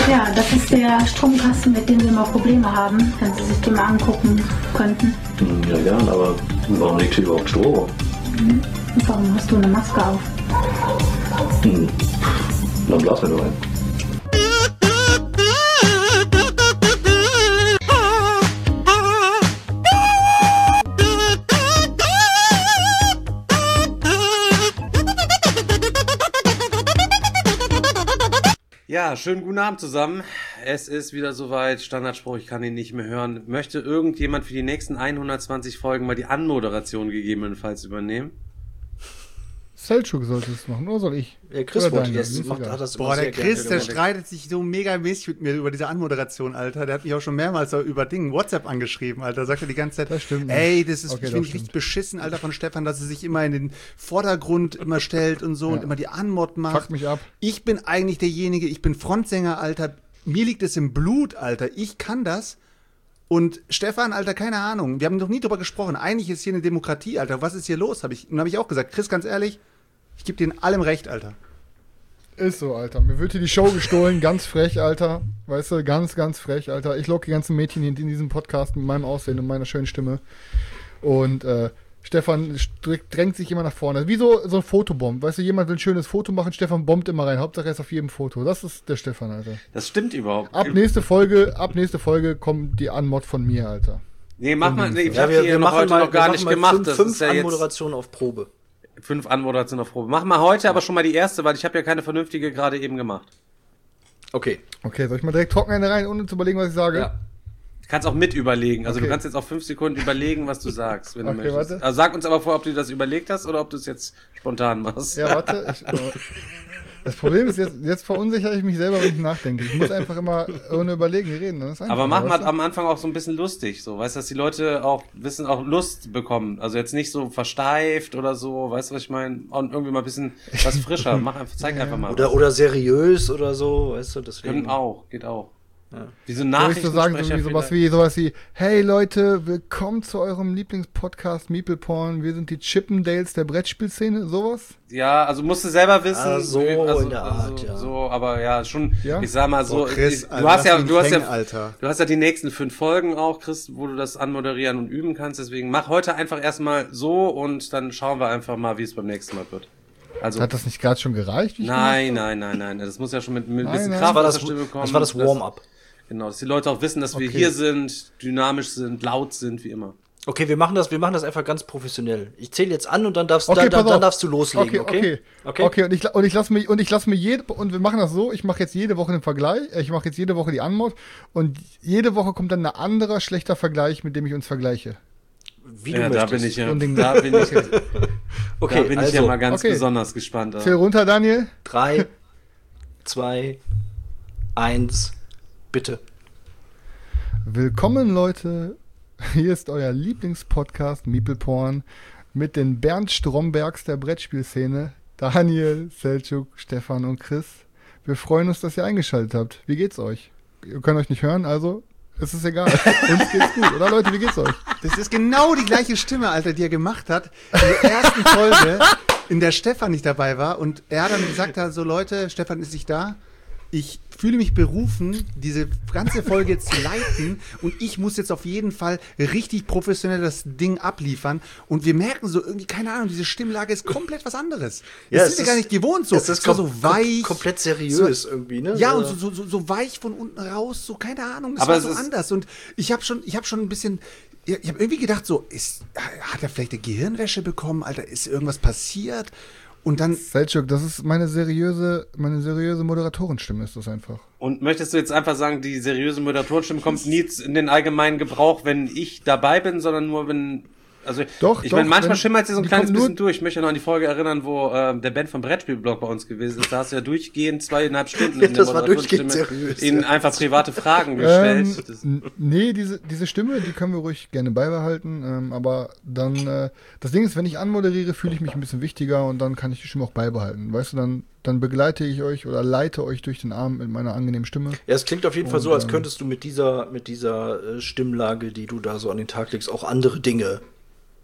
Ja, das ist der Stromkasten, mit dem wir immer Probleme haben, wenn Sie sich den mal angucken könnten. Ja, gern, aber warum liegt hier überhaupt Strom? Und warum hast du eine Maske auf? Dann blasen wir nur ein. Ja, schönen guten Abend zusammen. Es ist wieder soweit. Standardspruch, ich kann ihn nicht mehr hören. Möchte irgendjemand für die nächsten 120 Folgen mal die Anmoderation gegebenenfalls übernehmen? Selçuk sollte es machen, oder soll ich? Ja, Chris wollte das machen. Boah, der Chris, der streitet sich so mega mäßig mit mir über diese Anmoderation, Alter. Der hat mich auch schon mehrmals so über WhatsApp angeschrieben, Alter. Sagt er die ganze Zeit, das stimmt ey, das ist, okay, finde ich richtig beschissen, Alter, von Stefan, dass er sich immer in den Vordergrund immer stellt und so und immer die Anmod macht. Fuck mich ab. Ich bin eigentlich derjenige, ich bin Frontsänger, Alter. Mir liegt es im Blut, Alter. Ich kann das. Und Stefan, Alter, keine Ahnung. Wir haben noch nie drüber gesprochen. Eigentlich ist hier eine Demokratie, Alter. Was ist hier los? Hab ich auch gesagt. Chris, ganz ehrlich, ich gebe dir in allem recht, Alter. Ist so, Alter. Mir wird hier die Show gestohlen. Ganz frech, Alter. Weißt du, ganz, ganz frech, Alter. Ich locke die ganzen Mädchen hier in diesem Podcast mit meinem Aussehen und meiner schönen Stimme. Und Stefan drängt sich immer nach vorne. Wie so ein Fotobomb. Weißt du, jemand will ein schönes Foto machen, Stefan bombt immer rein. Hauptsache er ist auf jedem Foto. Das ist der Stefan, Alter. Das stimmt überhaupt. Ab nächste Folge kommt die Anmod von mir, Alter. Nee, mach mal. Nee, ich Ja, hab wir hier machen heute mal, noch gar nicht gemacht. Das fünf ist ja jetzt Anmoderationen auf Probe. 5 Anmoderationen auf Probe. Mach mal heute aber schon mal die erste, weil ich habe ja keine vernünftige gerade eben gemacht. Okay. Okay, soll ich mal direkt trocken eine rein, ohne zu überlegen, was ich sage? Ja. Du kannst auch mit überlegen. Also Okay. du kannst jetzt auch 5 Sekunden überlegen, was du sagst, wenn du Okay, möchtest. warte. Also sag uns aber vor, ob du das überlegt hast oder ob du es jetzt spontan machst. Ja, warte. Das Problem ist, jetzt verunsichere ich mich selber, wenn ich nachdenke. Ich muss einfach immer ohne Überlegen reden. Das ist einfach, Aber mach mal weißt du? am Anfang auch so ein bisschen lustig, so, weißt du, dass die Leute auch Lust bekommen. Also jetzt nicht so versteift oder so, weißt du, was ich meine? Und irgendwie mal ein bisschen was frischer. Zeig einfach mal. Oder seriös oder so, weißt du, deswegen. Geht auch. Ja. Wie so Soll ich so sagen, Nachrichtensprecher sowas wie, hey Leute, willkommen zu eurem Lieblingspodcast Meeple Porn. Wir sind die Chippendales der Brettspielszene, sowas? Ja, also musst du selber wissen. Ah, so in der Art, ja. So, aber ja, schon, Ja? ich sag mal so, Boah, Chris, du hast Alter. ja die nächsten 5 Folgen auch, Chris, wo du das anmoderieren und üben kannst, deswegen mach heute einfach erstmal so und dann schauen wir einfach mal, wie es beim nächsten Mal wird. Also, Hat das nicht gerade schon gereicht? nein, das muss ja schon mit ein bisschen Nein. Kraft Das aus der Stimme kommen. war das Warm-up. Genau, dass die Leute auch wissen, dass wir Okay. hier sind, dynamisch sind, laut sind, wie immer. Okay, wir machen das einfach ganz professionell. Ich zähle jetzt an und dann darfst, Okay, dann pass auf. darfst du loslegen, okay? Okay, und ich lasse mir und wir machen das so, ich mache jetzt jede Woche den Vergleich, ich mache jetzt jede Woche die Anmod und jede Woche kommt dann ein anderer schlechter Vergleich, mit dem ich uns vergleiche. Wie du Ja, möchtest. da bin ich ja, So ein Ding. da bin ich Okay, ja mal ganz okay. besonders gespannt. Zähl runter, Daniel. 3, 2, 1, bitte. Willkommen, Leute. Hier ist euer Lieblingspodcast Meeple Porn mit den Bernd Strombergs der Brettspielszene, Daniel, Selçuk, Stefan und Chris. Wir freuen uns, dass ihr eingeschaltet habt. Wie geht's euch? Ihr könnt euch nicht hören, also es ist egal. Uns geht's gut, oder Leute? Wie geht's euch? Das ist genau die gleiche Stimme, Alter, die er gemacht hat in der ersten Folge, in der Stefan nicht dabei war. Und er dann gesagt hat, so Leute, Stefan ist nicht da. Ich fühle mich berufen, diese ganze Folge jetzt zu leiten und ich muss jetzt auf jeden Fall richtig professionell das Ding abliefern und wir merken so irgendwie, keine Ahnung, diese Stimmlage ist komplett was anderes. Ja, Das es sind wir gar nicht gewohnt so. Es ist war so weich. komplett seriös irgendwie, ne? Ja, und so weich von unten raus, so keine Ahnung, es Aber war es so ist- anders und ich habe schon ein bisschen, ich habe irgendwie gedacht so, hat er vielleicht eine Gehirnwäsche bekommen, Alter, ist irgendwas passiert? Und dann, Selçuk, das ist meine seriöse Moderatorenstimme, ist das einfach. Und möchtest du jetzt einfach sagen, die seriöse Moderatorenstimme kommt nie in den allgemeinen Gebrauch, wenn ich dabei bin, sondern nur wenn, also Doch, ich meine, manchmal wenn- schimmert sie so ein die kleines kommt nur- bisschen durch. Ich möchte noch an die Folge erinnern, wo der Ben vom Brettspielblog bei uns gewesen ist. Da hast du ja durchgehend 2,5 Stunden in der Das war durchgehend Moderatorenstimme seriös, ihnen einfach private Fragen gestellt. Das- Nee, diese Stimme, die können wir ruhig gerne beibehalten, aber dann, das Ding ist, wenn ich anmoderiere, fühle ich mich ein bisschen wichtiger und dann kann ich die Stimme auch beibehalten. Weißt du, dann begleite ich euch oder leite euch durch den Abend mit meiner angenehmen Stimme. Ja, es klingt auf jeden Fall so, als könntest du mit dieser Stimmlage, die du da so an den Tag legst, auch andere Dinge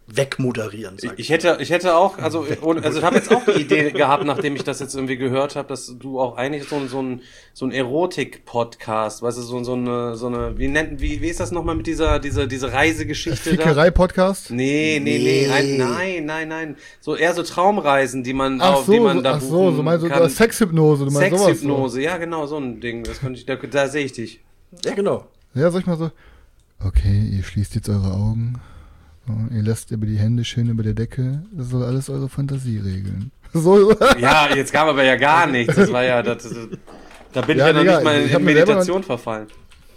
wegmoderieren. Ich hätte auch, also ich habe jetzt auch die Idee gehabt, nachdem ich das jetzt irgendwie gehört habe, dass du auch eigentlich so ein Erotik-Podcast, weißt du, so eine, wie ist das nochmal mit dieser Reisegeschichte da? Fickerei-Podcast? Nee, nein. So eher so Traumreisen, die man so, da so buchen meinst du, kann. Sexhypnose, du meinst sowas. Sexhypnose, ja genau, so ein Ding, das könnte ich, da sehe ich dich. Ja, genau. Ja, sag ich mal so, okay, ihr schließt jetzt eure Augen. So, ihr lasst über die Hände schön über der Decke. Das soll alles eure Fantasie regeln. So. Ja, jetzt kam aber ja gar nichts. Das war ja, da bin ich ja noch Digga, nicht mal ich hab in mir selber Meditation verfallen.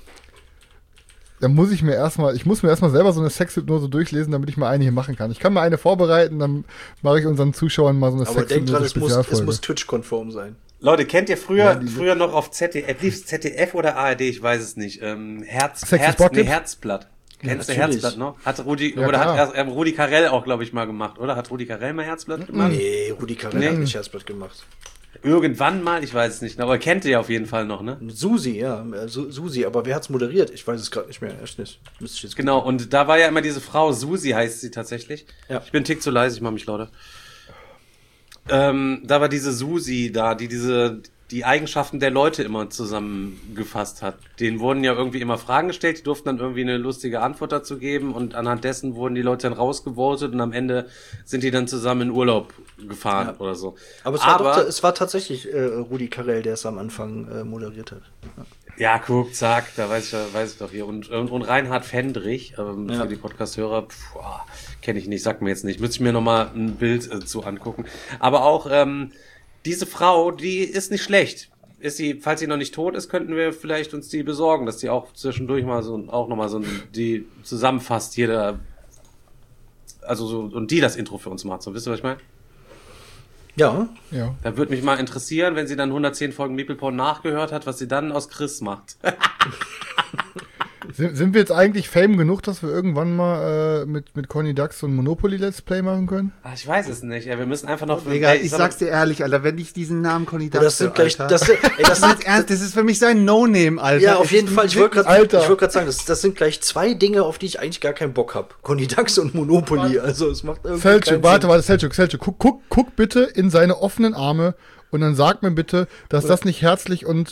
Da muss ich mir erstmal selber so eine Sexhypnose durchlesen, damit ich mal eine hier machen kann. Ich kann mal eine vorbereiten, dann mache ich unseren Zuschauern mal so eine Aber denk dran, Sexhypnose-Spezialfolge. es muss Twitch-konform sein. Leute, kennt ihr früher noch auf ZDF oder ARD, ich weiß es nicht, Herzblatt. Kennst du Herzblatt noch? Hat Rudi Carrell auch, glaube ich, mal gemacht, oder? Hat Rudi Carrell mal Herzblatt gemacht? Nee, Rudi Carrell hat nicht Herzblatt gemacht. Irgendwann mal, ich weiß es nicht, aber kennt ihr auf jeden Fall noch, ne? Susi, ja. Susi, aber wer hat's moderiert? Ich weiß es gerade nicht mehr. Echt nicht. Müsste ich jetzt genau, und da war ja immer diese Frau, Susi heißt sie tatsächlich. Ja. Ich bin einen Tick zu leise, ich mach mich lauter. Da war diese Susi da, die Eigenschaften der Leute immer zusammengefasst hat. Denen wurden ja irgendwie immer Fragen gestellt, die durften dann irgendwie eine lustige Antwort dazu geben und anhand dessen wurden die Leute dann rausgevotet und am Ende sind die dann zusammen in Urlaub gefahren oder so. Aber es war tatsächlich Rudi Carrell, der es am Anfang moderiert hat. Ja, guck, zack, da weiß ich doch hier. Und Reinhard Fendrich, für die Podcast-Hörer, kenne ich nicht, sagt mir jetzt nicht. Müsste ich mir nochmal ein Bild zu angucken. Aber auch diese Frau, die ist nicht schlecht. Falls sie noch nicht tot ist, könnten wir vielleicht uns die besorgen, dass die auch zwischendurch mal die zusammenfasst, jeder, also so, und die das Intro für uns macht. So, wisst ihr, was ich meine? Ja. Da würde mich mal interessieren, wenn sie dann 110 Folgen Meeple Porn nachgehört hat, was sie dann aus Chris macht. Sind wir jetzt eigentlich Fame genug, dass wir irgendwann mal mit Conny Dax so ein Monopoly-Let's Play machen können? Ach, ich weiß es nicht. Ja, wir müssen einfach noch... Egal, ich sag's dir ehrlich, Alter, wenn ich diesen Namen Conny Dax das sind gleich, das ist für mich so ein No-Name, Alter. Ja, auf jeden Fall. Ich wollte gerade sagen, das sind gleich zwei Dinge, auf die ich eigentlich gar keinen Bock habe. Conny Dax und Monopoly. Also es macht irgendwie Selçuk, warte, Selçuk, guck bitte in seine offenen Arme und dann sag mir bitte, dass das nicht herzlich und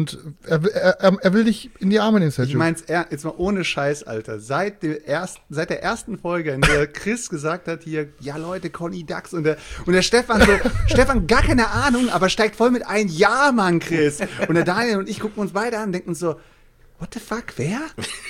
er will dich in die Arme nehmen, Selçuk. Ich mein's jetzt mal ohne Scheiß, Alter. Seit der ersten Folge, in der Chris gesagt hat hier, ja Leute, Conny Dax und der Stefan so, Stefan gar keine Ahnung, aber steigt voll mit ein, ja Mann, Chris. Und der Daniel und ich gucken uns beide an und denken uns so, what the fuck, wer?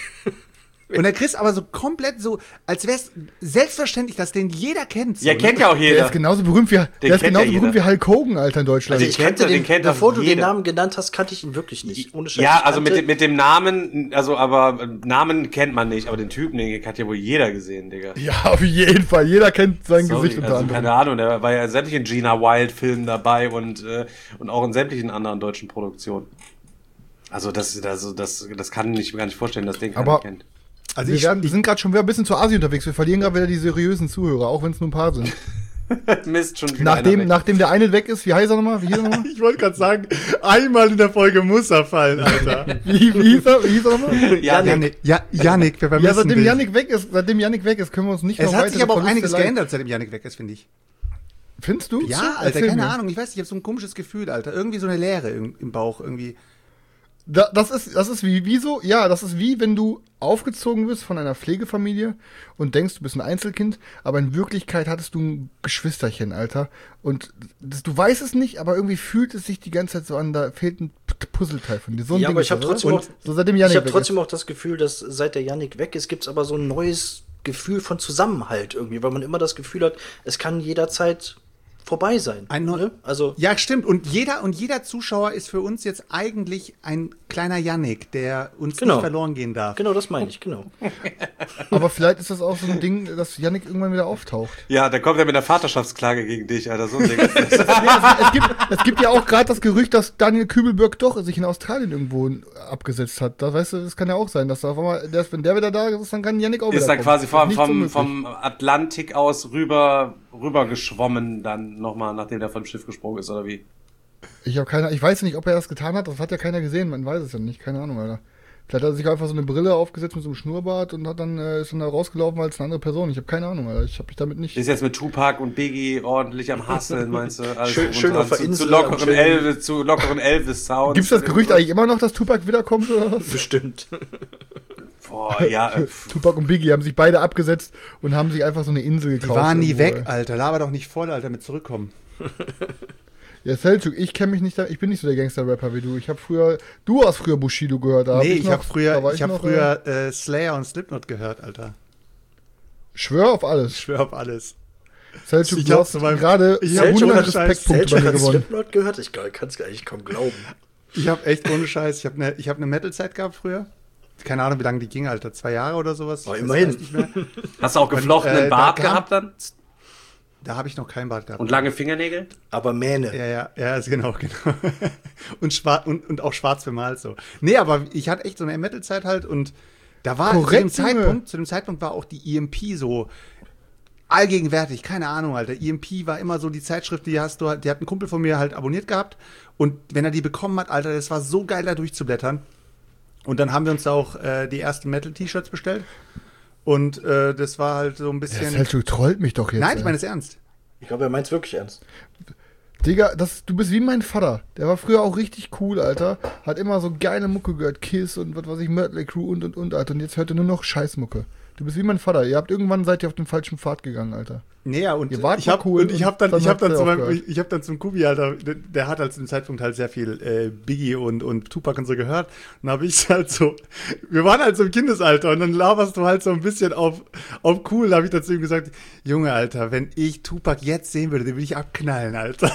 Und der Chris aber so komplett so, als wäre es selbstverständlich, dass den jeder kennt. So, ja, kennt ja auch jeder. Der ist genauso berühmt wie Hulk Hogan, Alter, in Deutschland. Also ich kannte den bevor du jeder. Den Namen genannt hast, kannte ich ihn wirklich nicht. Ohne Scheiß. Ja, also mit dem Namen, aber Namen kennt man nicht, aber den Typen, den hat ja wohl jeder gesehen, Digga. Ja, auf jeden Fall. Jeder kennt sein Gesicht unter anderem. Keine Ahnung, der war ja in sämtlichen Gina Wild-Filmen dabei und auch in sämtlichen anderen deutschen Produktionen. Also das kann ich mir gar nicht vorstellen, dass den keiner kennt. Also wir sind gerade schon wieder ein bisschen zu Asi unterwegs. Wir verlieren gerade wieder die seriösen Zuhörer, auch wenn es nur ein paar sind. Mist, schon wieder nachdem der eine weg ist, wie heißt er nochmal? Ich wollte gerade sagen, einmal in der Folge muss er fallen, Alter. Wie hieß er nochmal? Janik. Seitdem Janik weg ist, können wir uns nicht noch weiter... Es hat sich aber auch einiges geändert, seitdem Janik weg ist, finde ich. Findest du? Ja, Alter, keine Ahnung. Ich weiß nicht, ich habe so ein komisches Gefühl, Alter. Irgendwie so eine Leere im Bauch, irgendwie... Das ist wie wenn du aufgezogen wirst von einer Pflegefamilie und denkst, du bist ein Einzelkind, aber in Wirklichkeit hattest du ein Geschwisterchen, Alter. Und du weißt es nicht, aber irgendwie fühlt es sich die ganze Zeit so an, da fehlt ein Puzzleteil von dir. So ein Ding aber ich habe trotzdem auch auch das Gefühl, dass seit der Yannick weg ist, gibt's aber so ein neues Gefühl von Zusammenhalt irgendwie, weil man immer das Gefühl hat, es kann jederzeit vorbei sein. Also ja, stimmt. Und jeder Zuschauer ist für uns jetzt eigentlich ein kleiner Yannick, der uns nicht verloren gehen darf. Genau, das meine ich, genau. Aber vielleicht ist das auch so ein Ding, dass Yannick irgendwann wieder auftaucht. Ja, der kommt ja mit einer Vaterschaftsklage gegen dich, Alter. So ein Ding ist das. Es gibt ja auch gerade das Gerücht, dass Daniel Kübelberg doch sich in Australien irgendwo abgesetzt hat. Da, weißt du, das kann ja auch sein, dass auf einmal, wenn der wieder da ist, dann kann Yannick auch wieder kommen. Ist da quasi vom Atlantik aus rüber geschwommen dann nochmal, nachdem der vom Schiff gesprungen ist, oder wie? Ich weiß nicht, ob er das getan hat, das hat ja keiner gesehen, man weiß es ja nicht, keine Ahnung, Alter. Vielleicht hat er sich einfach so eine Brille aufgesetzt mit so einem Schnurrbart und ist dann da rausgelaufen als eine andere Person. Ich habe keine Ahnung, Alter. Ich habe mich damit nicht... Ist jetzt mit Tupac und Biggie ordentlich am Hasseln, meinst du? Also schön auf der Insel. Zu lockeren Elvis-Sounds. Gibt's das Gerücht eigentlich immer noch, dass Tupac wiederkommt oder was? Bestimmt. Boah, ja. Tupac und Biggie haben sich beide abgesetzt und haben sich einfach so eine Insel gekauft. Die waren nie irgendwo, weg, Alter. Laber doch nicht voll, Alter, mit zurückkommen. Ja, Selçuk, ich kenne mich nicht da, ich bin nicht so der Gangster-Rapper wie du. Du hast früher Bushido gehört. Ich habe früher Slayer und Slipknot gehört, Alter. Schwör auf alles. Ich schwör auf alles. Selçuk, du hast gerade 100 Respektpunkte bei mir gewonnen. Slipknot gehört? Ich kann es gar nicht kaum glauben. Ich habe echt ohne Scheiß, ich habe eine Metal-Zeit gehabt früher. Keine Ahnung, wie lange die ging, Alter. 2 Jahre oder sowas. Oh, immerhin. Hast du auch geflochtenen Bart gehabt dann? Da habe ich noch keinen Bart gehabt. Und lange Fingernägel? Aber Mähne. Ja, genau. und auch schwarz bemalt so. Nee, aber ich hatte echt so eine Metal-Zeit halt und da war zu dem Zeitpunkt war auch die EMP so allgegenwärtig, keine Ahnung, Alter. EMP war immer so die Zeitschrift, die hat ein Kumpel von mir halt abonniert gehabt und wenn er die bekommen hat, Alter, das war so geil da durchzublättern. Und dann haben wir uns auch die ersten Metal-T-Shirts bestellt. Und das war halt so ein bisschen... Selçuk trollt mich doch jetzt. Nein, ich meine es ernst. Ich glaube, er meint es wirklich ernst. Digga, du bist wie mein Vater. Der war früher auch richtig cool, Alter. Hat immer so geile Mucke gehört. Kiss und was weiß ich, Mötley Crüe und, Alter. Und jetzt hört er nur noch Scheißmucke. Du bist wie mein Vater. Seid ihr auf den falschen Pfad gegangen, Alter. Nee, ja, und ich hab dann zum Kubi, Alter, der hat halt zu dem Zeitpunkt halt sehr viel Biggie und Tupac und so gehört. Und dann hab ich halt so, wir waren halt so im Kindesalter und dann laberst du halt so ein bisschen auf cool. Da hab ich dazu ihm gesagt, Junge, Alter, wenn ich Tupac jetzt sehen würde, den würde ich abknallen, Alter.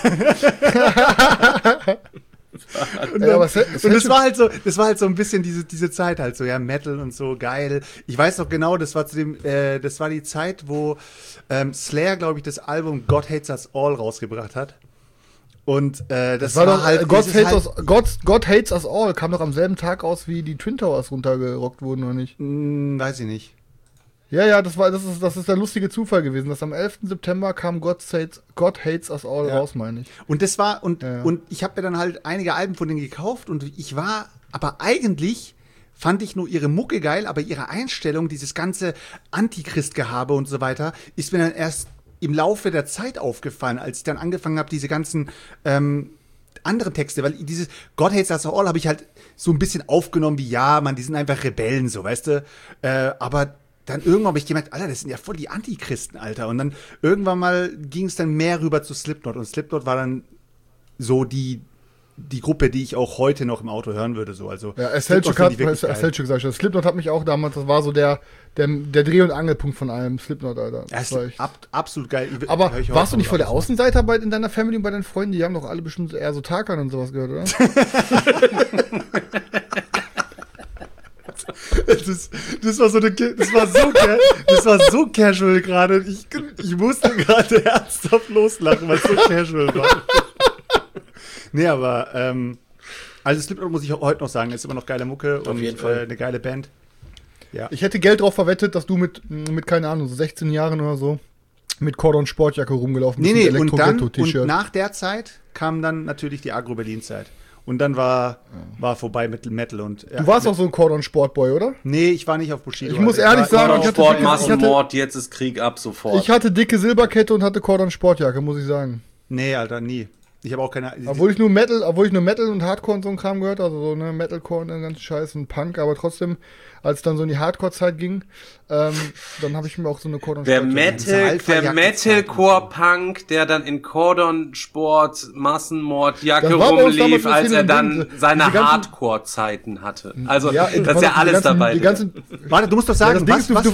Und das war halt so ein bisschen diese Zeit halt so, ja, Metal und so, geil. Ich weiß noch genau, das war die Zeit, wo Slayer, glaube ich, das Album God Hates Us All rausgebracht hat. Und das war doch halt God Hates Us All kam doch am selben Tag aus, wie die Twin Towers runtergerockt wurden, oder nicht? Weiß ich nicht. Ja, das ist der lustige Zufall gewesen, dass am 11. September kam God Hates Us All raus, meine ich. Und das war, und ich habe mir dann halt einige Alben von denen gekauft und aber eigentlich fand ich nur ihre Mucke geil, aber ihre Einstellung, dieses ganze Antichrist-Gehabe und so weiter, ist mir dann erst im Laufe der Zeit aufgefallen, als ich dann angefangen habe, diese ganzen anderen Texte, weil dieses God Hates Us All habe ich halt so ein bisschen aufgenommen wie, ja, man, die sind einfach Rebellen, so, weißt du, aber dann irgendwann habe ich gemerkt, Alter, das sind ja voll die Antichristen, Alter. Und dann irgendwann mal ging es dann mehr rüber zu Slipknot. Und Slipknot war dann so die Gruppe, die ich auch heute noch im Auto hören würde. So. Also, ja, Selçuk sag ich. Slipknot hat mich auch damals, das war so der Dreh- und Angelpunkt von allem. Slipknot, Alter. Das ist absolut geil. Aber warst du nicht voll der Außenseiter in deiner Family und bei deinen Freunden? Die haben doch alle bestimmt eher so Tarkan und sowas gehört, oder? Das war so casual gerade. Ich musste gerade ernsthaft loslachen, weil es so casual war. Nee, aber also Slipknot muss ich heute noch sagen, ist immer noch geile Mucke und eine geile Band. Ja. Ich hätte Geld drauf verwettet, dass du mit keine Ahnung, so 16 Jahren oder so mit Cordon Sportjacke rumgelaufen bist. Nee, und nach der Zeit kam dann natürlich die Agro-Berlin-Zeit. Und dann war vorbei mit Metal und... Du warst auch so ein Cordon-Sportboy, oder? Nee, ich war nicht auf Bushido. Ich muss ehrlich sagen, Sport, Massenmord, jetzt ist Krieg ab sofort. Ich hatte dicke Silberkette und hatte Cordon-Sportjacke, muss ich sagen. Nee, Alter, nie. Ich habe auch keine... Obwohl ich nur Metal und Hardcore und so ein Kram gehört, also so eine Metalcore und den ganzen Scheiß und Punk, aber trotzdem, als es dann so in die Hardcore-Zeit ging, dann habe ich mir auch so eine Cordon-Sport... Der Metalcore-Punk, der dann in Cordon-Sport, Massenmord-Jacke rumlief, als er dann seine Hardcore-Zeiten hatte. Also, ja, das ist ja alles dabei. Warte, du musst doch sagen, du verstehst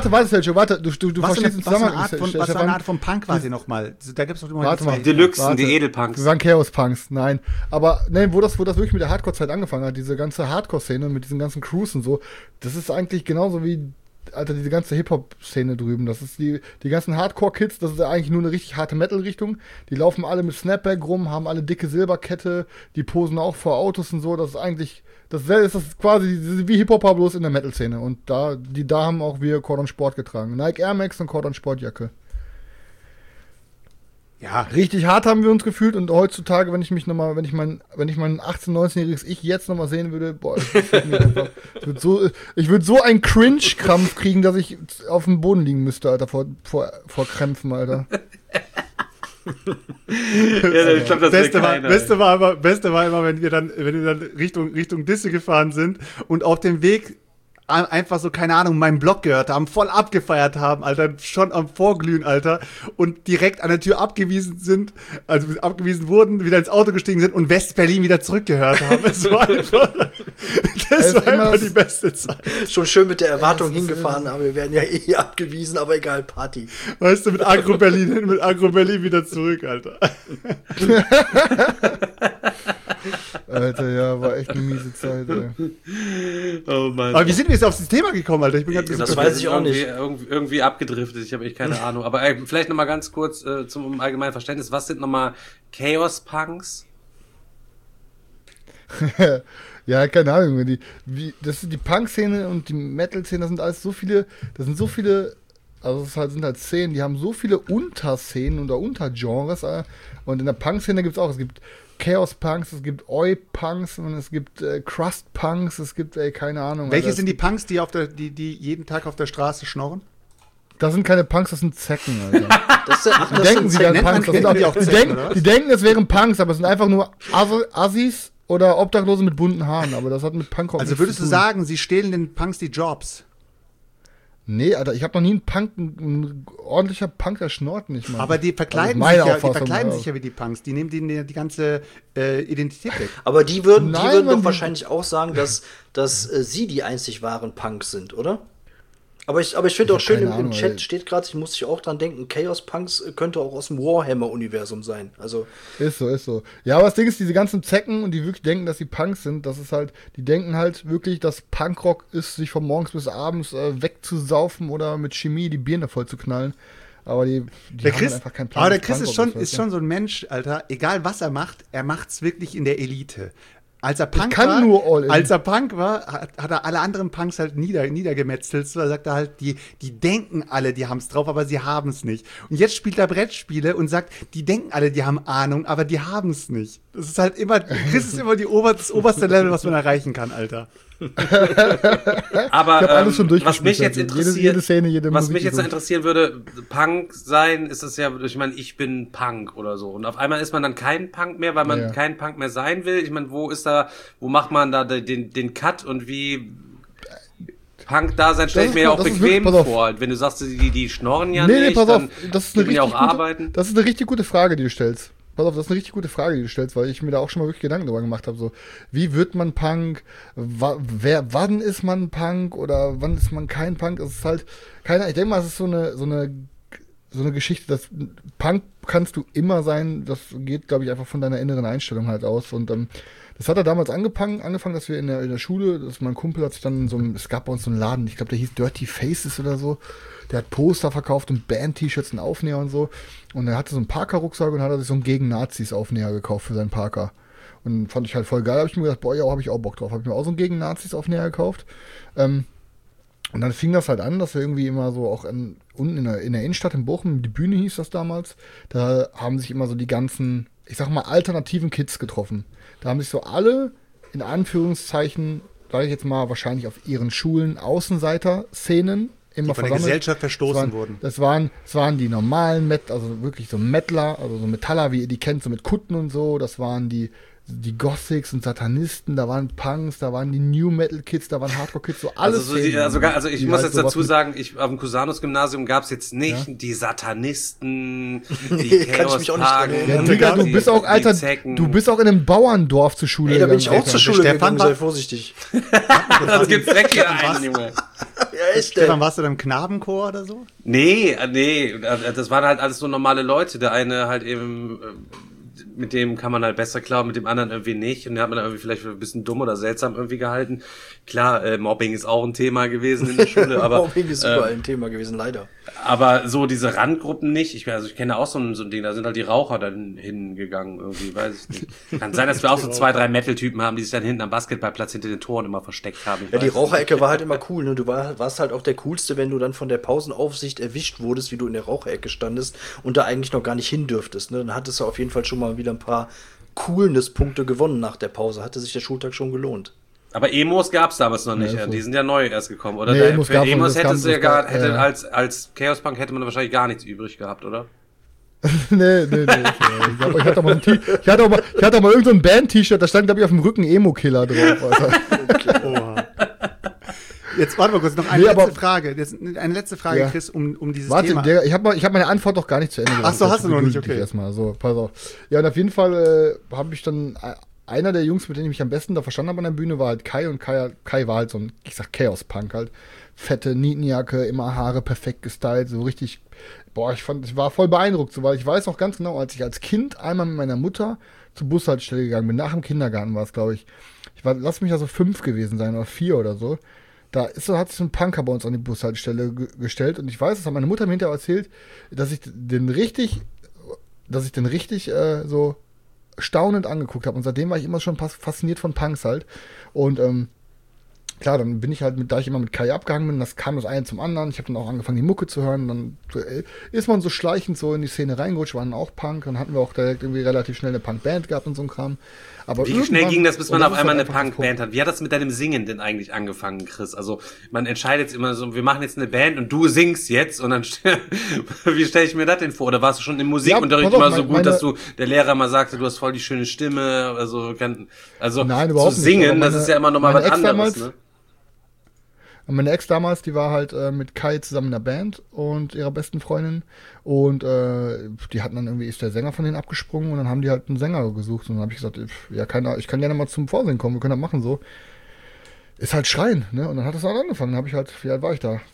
den Zusammenhang. Was für eine Art von Punk war sie nochmal? Da gibt's doch immer die Deluxe, die Edelpunks. Wir waren Chaos-Punks, nein. Aber wo das wirklich mit der Hardcore-Zeit angefangen hat, diese ganze Hardcore-Szene mit diesen ganzen Crews und so, das ist eigentlich genauso wie, Alter, diese ganze Hip-Hop-Szene drüben. Das ist die ganzen Hardcore-Kids, das ist eigentlich nur eine richtig harte Metal-Richtung. Die laufen alle mit Snapback rum, haben alle dicke Silberkette, die posen auch vor Autos und so. Das ist eigentlich, das ist quasi wie Hip-Hop bloß in der Metal-Szene. Und da haben auch wir Cordon Sport getragen. Nike Air Max und Cordon Sportjacke. Ja. Richtig hart haben wir uns gefühlt und heutzutage, wenn ich mein 18-, 19-jähriges Ich jetzt nochmal sehen würde, boah, ich würde so einen Cringe-Krampf kriegen, dass ich auf dem Boden liegen müsste, Alter, vor Krämpfen, Alter. Ja, ich glaub, das Beste war immer, wenn wir dann Richtung Disse gefahren sind und auf dem Weg einfach so, keine Ahnung, meinen Blog gehört haben, voll abgefeiert haben, Alter, schon am Vorglühen, Alter, und direkt an der Tür abgewiesen wurden, wieder ins Auto gestiegen sind und West-Berlin wieder zurückgehört haben. Das war einfach die beste Zeit. Schon schön mit der Erwartung hingefahren, aber wir werden ja eh abgewiesen, aber egal, Party. Weißt du, mit Agro-Berlin wieder zurück, Alter. Alter, ja, war echt eine miese Zeit, ey. Oh Mann. Aber wie sind wir jetzt auf das Thema gekommen, Alter? Ich bin ganz Das weiß ich auch nicht. Irgendwie abgedriftet, ich habe echt keine Ahnung. Aber vielleicht nochmal ganz kurz zum allgemeinen Verständnis. Was sind nochmal Chaos-Punks? Ja, keine Ahnung. Das ist die Punk-Szene und die Metal-Szene, das sind so viele, also es sind halt Szenen, die haben so viele Unterszenen oder Untergenres. Und in der Punk-Szene gibt es Chaos-Punks, es gibt Oi-Punks und es gibt Crust-Punks, es gibt, keine Ahnung. Welche sind die Punks, die jeden Tag auf der Straße schnorren? Das sind keine Punks, das sind Zecken, Alter. Die denken, sie wären Punks. Die denken, es wären Punks, aber es sind einfach nur Assis oder Obdachlose mit bunten Haaren. Aber das hat mit Punkrock Also würdest du sagen, sie stehlen den Punks die Jobs? Nee, Alter, ich habe noch nie ein ordentlicher Punk, der schnort nicht mal. Aber die verkleiden sich ja wie die Punks. Die nehmen denen die ganze Identität weg. Aber die würden doch wahrscheinlich auch sagen, dass sie die einzig wahren Punks sind, oder? Aber ich finde auch schön, im Chat steht gerade, ich muss auch dran denken, Chaos Punks könnte auch aus dem Warhammer-Universum sein. Also Ist so. Ja, aber das Ding ist, diese ganzen Zecken und die wirklich denken, dass sie Punks sind, das ist halt, die denken halt wirklich, dass Punkrock ist, sich von morgens bis abends wegzusaufen oder mit Chemie die Birne voll zu knallen. Aber die haben halt einfach keinen Plan. Aber der Chris ist schon so ein Mensch, Alter, egal was er macht's wirklich in der Elite. Als er Punk war, hat er alle anderen Punks halt niedergemetzelt. So, er sagt er halt, die denken alle, die haben's drauf, aber sie haben's nicht. Und jetzt spielt er Brettspiele und sagt, die denken alle, die haben Ahnung, aber die haben's nicht. Das ist halt immer, Chris ist immer das oberste Level, was man erreichen kann, Alter. Aber alles schon was mich jetzt interessiert, was mich jetzt interessieren würde, Punk sein, ist es ja, ich meine, ich bin Punk oder so. Und auf einmal ist man dann kein Punk mehr, weil man kein Punk mehr sein will. Ich meine, wo macht man da den Cut und wie Punk da sein, stelle ich mir ja auch bequem vor. Wenn du sagst, die schnorren ja nicht, pass auf, das ist eine richtig arbeiten. Das ist eine richtig gute Frage, die du stellst. Pass auf, das ist eine richtig gute Frage, die du stellst, weil ich mir da auch schon mal wirklich Gedanken darüber gemacht habe. So, wie wird man Punk? Wann ist man Punk oder wann ist man kein Punk? Es ist halt, ich denke mal, es ist so eine Geschichte, dass Punk kannst du immer sein. Das geht, glaube ich, einfach von deiner inneren Einstellung halt aus. Und das hat er damals angefangen, dass wir in der Schule, dass mein Kumpel hat sich dann es gab bei uns so einen Laden, ich glaube, der hieß Dirty Faces oder so. Der hat Poster verkauft und Band-T-Shirts und Aufnäher und so. Und er hatte so einen Parker-Rucksack und hat sich so einen Gegen-Nazis-Aufnäher gekauft für seinen Parker. Und fand ich halt voll geil. Habe ich mir gedacht, boah, ja, habe ich auch Bock drauf. Habe ich mir auch so einen Gegen-Nazis-Aufnäher gekauft. Und dann fing das halt an, dass wir irgendwie immer so auch unten in der Innenstadt in Bochum, die Bühne hieß das damals, da haben sich immer so die ganzen, ich sag mal, alternativen Kids getroffen. Da haben sich so alle, in Anführungszeichen, sage ich jetzt mal, wahrscheinlich auf ihren Schulen Außenseiter-Szenen immer von der Gesellschaft verstoßen wurden. Das waren die normalen also wirklich so Mettler, also so Metaller, wie ihr die kennt, so mit Kutten und so. Das waren die Gothics und Satanisten, da waren Punks, da waren die New Metal Kids, da waren Hardcore Kids, so alles. Also ich muss halt jetzt dazu sagen, auf dem Cusanus-Gymnasium gab es jetzt nicht die Satanisten, die Chaos-Pagen. Digga, du bist auch, Alter, du bist auch in einem Bauerndorf zur Schule gegangen. Da bin ich auch zur Schule gegangen, sei vorsichtig. Das gibt's direkt hier ein, Junge. Ja, echt, Stefan, warst du dann im Knabenchor oder so? Nee, das waren halt alles so normale Leute. Der eine halt eben mit dem kann man halt besser klar, mit dem anderen irgendwie nicht. Und den hat man dann irgendwie vielleicht für ein bisschen dumm oder seltsam irgendwie gehalten. Klar, Mobbing ist auch ein Thema gewesen in der Schule, aber Mobbing ist überall ein Thema gewesen, leider. Aber so diese Randgruppen nicht. Ich kenne auch so ein Ding, da sind halt die Raucher dann hingegangen irgendwie, weiß ich nicht. Kann sein, dass wir auch so 2, 3 Metal-Typen haben, die sich dann hinten am Basketballplatz hinter den Toren immer versteckt haben. Ja, die Raucherecke war halt immer cool, ne? Du warst halt auch der Coolste, wenn du dann von der Pausenaufsicht erwischt wurdest, wie du in der Raucherecke standest und da eigentlich noch gar nicht hin dürftest, ne? Dann hattest du auf jeden Fall schon mal wieder ein paar Coolness-Punkte gewonnen nach der Pause. Hatte sich der Schultag schon gelohnt. Aber Emos gab's damals noch nicht, die sind ja neu erst gekommen, oder? Nee, Für Emos als Chaos Punk hätte man wahrscheinlich gar nichts übrig gehabt, oder? nee. Ich hatte mal irgendein so ein Band-T-Shirt, da stand, glaube ich, auf dem Rücken Emo-Killer drauf, Alter. Okay. Jetzt warte mal kurz, noch eine letzte Frage. Eine letzte Frage, ja. Chris, um dieses Thema. Warte, ich hab meine Antwort noch gar nicht zu Ende gemacht. Ach so, hast du noch nicht, okay. Erstmal. So, pass auf. Ja, und auf jeden Fall habe ich dann, einer der Jungs, mit denen ich mich am besten da verstanden habe an der Bühne, war halt Kai. Und Kai war halt so ein, ich sag Chaos-Punk halt. Fette Nietenjacke, immer Haare perfekt gestylt, so richtig. Boah, ich war voll beeindruckt, so, weil ich weiß noch ganz genau, als ich als Kind einmal mit meiner Mutter zur Bushaltestelle gegangen bin, nach dem Kindergarten war es, glaube ich. Lass mich also 5 gewesen sein oder 4 oder so. Hat sich so ein Punker bei uns an die Bushaltestelle gestellt und ich weiß, das hat meine Mutter mir hinterher erzählt, dass ich den richtig so staunend angeguckt habe und seitdem war ich immer schon fasziniert von Punks halt und klar, dann bin ich halt, da ich immer mit Kai abgehangen bin, das kam das eine zum anderen. Ich habe dann auch angefangen, die Mucke zu hören. Dann ist man so schleichend so in die Szene reingerutscht, waren auch Punk. Dann hatten wir auch direkt irgendwie relativ schnell eine Punk-Band gehabt und so ein Kram. Aber wie schnell ging das, bis man auf einmal eine Punk-Band hat? Wie hat das mit deinem Singen denn eigentlich angefangen, Chris? Also man entscheidet immer so, wir machen jetzt eine Band und du singst jetzt und dann wie stelle ich mir das denn vor? Oder warst du schon im Musikunterricht immer so gut, dass der Lehrer mal sagte, du hast voll die schöne Stimme, Nein, überhaupt zu singen, das ist ja immer nochmal was anderes, ne? Und meine Ex damals, die war halt mit Kai zusammen in der Band und ihrer besten Freundin und die hatten dann irgendwie, ist der Sänger von denen abgesprungen und dann haben die halt einen Sänger gesucht und dann habe ich gesagt, ja, ich kann gerne mal zum Vorsingen kommen, wir können das machen so. Ist halt schreien, ne? Und dann hat das halt angefangen, dann habe ich halt, wie alt war ich da?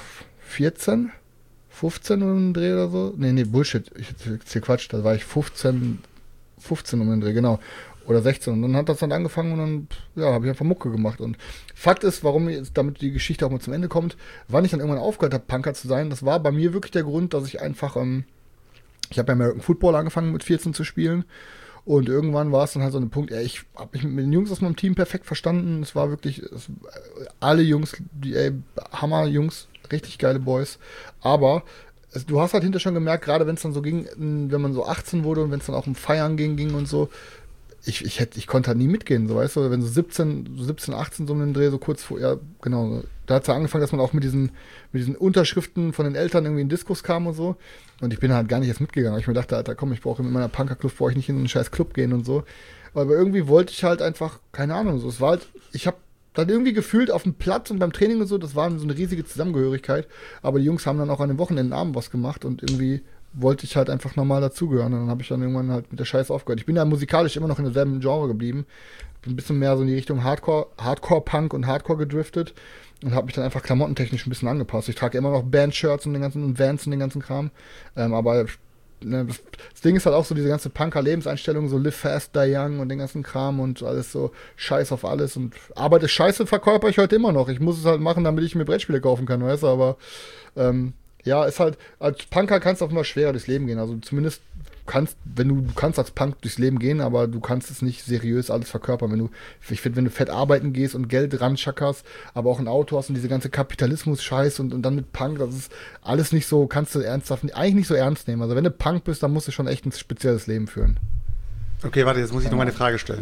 14? 15 um den Dreh oder so? Nee, Bullshit, ich erzähl Quatsch, da war ich 15 um den Dreh, genau. Oder 16. Und dann hat das dann angefangen und dann, ja, habe ich einfach Mucke gemacht. Und Fakt ist, damit die Geschichte auch mal zum Ende kommt, wann ich dann irgendwann aufgehört habe, Punker zu sein, das war bei mir wirklich der Grund, dass ich einfach, ich habe ja American Football angefangen mit 14 zu spielen. Und irgendwann war es dann halt so ein Punkt, ich habe mich mit den Jungs aus meinem Team perfekt verstanden. Es war wirklich, alle Jungs, Hammer-Jungs, richtig geile Boys. Aber du hast halt hinterher schon gemerkt, gerade wenn es dann so ging, wenn man so 18 wurde und wenn es dann auch um Feiern ging und so, ich konnte halt nie mitgehen, so, weißt du, wenn so 17, 18 so einen Dreh, so kurz vor, ja, genau, da hat es ja angefangen, dass man auch mit diesen Unterschriften von den Eltern irgendwie in Diskus kam und so, und ich bin halt gar nicht erst mitgegangen, weil ich mir dachte, Alter, komm, ich brauche mit meiner Punkerclub, brauche ich nicht in einen scheiß Club gehen und so, aber irgendwie wollte ich halt einfach, keine Ahnung, so, es war halt, ich habe dann irgendwie gefühlt auf dem Platz und beim Training und so, das war so eine riesige Zusammengehörigkeit, aber die Jungs haben dann auch an den Wochenenden was gemacht und irgendwie wollte ich halt einfach normal dazugehören. Und dann habe ich dann irgendwann halt mit der Scheiße aufgehört. Ich bin ja musikalisch immer noch in derselben Genre geblieben. Bin ein bisschen mehr so in die Richtung Hardcore-Punk und Hardcore gedriftet und habe mich dann einfach klamottentechnisch ein bisschen angepasst. Ich trage immer noch Bandshirts und Vans und den ganzen Kram. Aber das Ding ist halt auch so diese ganze Punker-Lebenseinstellung, so live fast, die young und den ganzen Kram und alles so Scheiß auf alles. Und Arbeit ist scheiße, verkörper ich heute immer noch. Ich muss es halt machen, damit ich mir Brettspiele kaufen kann, weißt du, aber ja, ist halt, als Punker kannst du auch immer schwerer durchs Leben gehen. Also zumindest du kannst als Punk durchs Leben gehen, aber du kannst es nicht seriös alles verkörpern. Ich finde, wenn du fett arbeiten gehst und Geld ranschackerst, aber auch ein Auto hast und diese ganze Kapitalismus-Scheiß und dann mit Punk, das ist alles nicht so, kannst du eigentlich nicht so ernst nehmen. Also wenn du Punk bist, dann musst du schon echt ein spezielles Leben führen. Okay, warte, jetzt muss ich noch mal eine Frage stellen.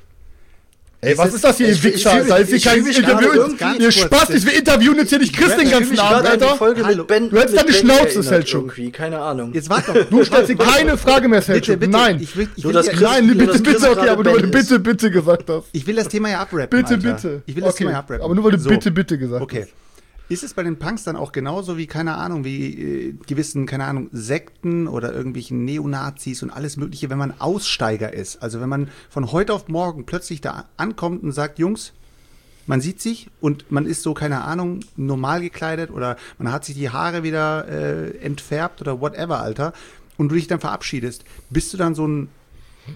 Ey, was ist das hier, ihr Wichser, Alter? Ist hier kein Interview? Ihr Spaß, wir interviewen jetzt hier nicht Chris den ganzen Abend, Alter. Du hättest deine Schnauze, Selchuk. Keine Ahnung. Jetzt warte doch. Du stellst dir keine Frage mehr, Selchuk. Nein. Nein, bitte, okay, aber nur weil du bitte gesagt hast. Ich will das Thema ja abrappen, Bitte. Ich will das Thema ja abrappen. Aber nur weil du bitte gesagt hast. Okay. Ist es bei den Punks dann auch genauso wie, keine Ahnung, wie gewissen, keine Ahnung, Sekten oder irgendwelchen Neonazis und alles Mögliche, wenn man Aussteiger ist? Also wenn man von heute auf morgen plötzlich da ankommt und sagt, Jungs, man sieht sich und man ist so, keine Ahnung, normal gekleidet oder man hat sich die Haare wieder entfärbt oder whatever, Alter, und du dich dann verabschiedest. Bist du dann so ein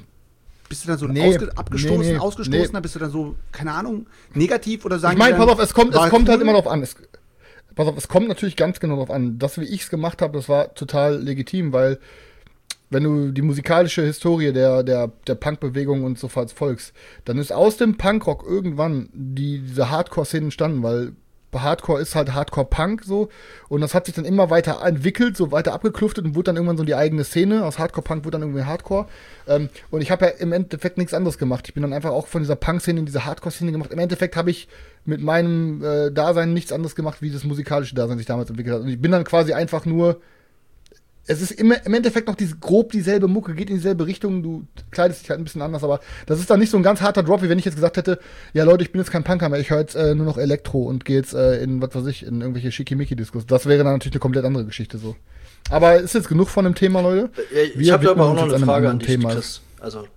Bist du dann so abgestoßen, ausgestoßener? Bist du dann so, keine Ahnung, negativ oder sagen ich meine, pass auf, es kommt cool? halt immer drauf an. Pass auf, es kommt natürlich ganz genau drauf an. Das, wie ich es gemacht habe, das war total legitim, weil wenn du die musikalische Historie der Punk-Bewegung und so folgst, dann ist aus dem Punkrock irgendwann diese Hardcore-Szene entstanden, weil Hardcore ist halt Hardcore-Punk so und das hat sich dann immer weiter entwickelt, so weiter abgekluftet und wurde dann irgendwann so die eigene Szene. Aus Hardcore-Punk wurde dann irgendwie Hardcore und ich habe ja im Endeffekt nichts anderes gemacht. Ich bin dann einfach auch von dieser Punk-Szene in diese Hardcore-Szene gemacht. Im Endeffekt habe ich mit meinem Dasein nichts anderes gemacht, wie das musikalische Dasein sich damals entwickelt hat. Und ich bin dann quasi einfach nur, es ist immer im Endeffekt noch grob dieselbe Mucke, geht in dieselbe Richtung, du kleidest dich halt ein bisschen anders, aber das ist dann nicht so ein ganz harter Drop, wie wenn ich jetzt gesagt hätte, ja Leute, ich bin jetzt kein Punker mehr, ich höre jetzt nur noch Elektro und gehe jetzt in, was weiß ich, in irgendwelche Schickimicki-Diskos. Das wäre dann natürlich eine komplett andere Geschichte so. Aber ist jetzt genug von dem Thema, Leute? Ich habe aber auch noch eine Frage an dich, Chris. Also,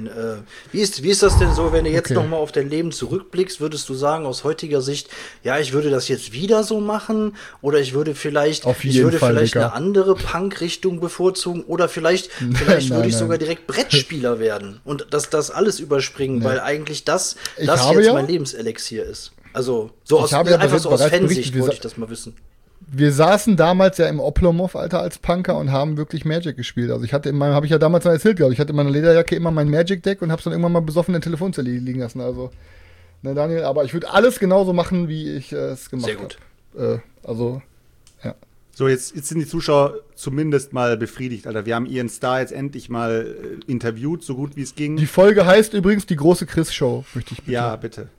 wie ist das denn so, wenn du jetzt noch mal auf dein Leben zurückblickst, würdest du sagen, aus heutiger Sicht, ja, ich würde das jetzt wieder so machen oder ich würde vielleicht eine andere Punk-Richtung bevorzugen oder vielleicht würde ich sogar direkt Brettspieler werden und das alles überspringen, weil eigentlich das jetzt mein Lebenselixier ist. Also, so aus Fansicht wollte ich das mal wissen. Wir saßen damals ja im Oplomov, Alter, als Punker und haben wirklich Magic gespielt. Also habe ich ja damals mal erzählt, glaube ich. Ich hatte in meiner Lederjacke immer mein Magic-Deck und hab's dann irgendwann mal besoffen in der Telefonzelle liegen lassen. Also, ne, Daniel, aber ich würde alles genauso machen, wie ich es gemacht habe. Sehr gut. Also, ja. So, jetzt sind die Zuschauer zumindest mal befriedigt, Alter. Wir haben Ian Starr jetzt endlich mal interviewt, so gut wie es ging. Die Folge heißt übrigens die große Chris-Show, möchte ich bitte. Ja, bitte.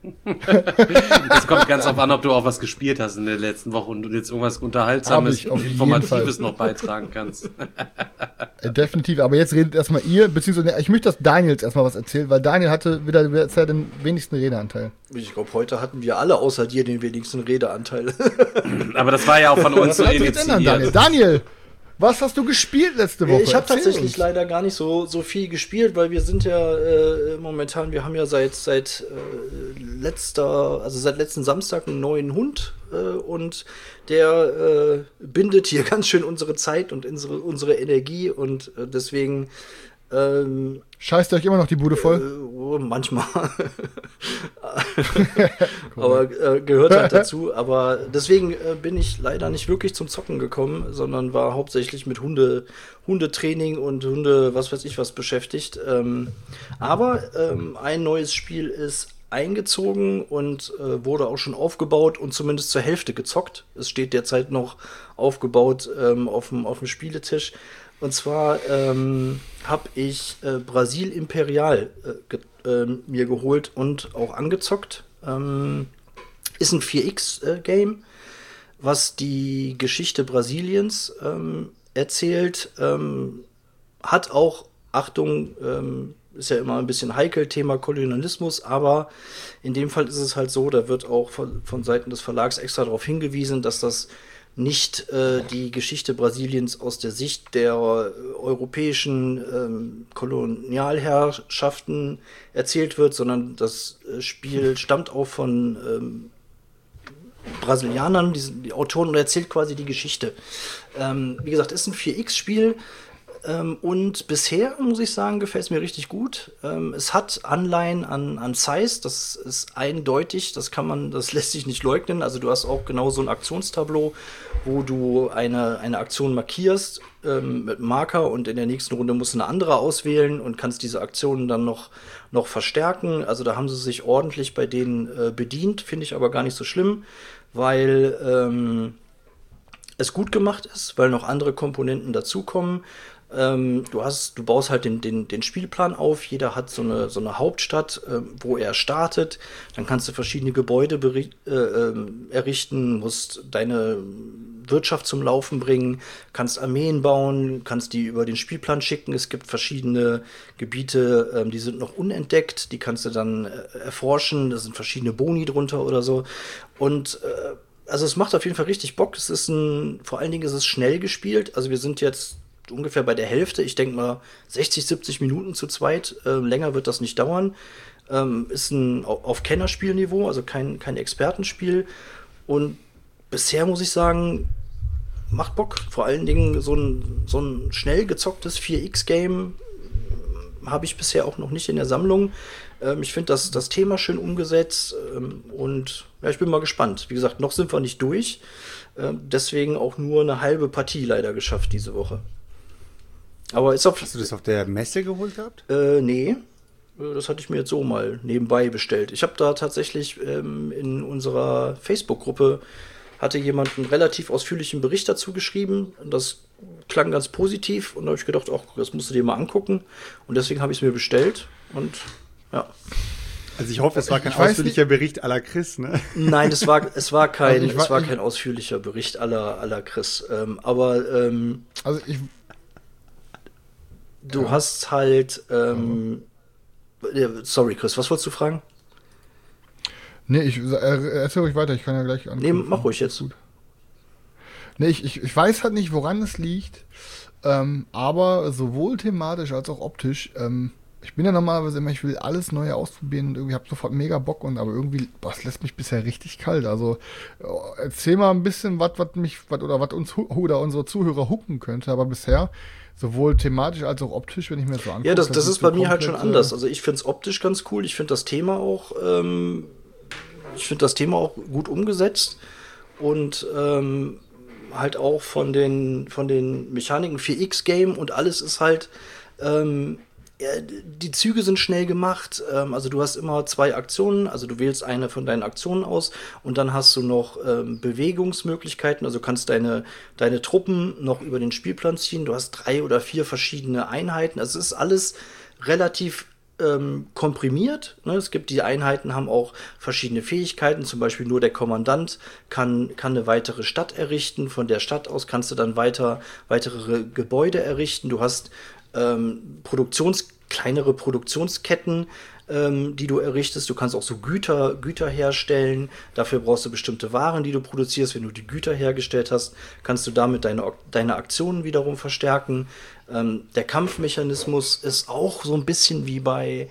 Das kommt ganz drauf an, ob du auch was gespielt hast in der letzten Woche und du jetzt irgendwas Unterhaltsames, Informatives noch beitragen kannst. Definitiv, aber jetzt redet erstmal ihr, beziehungsweise ich möchte, dass Daniel jetzt erstmal was erzählt, weil Daniel hatte wieder den wenigsten Redeanteil. Ich glaube, heute hatten wir alle außer dir den wenigsten Redeanteil. Aber das war ja auch von uns so initiiert. Daniel, was hast du gespielt letzte Woche? Ich habe tatsächlich leider gar nicht so viel gespielt, weil wir sind ja momentan, wir haben ja seit letzten Samstag einen neuen Hund und der bindet hier ganz schön unsere Zeit und unsere Energie und deswegen scheißt euch immer noch die Bude voll? Manchmal. Aber gehört halt dazu. Aber deswegen bin ich leider nicht wirklich zum Zocken gekommen, sondern war hauptsächlich mit Hundetraining und was weiß ich was beschäftigt. Aber ein neues Spiel ist eingezogen und wurde auch schon aufgebaut und zumindest zur Hälfte gezockt. Es steht derzeit noch aufgebaut auf dem Spieletisch. Und zwar habe ich Brasil Imperial mir geholt und auch angezockt. Ist ein 4X-Game, was die Geschichte Brasiliens erzählt. Hat auch, Achtung, ist ja immer ein bisschen heikel, Thema Kolonialismus, aber in dem Fall ist es halt so, da wird auch von Seiten des Verlags extra darauf hingewiesen, dass das nicht die Geschichte Brasiliens aus der Sicht der europäischen Kolonialherrschaften erzählt wird, sondern das Spiel stammt auch von Brasilianern, die Autoren, und erzählt quasi die Geschichte. Wie gesagt, ist ein 4X-Spiel. Und bisher, muss ich sagen, gefällt es mir richtig gut. Es hat Anleihen an Size, das ist eindeutig, das lässt sich nicht leugnen. Also du hast auch genau so ein Aktionstableau, wo du eine Aktion markierst mit Marker und in der nächsten Runde musst du eine andere auswählen und kannst diese Aktionen dann noch verstärken. Also da haben sie sich ordentlich bei denen bedient, finde ich aber gar nicht so schlimm, weil es gut gemacht ist, weil noch andere Komponenten dazukommen. Du baust halt den Spielplan auf, jeder hat so eine Hauptstadt, wo er startet, dann kannst du verschiedene Gebäude errichten, musst deine Wirtschaft zum Laufen bringen, kannst Armeen bauen, kannst die über den Spielplan schicken, es gibt verschiedene Gebiete, die sind noch unentdeckt, die kannst du dann erforschen, da sind verschiedene Boni drunter oder so und also es macht auf jeden Fall richtig Bock, vor allen Dingen ist es schnell gespielt, also wir sind jetzt ungefähr bei der Hälfte, ich denke mal 60, 70 Minuten zu zweit, länger wird das nicht dauern. Ist auf Kennerspielniveau, also kein Expertenspiel. Und bisher muss ich sagen, macht Bock. Vor allen Dingen so ein schnell gezocktes 4X-Game habe ich bisher auch noch nicht in der Sammlung. Ich finde das Thema schön umgesetzt und ja, ich bin mal gespannt. Wie gesagt, noch sind wir nicht durch. Deswegen auch nur eine halbe Partie leider geschafft diese Woche. Aber ist Hast du das auf der Messe geholt gehabt? Nee. Das hatte ich mir jetzt so mal nebenbei bestellt. Ich habe da tatsächlich in unserer Facebook-Gruppe hatte jemand einen relativ ausführlichen Bericht dazu geschrieben. Das klang ganz positiv und da habe ich gedacht, ach, das musst du dir mal angucken. Und deswegen habe ich es mir bestellt und ja. Also ich hoffe, es war kein ausführlicher Bericht à la Chris, ne? Nein, es war kein ausführlicher Bericht à la Chris. Du hast halt sorry, Chris, was wolltest du fragen? Nee, erzähl ruhig weiter, ich kann ja gleich angucken. Nee, mach ruhig jetzt. Gut. Nee, ich weiß halt nicht, woran es liegt, aber sowohl thematisch als auch optisch, ich bin ja normalerweise immer, ich will alles Neue ausprobieren und irgendwie habe sofort mega Bock aber irgendwie, es lässt mich bisher richtig kalt. Also erzähl mal ein bisschen, was uns oder unsere Zuhörer hooken könnte, aber bisher sowohl thematisch als auch optisch, wenn ich mir das so angucke. Ja, das ist bei mir halt schon anders. Also ich finde es optisch ganz cool, ich finde das Thema auch gut umgesetzt und halt auch von den Mechaniken 4X-Game und alles ist halt die Züge sind schnell gemacht, also du hast immer 2 Aktionen, also du wählst eine von deinen Aktionen aus und dann hast du noch Bewegungsmöglichkeiten, also kannst deine Truppen noch über den Spielplan ziehen, du hast 3 oder 4 verschiedene Einheiten, also es ist alles relativ komprimiert, ne? Es gibt die Einheiten, haben auch verschiedene Fähigkeiten, zum Beispiel nur der Kommandant kann eine weitere Stadt errichten, von der Stadt aus kannst du dann weitere Gebäude errichten, du hast kleinere Produktionsketten, die du errichtest. Du kannst auch so Güter herstellen. Dafür brauchst du bestimmte Waren, die du produzierst. Wenn du die Güter hergestellt hast, kannst du damit deine Aktionen wiederum verstärken. Der Kampfmechanismus ist auch so ein bisschen wie bei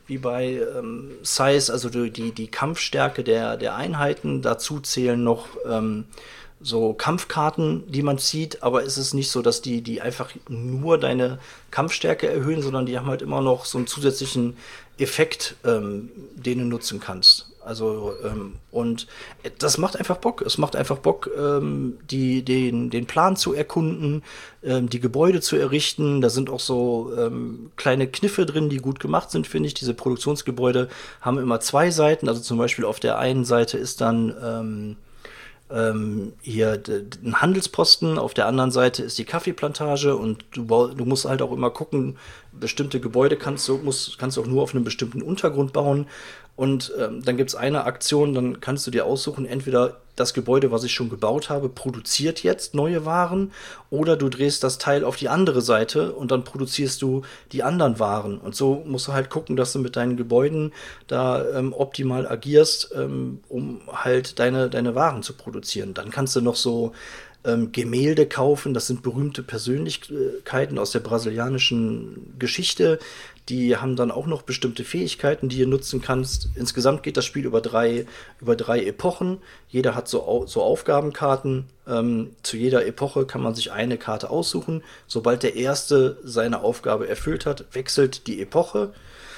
Size, also die Kampfstärke der Einheiten. Dazu zählen noch so Kampfkarten, die man zieht, aber es ist nicht so, dass die einfach nur deine Kampfstärke erhöhen, sondern die haben halt immer noch so einen zusätzlichen Effekt, den du nutzen kannst. Also, und das macht einfach Bock. Es macht einfach Bock, den Plan zu erkunden, die Gebäude zu errichten. Da sind auch so kleine Kniffe drin, die gut gemacht sind, finde ich. Diese Produktionsgebäude haben immer 2 Seiten. Also zum Beispiel auf der einen Seite ist dann hier ein Handelsposten, auf der anderen Seite ist die Kaffeeplantage und du musst halt auch immer gucken, bestimmte Gebäude kannst du auch nur auf einem bestimmten Untergrund bauen und dann gibt's eine Aktion, dann kannst du dir aussuchen, entweder das Gebäude, was ich schon gebaut habe, produziert jetzt neue Waren oder du drehst das Teil auf die andere Seite und dann produzierst du die anderen Waren und so musst du halt gucken, dass du mit deinen Gebäuden da optimal agierst, um halt deine Waren zu produzieren. Dann kannst du noch so Gemälde kaufen, das sind berühmte Persönlichkeiten aus der brasilianischen Geschichte, die haben dann auch noch bestimmte Fähigkeiten, die ihr nutzen kannst. Insgesamt geht das Spiel über drei Epochen. Jeder hat so Aufgabenkarten. Zu jeder Epoche kann man sich eine Karte aussuchen. Sobald der Erste seine Aufgabe erfüllt hat, wechselt die Epoche.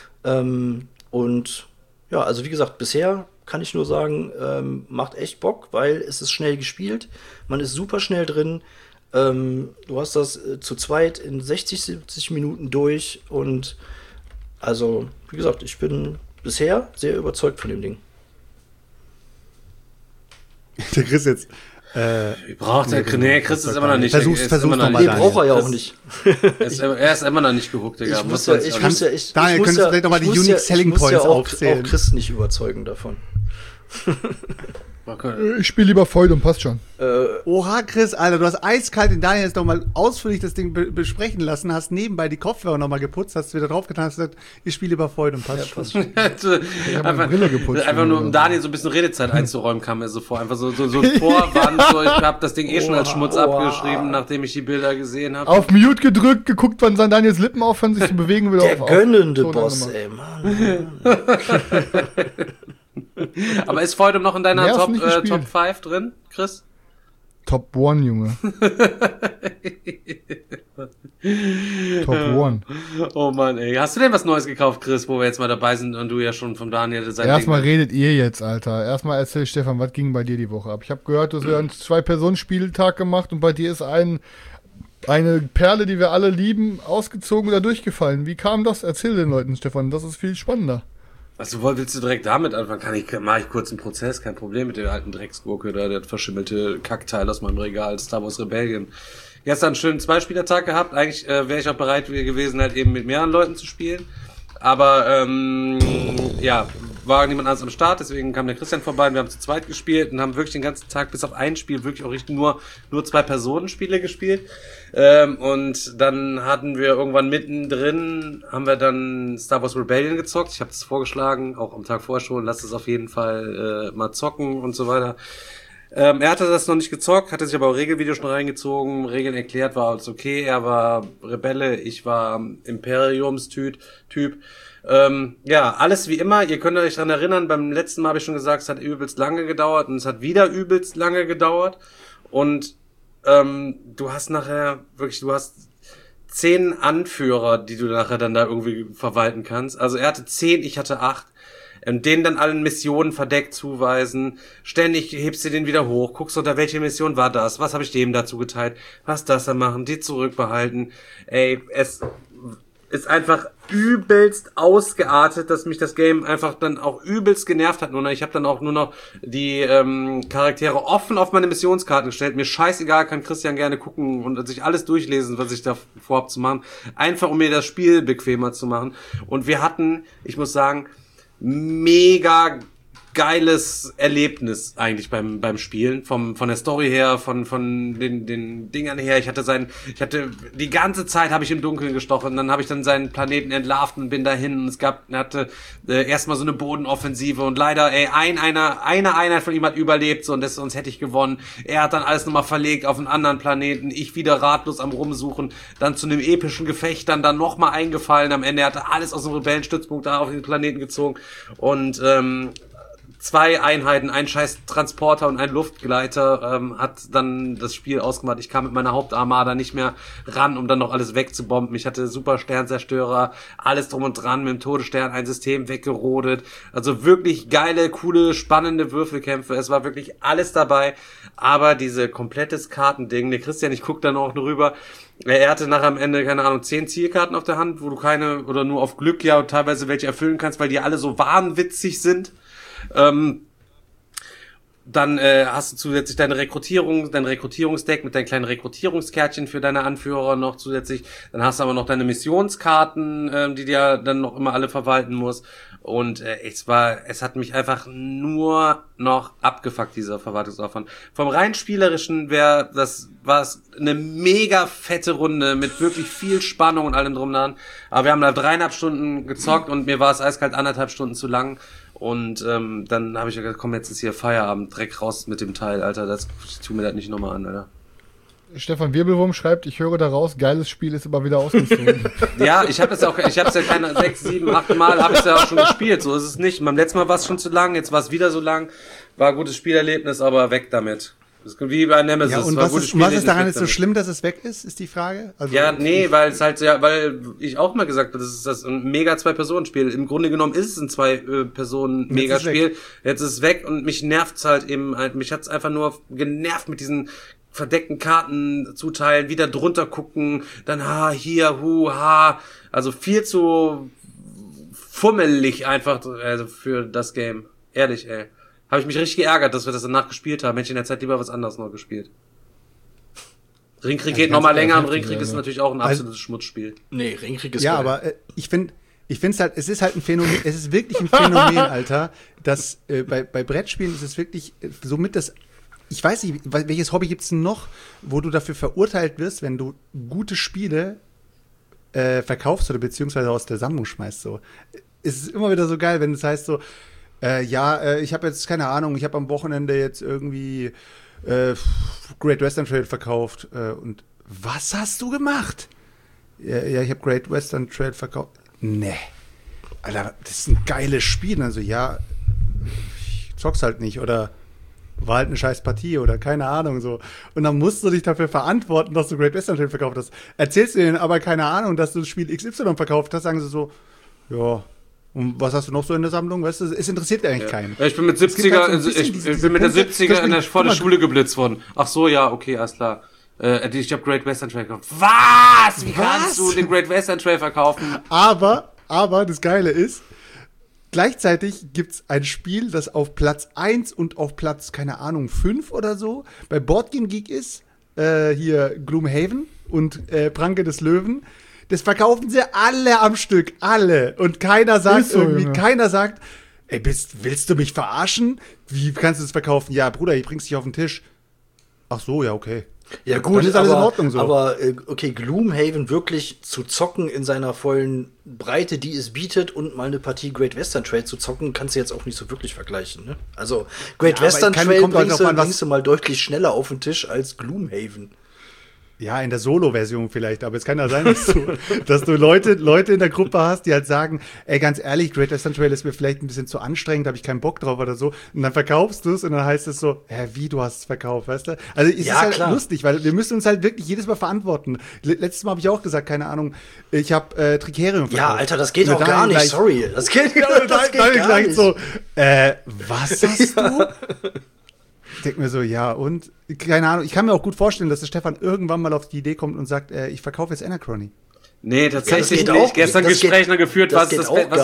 Und ja, also wie gesagt, bisher kann ich nur sagen, macht echt Bock, weil es ist schnell gespielt. Man ist super schnell drin. Du hast das zu zweit in 60, 70 Minuten durch und also, wie gesagt, ich bin bisher sehr überzeugt von dem Ding. Der Chris jetzt. Chris ist immer noch nicht. Versuch's nochmal. Den braucht er ja auch nicht. Er ist immer noch nicht gehuckt, Digga. Daniel, könntest du vielleicht nochmal die Unique Selling Points aufzählen? Auch Chris nicht überzeugen davon. Ich spiele lieber Feud und passt schon. Oha, Chris, Alter, du hast eiskalt den Daniel jetzt nochmal ausführlich das Ding besprechen lassen, hast nebenbei die Kopfhörer nochmal geputzt, hast wieder draufgetan, hast gesagt, ich spiele lieber Feud und passt schon. Ich habe meine Brille geputzt. Einfach nur, um Daniel so ein bisschen Redezeit einzuräumen, kam mir so vor. Einfach so ein Vorwand, so, ich habe das Ding schon als Schmutz abgeschrieben, nachdem ich die Bilder gesehen habe. Auf Mute gedrückt, geguckt, wann Daniels Lippen aufhören, sich zu bewegen. Der gönnende Boss, ey, Mann. Aber ist Feudum noch in deiner Top 5 drin, Chris? Top One, Junge. Top One. Oh Mann, ey. Hast du denn was Neues gekauft, Chris, wo wir jetzt mal dabei sind und du ja schon vom Daniel sein Erstmal redet ihr jetzt, Alter. Erstmal erzähl, Stefan, was ging bei dir die Woche ab? Ich habe gehört, du hast einen 2-Personen-Spieltag gemacht und bei dir ist eine Perle, die wir alle lieben, ausgezogen oder durchgefallen. Wie kam das? Erzähl den Leuten, Stefan. Das ist viel spannender. Also willst du direkt damit anfangen? Mach ich kurz einen Prozess, kein Problem mit der alten Drecksgurke da, der verschimmelte Kackteil aus meinem Regal, Star Wars Rebellion. Gestern einen schönen 2-Spieler-Tag gehabt. Eigentlich wäre ich auch bereit gewesen, halt eben mit mehreren Leuten zu spielen. Aber ja, war niemand anders am Start, deswegen kam der Christian vorbei und wir haben zu zweit gespielt und haben wirklich den ganzen Tag bis auf ein Spiel wirklich auch richtig nur 2-Personen-Spiele gespielt. Und dann hatten wir irgendwann mittendrin, haben wir dann Star Wars Rebellion gezockt. Ich habe das vorgeschlagen, auch am Tag vorher schon, lasst es auf jeden Fall mal zocken und so weiter. Er hatte das noch nicht gezockt, hatte sich aber auch Regelvideo schon reingezogen, Regeln erklärt, war alles okay. Er war Rebelle, ich war Imperiumstyp. Ja, alles wie immer. Ihr könnt euch daran erinnern, beim letzten Mal habe ich schon gesagt, es hat übelst lange gedauert und es hat wieder übelst lange gedauert. Und du hast 10 Anführer, die du nachher dann da irgendwie verwalten kannst. Also er hatte 10, ich hatte 8. Denen dann allen Missionen verdeckt zuweisen. Ständig hebst du den wieder hoch, guckst unter welche Mission war das, was habe ich dem dazu geteilt, was das da machen, die zurückbehalten. Ey, es ist einfach übelst ausgeartet, dass mich das Game einfach dann auch übelst genervt hat. Ich habe dann auch nur noch die Charaktere offen auf meine Missionskarten gestellt. Mir scheißegal, kann Christian gerne gucken und sich alles durchlesen, was ich da vorhab zu machen. Einfach, um mir das Spiel bequemer zu machen. Und wir hatten, ich muss sagen, mega geiles Erlebnis eigentlich beim Spielen, von der Story her, von den Dingern her. Ich hatte die ganze Zeit habe ich im Dunkeln gestochen, dann habe ich dann seinen Planeten entlarvt und bin dahin und er hatte erstmal so eine Bodenoffensive und leider eine Einheit von ihm hat überlebt, so, und sonst hätte ich gewonnen. Er hat dann alles nochmal verlegt auf einen anderen Planeten, ich wieder ratlos am Rumsuchen, dann zu einem epischen Gefecht dann nochmal eingefallen, am Ende hat er alles aus dem Rebellenstützpunkt da auf den Planeten gezogen und 2 Einheiten, ein scheiß Transporter und ein Luftgleiter hat dann das Spiel ausgemacht. Ich kam mit meiner Hauptarmada nicht mehr ran, um dann noch alles wegzubomben. Ich hatte super Sternzerstörer, alles drum und dran, mit dem Todesstern ein System weggerodet. Also wirklich geile, coole, spannende Würfelkämpfe. Es war wirklich alles dabei. Aber diese komplettes Kartending, der Christian, ich guck dann auch nur rüber, er hatte nachher am Ende, keine Ahnung, 10 Zielkarten auf der Hand, wo du keine oder nur auf Glück ja und teilweise welche erfüllen kannst, weil die alle so wahnwitzig sind. Dann hast du zusätzlich dein Rekrutierungsdeck mit deinen kleinen Rekrutierungskärtchen für deine Anführer noch zusätzlich. Dann hast du aber noch deine Missionskarten, die dir dann noch immer alle verwalten musst. Und es hat mich einfach nur noch abgefuckt, dieser Verwaltungsaufwand. Vom rein spielerischen war es eine mega fette Runde mit wirklich viel Spannung und allem drum und dran. Aber wir haben da 3,5 Stunden gezockt und mir war es eiskalt 1,5 Stunden zu lang. Und dann habe ich gesagt, komm, jetzt ist hier Feierabend, Dreck raus mit dem Teil, Alter, ich tu mir das nicht nochmal an, Alter. Stefan Wirbelwurm schreibt, ich höre daraus, geiles Spiel ist aber wieder ausgezogen. Ja, ich habe ja keine 6, 7, 8 Mal, habe ich es ja auch schon gespielt, so ist es nicht. Beim letzten Mal war es schon zu lang, jetzt war es wieder so lang, war ein gutes Spielerlebnis, aber weg damit. Das ist wie bei Nemesis. Ja, und was ist daran jetzt so schlimm, dass es weg ist die Frage? Also, ja, nee, weil ich auch mal gesagt habe, das ist ein mega 2-Personen-Spiel. Im Grunde genommen ist es ein 2-Personen-Megaspiel. Jetzt ist es weg und mich nervt's halt eben, mich hat's einfach nur genervt mit diesen verdeckten Karten zuteilen, wieder drunter gucken, dann hier, also viel zu fummelig einfach, also für das Game. Ehrlich, ey. Habe ich mich richtig geärgert, dass wir das danach gespielt haben. Hätte ich in der Zeit lieber was anderes noch gespielt. Ringkrieg geht nochmal länger und Ringkrieg ist natürlich auch ein absolutes Schmutzspiel. Nee, Ringkrieg ist ja, geil. Aber ich finde halt, es ist halt ein Phänomen, es ist wirklich ein Phänomen, Alter, dass bei Brettspielen ist es wirklich somit das, ich weiß nicht, welches Hobby gibt's denn noch, wo du dafür verurteilt wirst, wenn du gute Spiele verkaufst oder beziehungsweise aus der Sammlung schmeißt, so. Es ist immer wieder so geil, wenn es heißt so, ich habe jetzt, keine Ahnung, ich habe am Wochenende jetzt irgendwie Great Western Trail verkauft. Und was hast du gemacht? Ja, ich habe Great Western Trail verkauft. Nee. Alter, das ist ein geiles Spiel. Also ja, ich zock's halt nicht. Oder war halt eine scheiß Partie oder keine Ahnung so. Und dann musst du dich dafür verantworten, dass du Great Western Trail verkauft hast. Erzählst du denen aber keine Ahnung, dass du das Spiel XY verkauft hast, sagen sie so, ja, und was hast du noch so in der Sammlung? Weißt du, es interessiert eigentlich keinen. Ja, ich bin mit 70er, ich bin mit der 70er vor der Schule geblitzt worden. Ach so, ja, okay, alles klar. Ich habe Great Western Trail gekauft. Was? Wie kannst du den Great Western Trail verkaufen? Aber das Geile ist, gleichzeitig gibt's ein Spiel, das auf Platz 1 und auf Platz, keine Ahnung, 5 oder so bei Boardgame Geek ist. Hier Gloomhaven und Pranke des Löwen. Das verkaufen sie alle am Stück, alle. Und keiner sagt so, keiner sagt, ey, willst du mich verarschen? Wie kannst du das verkaufen? Ja, Bruder, ich bring's dich auf den Tisch. Ach so, ja, okay. Ja gut, dann ist alles in Ordnung so. Aber okay, Gloomhaven wirklich zu zocken in seiner vollen Breite, die es bietet, und mal eine Partie Great Western Trail zu zocken, kannst du jetzt auch nicht so wirklich vergleichen. Ne? Also Great Western Trail bringst du mal deutlich schneller auf den Tisch als Gloomhaven. Ja, in der Solo-Version vielleicht, aber es kann ja sein, dass du Leute in der Gruppe hast, die halt sagen, ey, ganz ehrlich, Great Western Trail ist mir vielleicht ein bisschen zu anstrengend, da habe ich keinen Bock drauf oder so. Und dann verkaufst du es und dann heißt es so, wie, du hast es verkauft, weißt du? Also es ist halt lustig, weil wir müssen uns halt wirklich jedes Mal verantworten. Letztes Mal habe ich auch gesagt, keine Ahnung, ich habe Tricerium verkauft. Ja, Alter, das geht auch gar nicht, sorry. Das geht gar nicht. So, was hast du? Ich denke mir so, ja, und keine Ahnung, ich kann mir auch gut vorstellen, dass der Stefan irgendwann mal auf die Idee kommt und sagt, ich verkaufe jetzt Anachrony. Nee, tatsächlich nicht. Gestern Gespräch noch geführt, was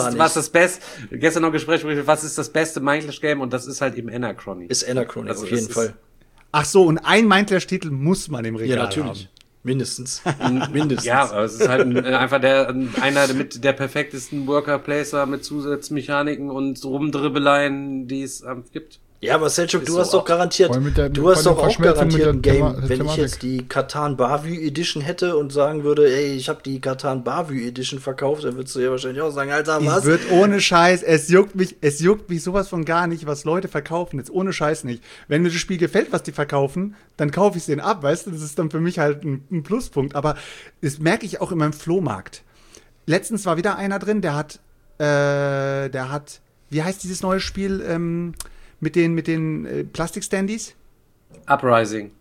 ist das beste Mindlash-Game, und das ist halt eben Anachrony. Ist Anachrony, auf jeden Fall. Ach so, und ein Mindlash-Titel muss man im Regal haben. Ja, natürlich. Haben. Mindestens. Ja, aber es ist halt einfach einer mit der perfektesten Worker-Placer mit Zusatzmechaniken und Rumdribbeleien, die es gibt. Ja, aber Selchuk, du hast doch garantiert, du hast doch auch garantiert ein Game, wenn ich jetzt die Catan Bavü Edition hätte und sagen würde, ey, ich habe die Catan Bavü Edition verkauft, dann würdest du ja wahrscheinlich auch sagen, Alter, was? Ich würde ohne Scheiß, es juckt mich sowas von gar nicht, was Leute verkaufen, jetzt ohne Scheiß nicht. Wenn mir das Spiel gefällt, was die verkaufen, dann kaufe ich es denen ab, weißt du, das ist dann für mich halt ein Pluspunkt, aber das merke ich auch in meinem Flohmarkt. Letztens war wieder einer drin, der hat, wie heißt dieses neue Spiel, mit den Plastikstandies? Uprising,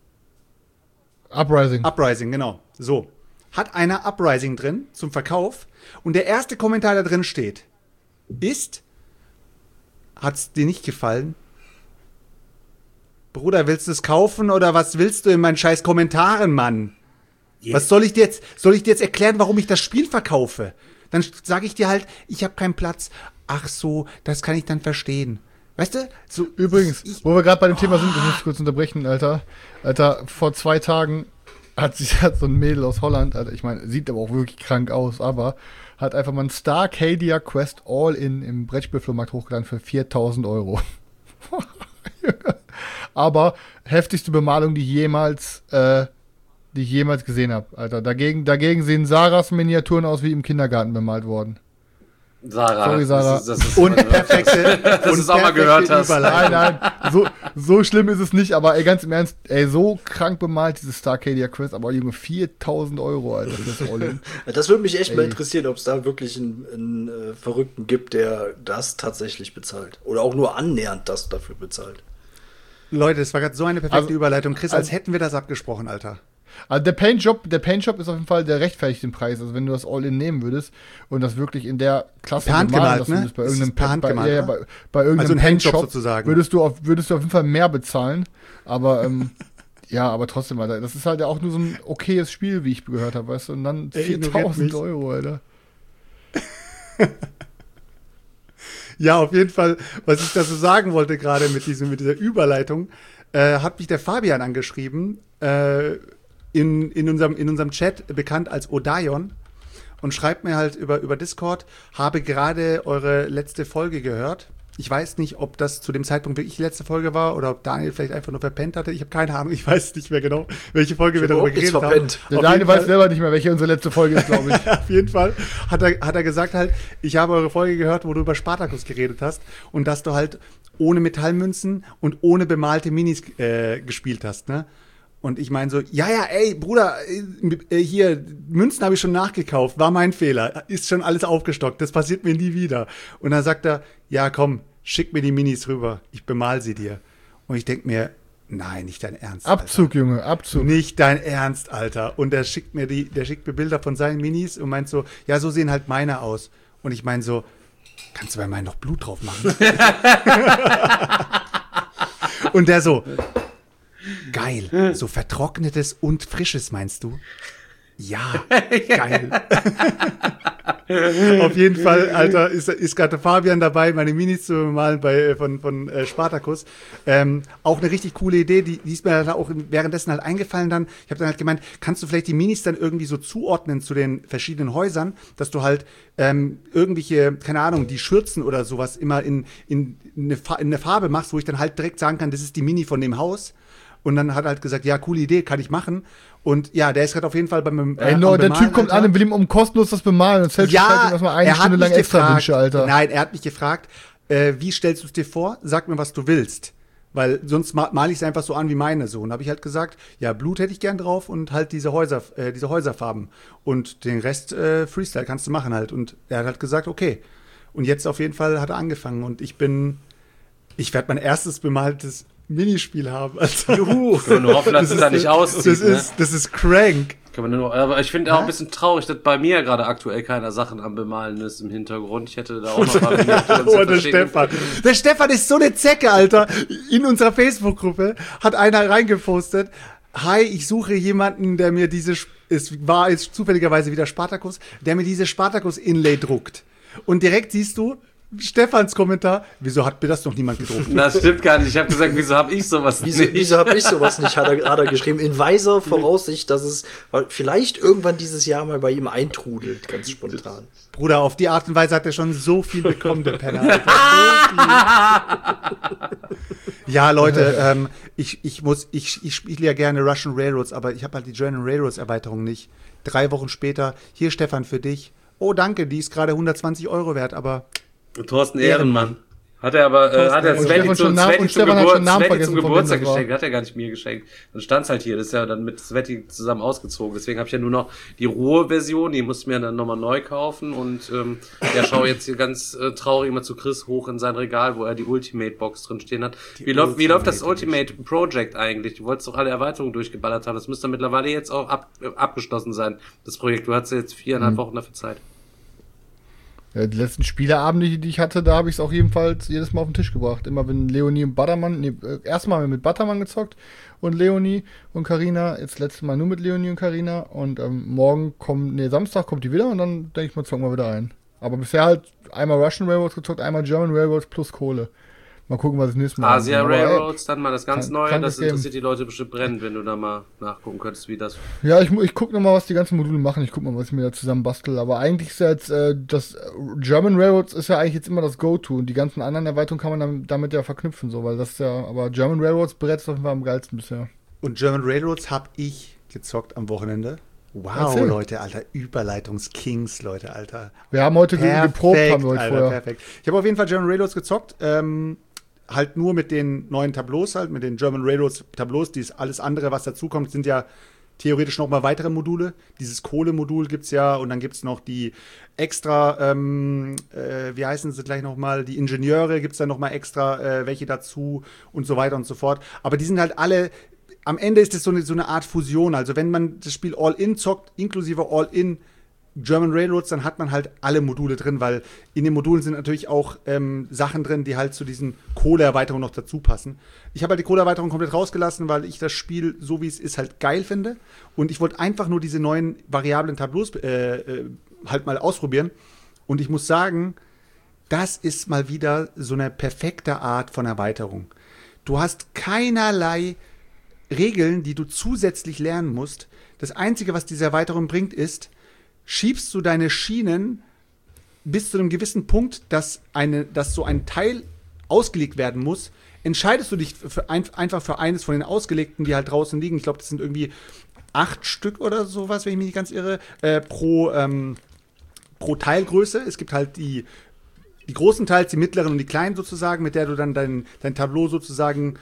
genau. So. Hat einer Uprising drin zum Verkauf und der erste Kommentar, der drin steht, ist, hat's dir nicht gefallen? Bruder, willst du es kaufen oder was willst du in meinen scheiß Kommentaren, Mann? Yeah. Was soll ich dir jetzt erklären, warum ich das Spiel verkaufe? Dann sage ich dir halt, ich habe keinen Platz. Ach so, das kann ich dann verstehen. Weißt du? So, übrigens, wo wir gerade bei dem Thema sind, ich muss kurz unterbrechen, Alter, vor 2 Tagen hat so ein Mädel aus Holland, Alter, ich meine, sieht aber auch wirklich krank aus, aber hat einfach mal ein Starcadia Quest All-In im Brettspielflohmarkt hochgeladen für 4.000 €. Aber heftigste Bemalung, die ich jemals gesehen habe, Alter. Dagegen sehen Sarahs Miniaturen aus wie im Kindergarten bemalt worden. Sorry, Sarah. Das ist und perfekte, dass du es auch mal gehört hast. Nein, so schlimm ist es nicht, aber ey, ganz im Ernst, ey, so krank bemalt, dieses Starcadia Quest, aber Junge, 4.000 €, Alter, das All-In. Das würde mich echt mal interessieren, ob es da wirklich einen Verrückten gibt, der das tatsächlich bezahlt. Oder auch nur annähernd das dafür bezahlt. Leute, das war gerade so eine perfekte Überleitung. Chris, als hätten wir das abgesprochen, Alter. Also der Paintjob ist auf jeden Fall, der rechtfertigt den Preis. Also wenn du das All-In nehmen würdest und das wirklich in der Klasse gemalt, ne? Bei irgendeinem also Paintshop sozusagen. Würdest du auf jeden Fall mehr bezahlen. Aber ja, aber trotzdem, Alter, das ist halt ja auch nur so ein okayes Spiel, wie ich gehört habe, weißt du? Und dann 4.000 €, Alter. Ja, auf jeden Fall, was ich da so sagen wollte gerade mit dieser Überleitung, hat mich der Fabian angeschrieben, in unserem Chat bekannt als Odaion, und schreibt mir halt über Discord, habe gerade eure letzte Folge gehört. Ich weiß nicht, ob das zu dem Zeitpunkt wirklich die letzte Folge war oder ob Daniel vielleicht einfach nur verpennt hatte. Ich habe keine Ahnung, ich weiß nicht mehr genau, welche Folge wir darüber geredet haben. Der Daniel weiß selber nicht mehr, welche unsere letzte Folge ist, glaube ich. Auf jeden Fall hat er gesagt halt, ich habe eure Folge gehört, wo du über Spartacus geredet hast und dass du halt ohne Metallmünzen und ohne bemalte Minis gespielt hast, ne? Und ich meine so, ja, ey, Bruder, hier, Münzen habe ich schon nachgekauft, war mein Fehler, ist schon alles aufgestockt, das passiert mir nie wieder. Und dann sagt er, ja, komm, schick mir die Minis rüber, ich bemal sie dir. Und ich denke mir, nein, nicht dein Ernst, Abzug, Alter. Junge, Abzug. Nicht dein Ernst, Alter. Und der schickt mir Bilder von seinen Minis und meint so, ja, so sehen halt meine aus. Und ich meine so, kannst du bei meinen noch Blut drauf machen? Und der so, geil, so vertrocknetes und frisches meinst du? Ja, geil. Auf jeden Fall, Alter, ist gerade Fabian dabei, meine Minis zu malen von Spartacus. Auch eine richtig coole Idee, die ist mir halt auch währenddessen halt eingefallen dann. Ich habe dann halt gemeint, kannst du vielleicht die Minis dann irgendwie so zuordnen zu den verschiedenen Häusern, dass du halt irgendwelche, keine Ahnung, die Schürzen oder sowas immer in eine Farbe machst, wo ich dann halt direkt sagen kann, das ist die Mini von dem Haus. Und dann hat er halt gesagt, ja, coole Idee, kann ich machen. Und ja, der ist gerade auf jeden Fall beim der Typ kommt an und will ihm kostenlos das bemalen und zählt erstmal eine Stunde lang extra Wünsche, Alter. Nein, er hat mich gefragt, wie stellst du es dir vor? Sag mir, was du willst. Weil sonst male ich es einfach so an wie meine so. Und habe ich halt gesagt, ja, Blut hätte ich gern drauf und halt diese Häuserfarben. Und den Rest Freestyle kannst du machen halt. Und er hat halt gesagt, okay. Und jetzt auf jeden Fall hat er angefangen. Und ich werde mein erstes bemaltes Minispiel haben. Also, Juhu. Ich kann nur hoffen, dass es da nicht auszieht. Das ist crank. Aber ich finde auch ein bisschen traurig, dass bei mir gerade aktuell keiner Sachen am Bemalen ist im Hintergrund. Ich hätte da auch noch mal der Stefan. Der Stefan ist so eine Zecke, Alter. In unserer Facebook-Gruppe hat einer reingepostet, hi, ich suche jemanden, der mir es war jetzt zufälligerweise wieder Spartacus, der mir diese Spartacus-Inlay druckt. Und direkt siehst du, Stefans Kommentar, wieso hat mir das noch niemand gedruckt? Das stimmt gar nicht. Ich habe gesagt, wieso habe ich sowas nicht? Wieso habe ich sowas nicht, hat er geschrieben. In weiser Voraussicht, dass es vielleicht irgendwann dieses Jahr mal bei ihm eintrudelt, ganz spontan. Bruder, auf die Art und Weise hat er schon so viel bekommen, der Penner. Ja, Leute, ich spiele ja gerne Russian Railroads, aber ich habe halt die German Railroads Erweiterung nicht. 3 Wochen später, hier Stefan für dich. Oh, danke, die ist gerade 120 € wert, aber Thorsten Ehrenmann. Hat er aber, hat er Sveti zum Geburtstag geschenkt, hat er gar nicht mir geschenkt. Dann stand's halt hier, das ist ja dann mit Sveti zusammen ausgezogen. Deswegen habe ich ja nur noch die rohe Version, die musste mir dann nochmal neu kaufen und schaue jetzt hier ganz traurig immer zu Chris hoch in sein Regal, wo er die Ultimate Box drin stehen hat. Wie läuft das Ultimate Project eigentlich? Du wolltest doch alle Erweiterungen durchgeballert haben. Das müsste mittlerweile jetzt auch abgeschlossen sein, das Projekt. Du hattest jetzt 4,5 Wochen dafür Zeit. Ja, die letzten Spieleabende, die ich hatte, da habe ich es auch jedes Mal auf den Tisch gebracht. Immer wenn Leonie und Buttermann, erstmal mit Buttermann gezockt und Leonie und Carina, jetzt letztes Mal nur mit Leonie und Carina und Samstag kommt die wieder und dann denke ich mal, zocken wir wieder ein. Aber bisher halt einmal Russian Railroads gezockt, einmal German Railroads plus Kohle. Mal gucken, was das nächste Mal ist. Asia Railroads, dann mal das ganz Neue, das interessiert die Leute bestimmt brennend, wenn du da mal nachgucken könntest, wie das... Ja, ich gucke nochmal, was die ganzen Module machen, ich gucke mal, was ich mir da zusammen bastel, aber eigentlich ist ja jetzt, das German Railroads ist ja eigentlich jetzt immer das Go-To und die ganzen anderen Erweiterungen kann man damit ja verknüpfen, so, weil das ist ja, aber German Railroads Brett ist auf jeden Fall am geilsten bisher. Und German Railroads habe ich gezockt am Wochenende. Wow, erzähl. Leute, Alter, Überleitungs-Kings, Leute, Alter. Wir haben heute geprobt, haben wir heute Alter, vorher. Perfekt. Ich habe auf jeden Fall German Railroads gezockt, halt nur mit den neuen Tableaus halt, mit den German Railroads Tableaus, alles andere, was dazukommt, sind ja theoretisch noch mal weitere Module. Dieses Kohlemodul gibt's ja und dann gibt's noch die extra, wie heißen sie gleich noch mal, die Ingenieure gibt's dann noch mal extra welche dazu und so weiter und so fort. Aber die sind halt alle, am Ende ist es so eine Art Fusion. Also wenn man das Spiel All-In zockt, inklusive All-In German Railroads, dann hat man halt alle Module drin, weil in den Modulen sind natürlich auch Sachen drin, die halt zu diesen Kohle-Erweiterungen noch dazu passen. Ich habe halt die Kohle-Erweiterung komplett rausgelassen, weil ich das Spiel, so wie es ist, halt geil finde. Und ich wollte einfach nur diese neuen variablen Tableaus halt mal ausprobieren. Und ich muss sagen, das ist mal wieder so eine perfekte Art von Erweiterung. Du hast keinerlei Regeln, die du zusätzlich lernen musst. Das Einzige, was diese Erweiterung bringt, ist, schiebst du deine Schienen bis zu einem gewissen Punkt, dass so ein Teil ausgelegt werden muss, entscheidest du dich einfach für eines von den ausgelegten, die halt draußen liegen. Ich glaube, das sind irgendwie 8 Stück oder sowas, wenn ich mich nicht ganz irre, pro Teilgröße. Es gibt halt die großen Teils, die mittleren und die kleinen sozusagen, mit der du dann dein Tableau sozusagen,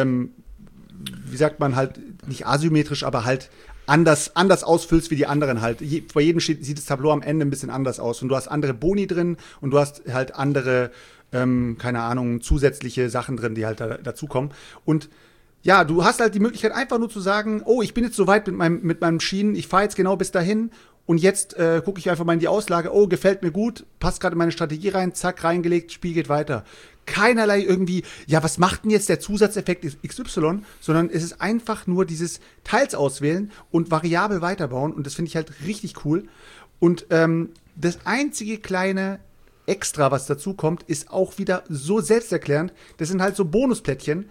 wie sagt man halt, nicht asymmetrisch, aber halt anders ausfüllst wie die anderen halt. Bei jedem sieht das Tableau am Ende ein bisschen anders aus. Und du hast andere Boni drin und du hast halt andere keine Ahnung, zusätzliche Sachen drin, die halt dazukommen. Und ja, du hast halt die Möglichkeit, einfach nur zu sagen, oh, ich bin jetzt so weit mit meinem Schienen, ich fahre jetzt genau bis dahin und jetzt gucke ich einfach mal in die Auslage, oh, gefällt mir gut, passt gerade in meine Strategie rein, zack, reingelegt, Spiel geht weiter. Keinerlei irgendwie, ja, was macht denn jetzt der Zusatzeffekt XY, sondern es ist einfach nur dieses Teils auswählen und variabel weiterbauen und das finde ich halt richtig cool. Und das einzige kleine Extra, was dazu kommt, ist auch wieder so selbsterklärend. Das sind halt so Bonusplättchen,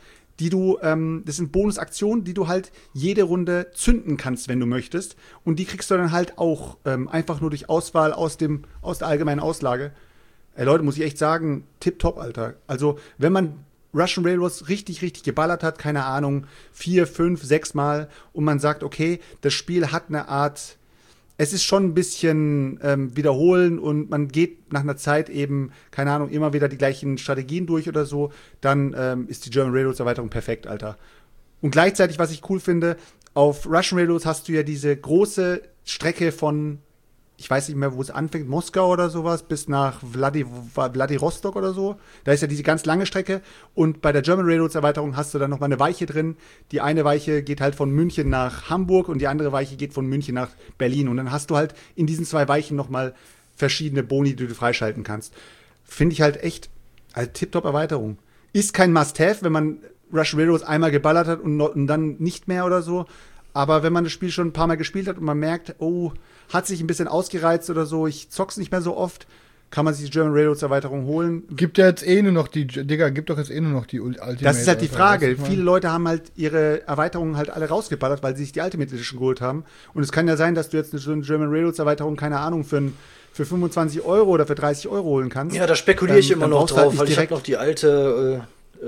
das sind Bonusaktionen, die du halt jede Runde zünden kannst, wenn du möchtest. Und die kriegst du dann halt auch einfach nur durch Auswahl aus der allgemeinen Auslage. Ey, Leute, muss ich echt sagen, tipptopp, Alter. Also, wenn man Russian Railroads richtig, richtig geballert hat, keine Ahnung, 4, 5, 6 Mal und man sagt, okay, das Spiel hat eine Art, es ist schon ein bisschen wiederholen und man geht nach einer Zeit eben, keine Ahnung, immer wieder die gleichen Strategien durch oder so, dann ist die German Railroads Erweiterung perfekt, Alter. Und gleichzeitig, was ich cool finde, auf Russian Railroads hast du ja diese große Strecke von, ich weiß nicht mehr, wo es anfängt, Moskau oder sowas, bis nach Vladivostok oder so. Da ist ja diese ganz lange Strecke. Und bei der German Railroads Erweiterung hast du dann noch mal eine Weiche drin. Die eine Weiche geht halt von München nach Hamburg und die andere Weiche geht von München nach Berlin. Und dann hast du halt in diesen 2 Weichen noch mal verschiedene Boni, die du freischalten kannst. Finde ich halt echt als Tip-Top-Erweiterung. Ist kein Must-Have, wenn man Russian Railroads einmal geballert hat und dann nicht mehr oder so. Aber wenn man das Spiel schon ein paar Mal gespielt hat und man merkt, oh, hat sich ein bisschen ausgereizt oder so, ich zock's nicht mehr so oft, kann man sich die German Railroads Erweiterung holen. Gibt ja jetzt nur noch die Ultimate. Das ist halt die Frage. Viele Leute haben halt ihre Erweiterungen halt alle rausgeballert, weil sie sich die Ultimate Edition geholt haben. Und es kann ja sein, dass du jetzt eine German Railroads Erweiterung, keine Ahnung, für 25 Euro oder für 30 Euro holen kannst. Ja, da spekuliere ich immer noch drauf, halt weil ich habe noch die alte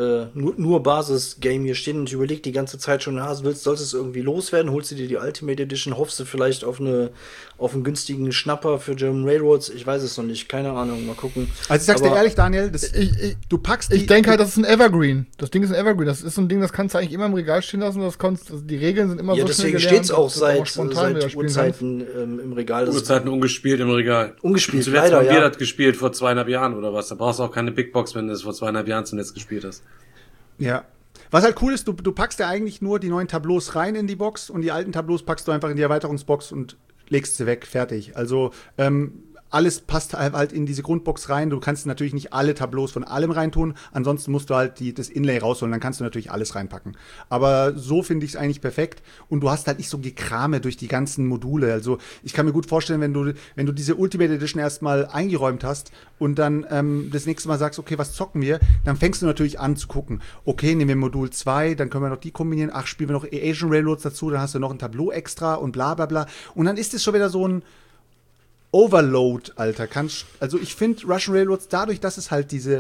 nur Basis-Game hier stehen und ich überlege die ganze Zeit schon, sollst du es irgendwie loswerden, holst du dir die Ultimate Edition, hoffst du vielleicht auf einen günstigen Schnapper für German Railroads, ich weiß es noch nicht, keine Ahnung, mal gucken. Also ich sag's dir ehrlich, Daniel, du packst ich denke halt, das ist ein Evergreen. Das Ding ist ein Evergreen. Das ist so ein Ding, das kannst du eigentlich immer im Regal stehen lassen. Die Regeln sind immer so schnell gelernt. Ja, deswegen steht's auch seit Urzeiten im Regal. Urzeiten ungespielt im Regal. Ungespielt, zuletzt haben wir das gespielt vor 2,5 Jahren oder was. Da brauchst du auch keine Big Box, wenn du es vor 2,5 Jahren zuletzt gespielt hast. Ja. Was halt cool ist, du packst ja eigentlich nur die neuen Tableaus rein in die Box und die alten Tableaus packst du einfach in die Erweiterungsbox und legst sie weg, fertig. Also alles passt halt in diese Grundbox rein. Du kannst natürlich nicht alle Tableaus von allem reintun, ansonsten musst du halt das Inlay rausholen, dann kannst du natürlich alles reinpacken. Aber so finde ich es eigentlich perfekt und du hast halt nicht so Gekrame durch die ganzen Module. Also ich kann mir gut vorstellen, wenn du diese Ultimate Edition erstmal eingeräumt hast und dann das nächste Mal sagst, okay, was zocken wir, dann fängst du natürlich an zu gucken. Okay, nehmen wir Modul 2, dann können wir noch die kombinieren. Ach, spielen wir noch Asian Railroads dazu, dann hast du noch ein Tableau extra und bla bla bla. Und dann ist es schon wieder so ein Overload, Alter. Also ich finde Russian Railroads dadurch, dass es halt dieses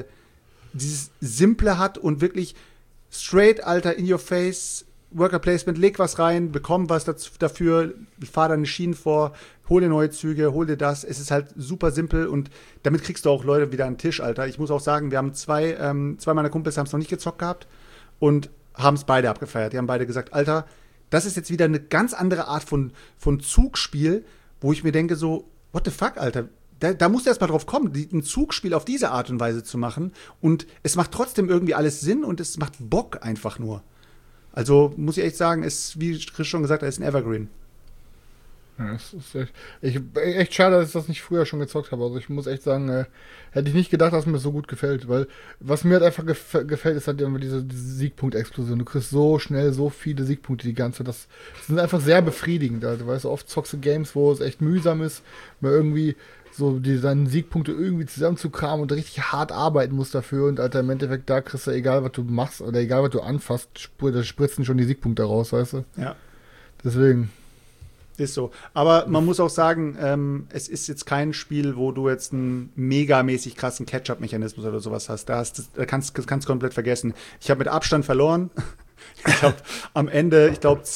Simple hat und wirklich straight, Alter, in your face, Worker Placement, leg was rein, bekomm was dafür, fahr deine Schienen vor, hol dir neue Züge, hol dir das. Es ist halt super simpel und damit kriegst du auch Leute wieder an den Tisch, Alter. Ich muss auch sagen, wir haben zwei meiner Kumpels haben es noch nicht gezockt gehabt und haben es beide abgefeiert. Die haben beide gesagt, Alter, das ist jetzt wieder eine ganz andere Art von Zugspiel, wo ich mir denke so, what the fuck, Alter? Da musst du erst mal drauf kommen, ein Zugspiel auf diese Art und Weise zu machen. Und es macht trotzdem irgendwie alles Sinn und es macht Bock einfach nur. Also muss ich echt sagen, wie Chris schon gesagt hat, ist ein Evergreen. Ja, es ist echt schade, dass ich das nicht früher schon gezockt habe. Also ich muss echt sagen, hätte ich nicht gedacht, dass mir so gut gefällt. Weil was mir halt einfach gefällt, ist halt immer diese Siegpunktexplosion. Du kriegst so schnell so viele Siegpunkte die ganze Zeit. Das sind einfach sehr befriedigend. Also, weißt du, oft zockst du Games, wo es echt mühsam ist, mal irgendwie so deine Siegpunkte irgendwie zusammenzukramen und richtig hart arbeiten musst dafür. Und Alter, im Endeffekt, da kriegst du, egal was du machst oder egal was du anfasst, da spritzen schon die Siegpunkte raus, weißt du? Ja. Deswegen. Ist so. Aber man muss auch sagen, es ist jetzt kein Spiel, wo du jetzt einen megamäßig krassen Catch-up-Mechanismus oder sowas hast. Da kannst du komplett vergessen. Ich habe mit Abstand verloren. Ich habe am Ende, ich glaube,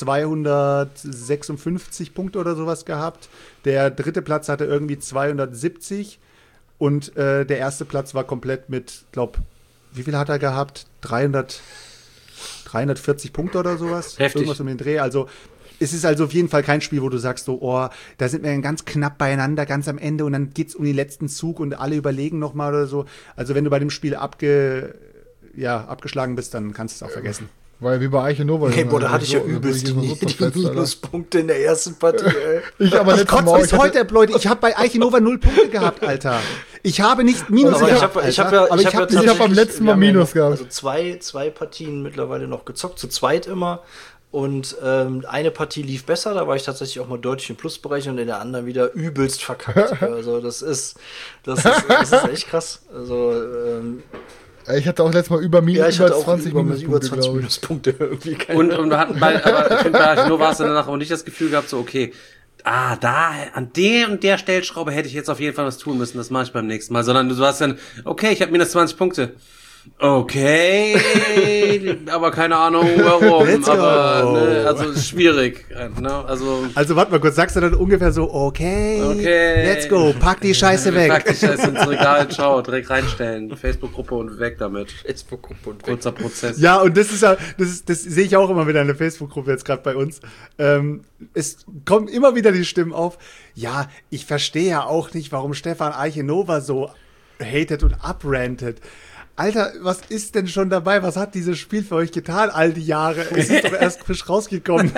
256 Punkte oder sowas gehabt. Der dritte Platz hatte irgendwie 270 und der erste Platz war komplett mit, glaube, wie viel hat er gehabt? 340 Punkte oder sowas. Heftig. Irgendwas um den Dreh. Also es ist also auf jeden Fall kein Spiel, wo du sagst so, oh, da sind wir ganz knapp beieinander, ganz am Ende und dann geht's um den letzten Zug und alle überlegen nochmal oder so. Also wenn du bei dem Spiel abgeschlagen bist, dann kannst du es auch vergessen. Weil wie bei Eiche Nova. Hey, boah, da hatte ich ja übelst die Minuspunkte in der ersten Partie, ey. Ich kotze bis heute, Leute. Ich habe bei Eiche Nova 0 Punkte gehabt, Alter. Ich habe nicht Minus gehabt. Ich habe beim letzten Mal Minus gehabt. Also zwei Partien mittlerweile noch gezockt, zu zweit immer. Und eine Partie lief besser, da war ich tatsächlich auch mal deutlich im Plusbereich und in der anderen wieder übelst verkackt. Also das ist echt krass. Also ich hatte auch letztes Mal über 20 Minuspunkte irgendwie. Und wir hatten aber ich finde, bei Archinova hast du danach aber nicht das Gefühl gehabt, so, okay, da, an der und der Stellschraube hätte ich jetzt auf jeden Fall was tun müssen, das mache ich beim nächsten Mal. Sondern du hast dann, okay, ich habe minus 20 Punkte. Okay, aber keine Ahnung warum, aber ne, also schwierig. Ne? Also warte mal kurz, sagst du dann ungefähr so, okay, let's go, pack die Scheiße weg. Pack die Scheiße ins Regal, ciao, direkt reinstellen, Facebook-Gruppe und weg damit. Facebook-Gruppe und weg. Kurzer Prozess. Ja, und das sehe ich auch immer wieder in der Facebook-Gruppe jetzt gerade bei uns. Es kommen immer wieder die Stimmen auf, ja, ich verstehe ja auch nicht, warum Stefan Eiche Nova so hatet und uprantet. Alter, was ist denn schon dabei? Was hat dieses Spiel für euch getan, all die Jahre? Es ist doch erst frisch rausgekommen.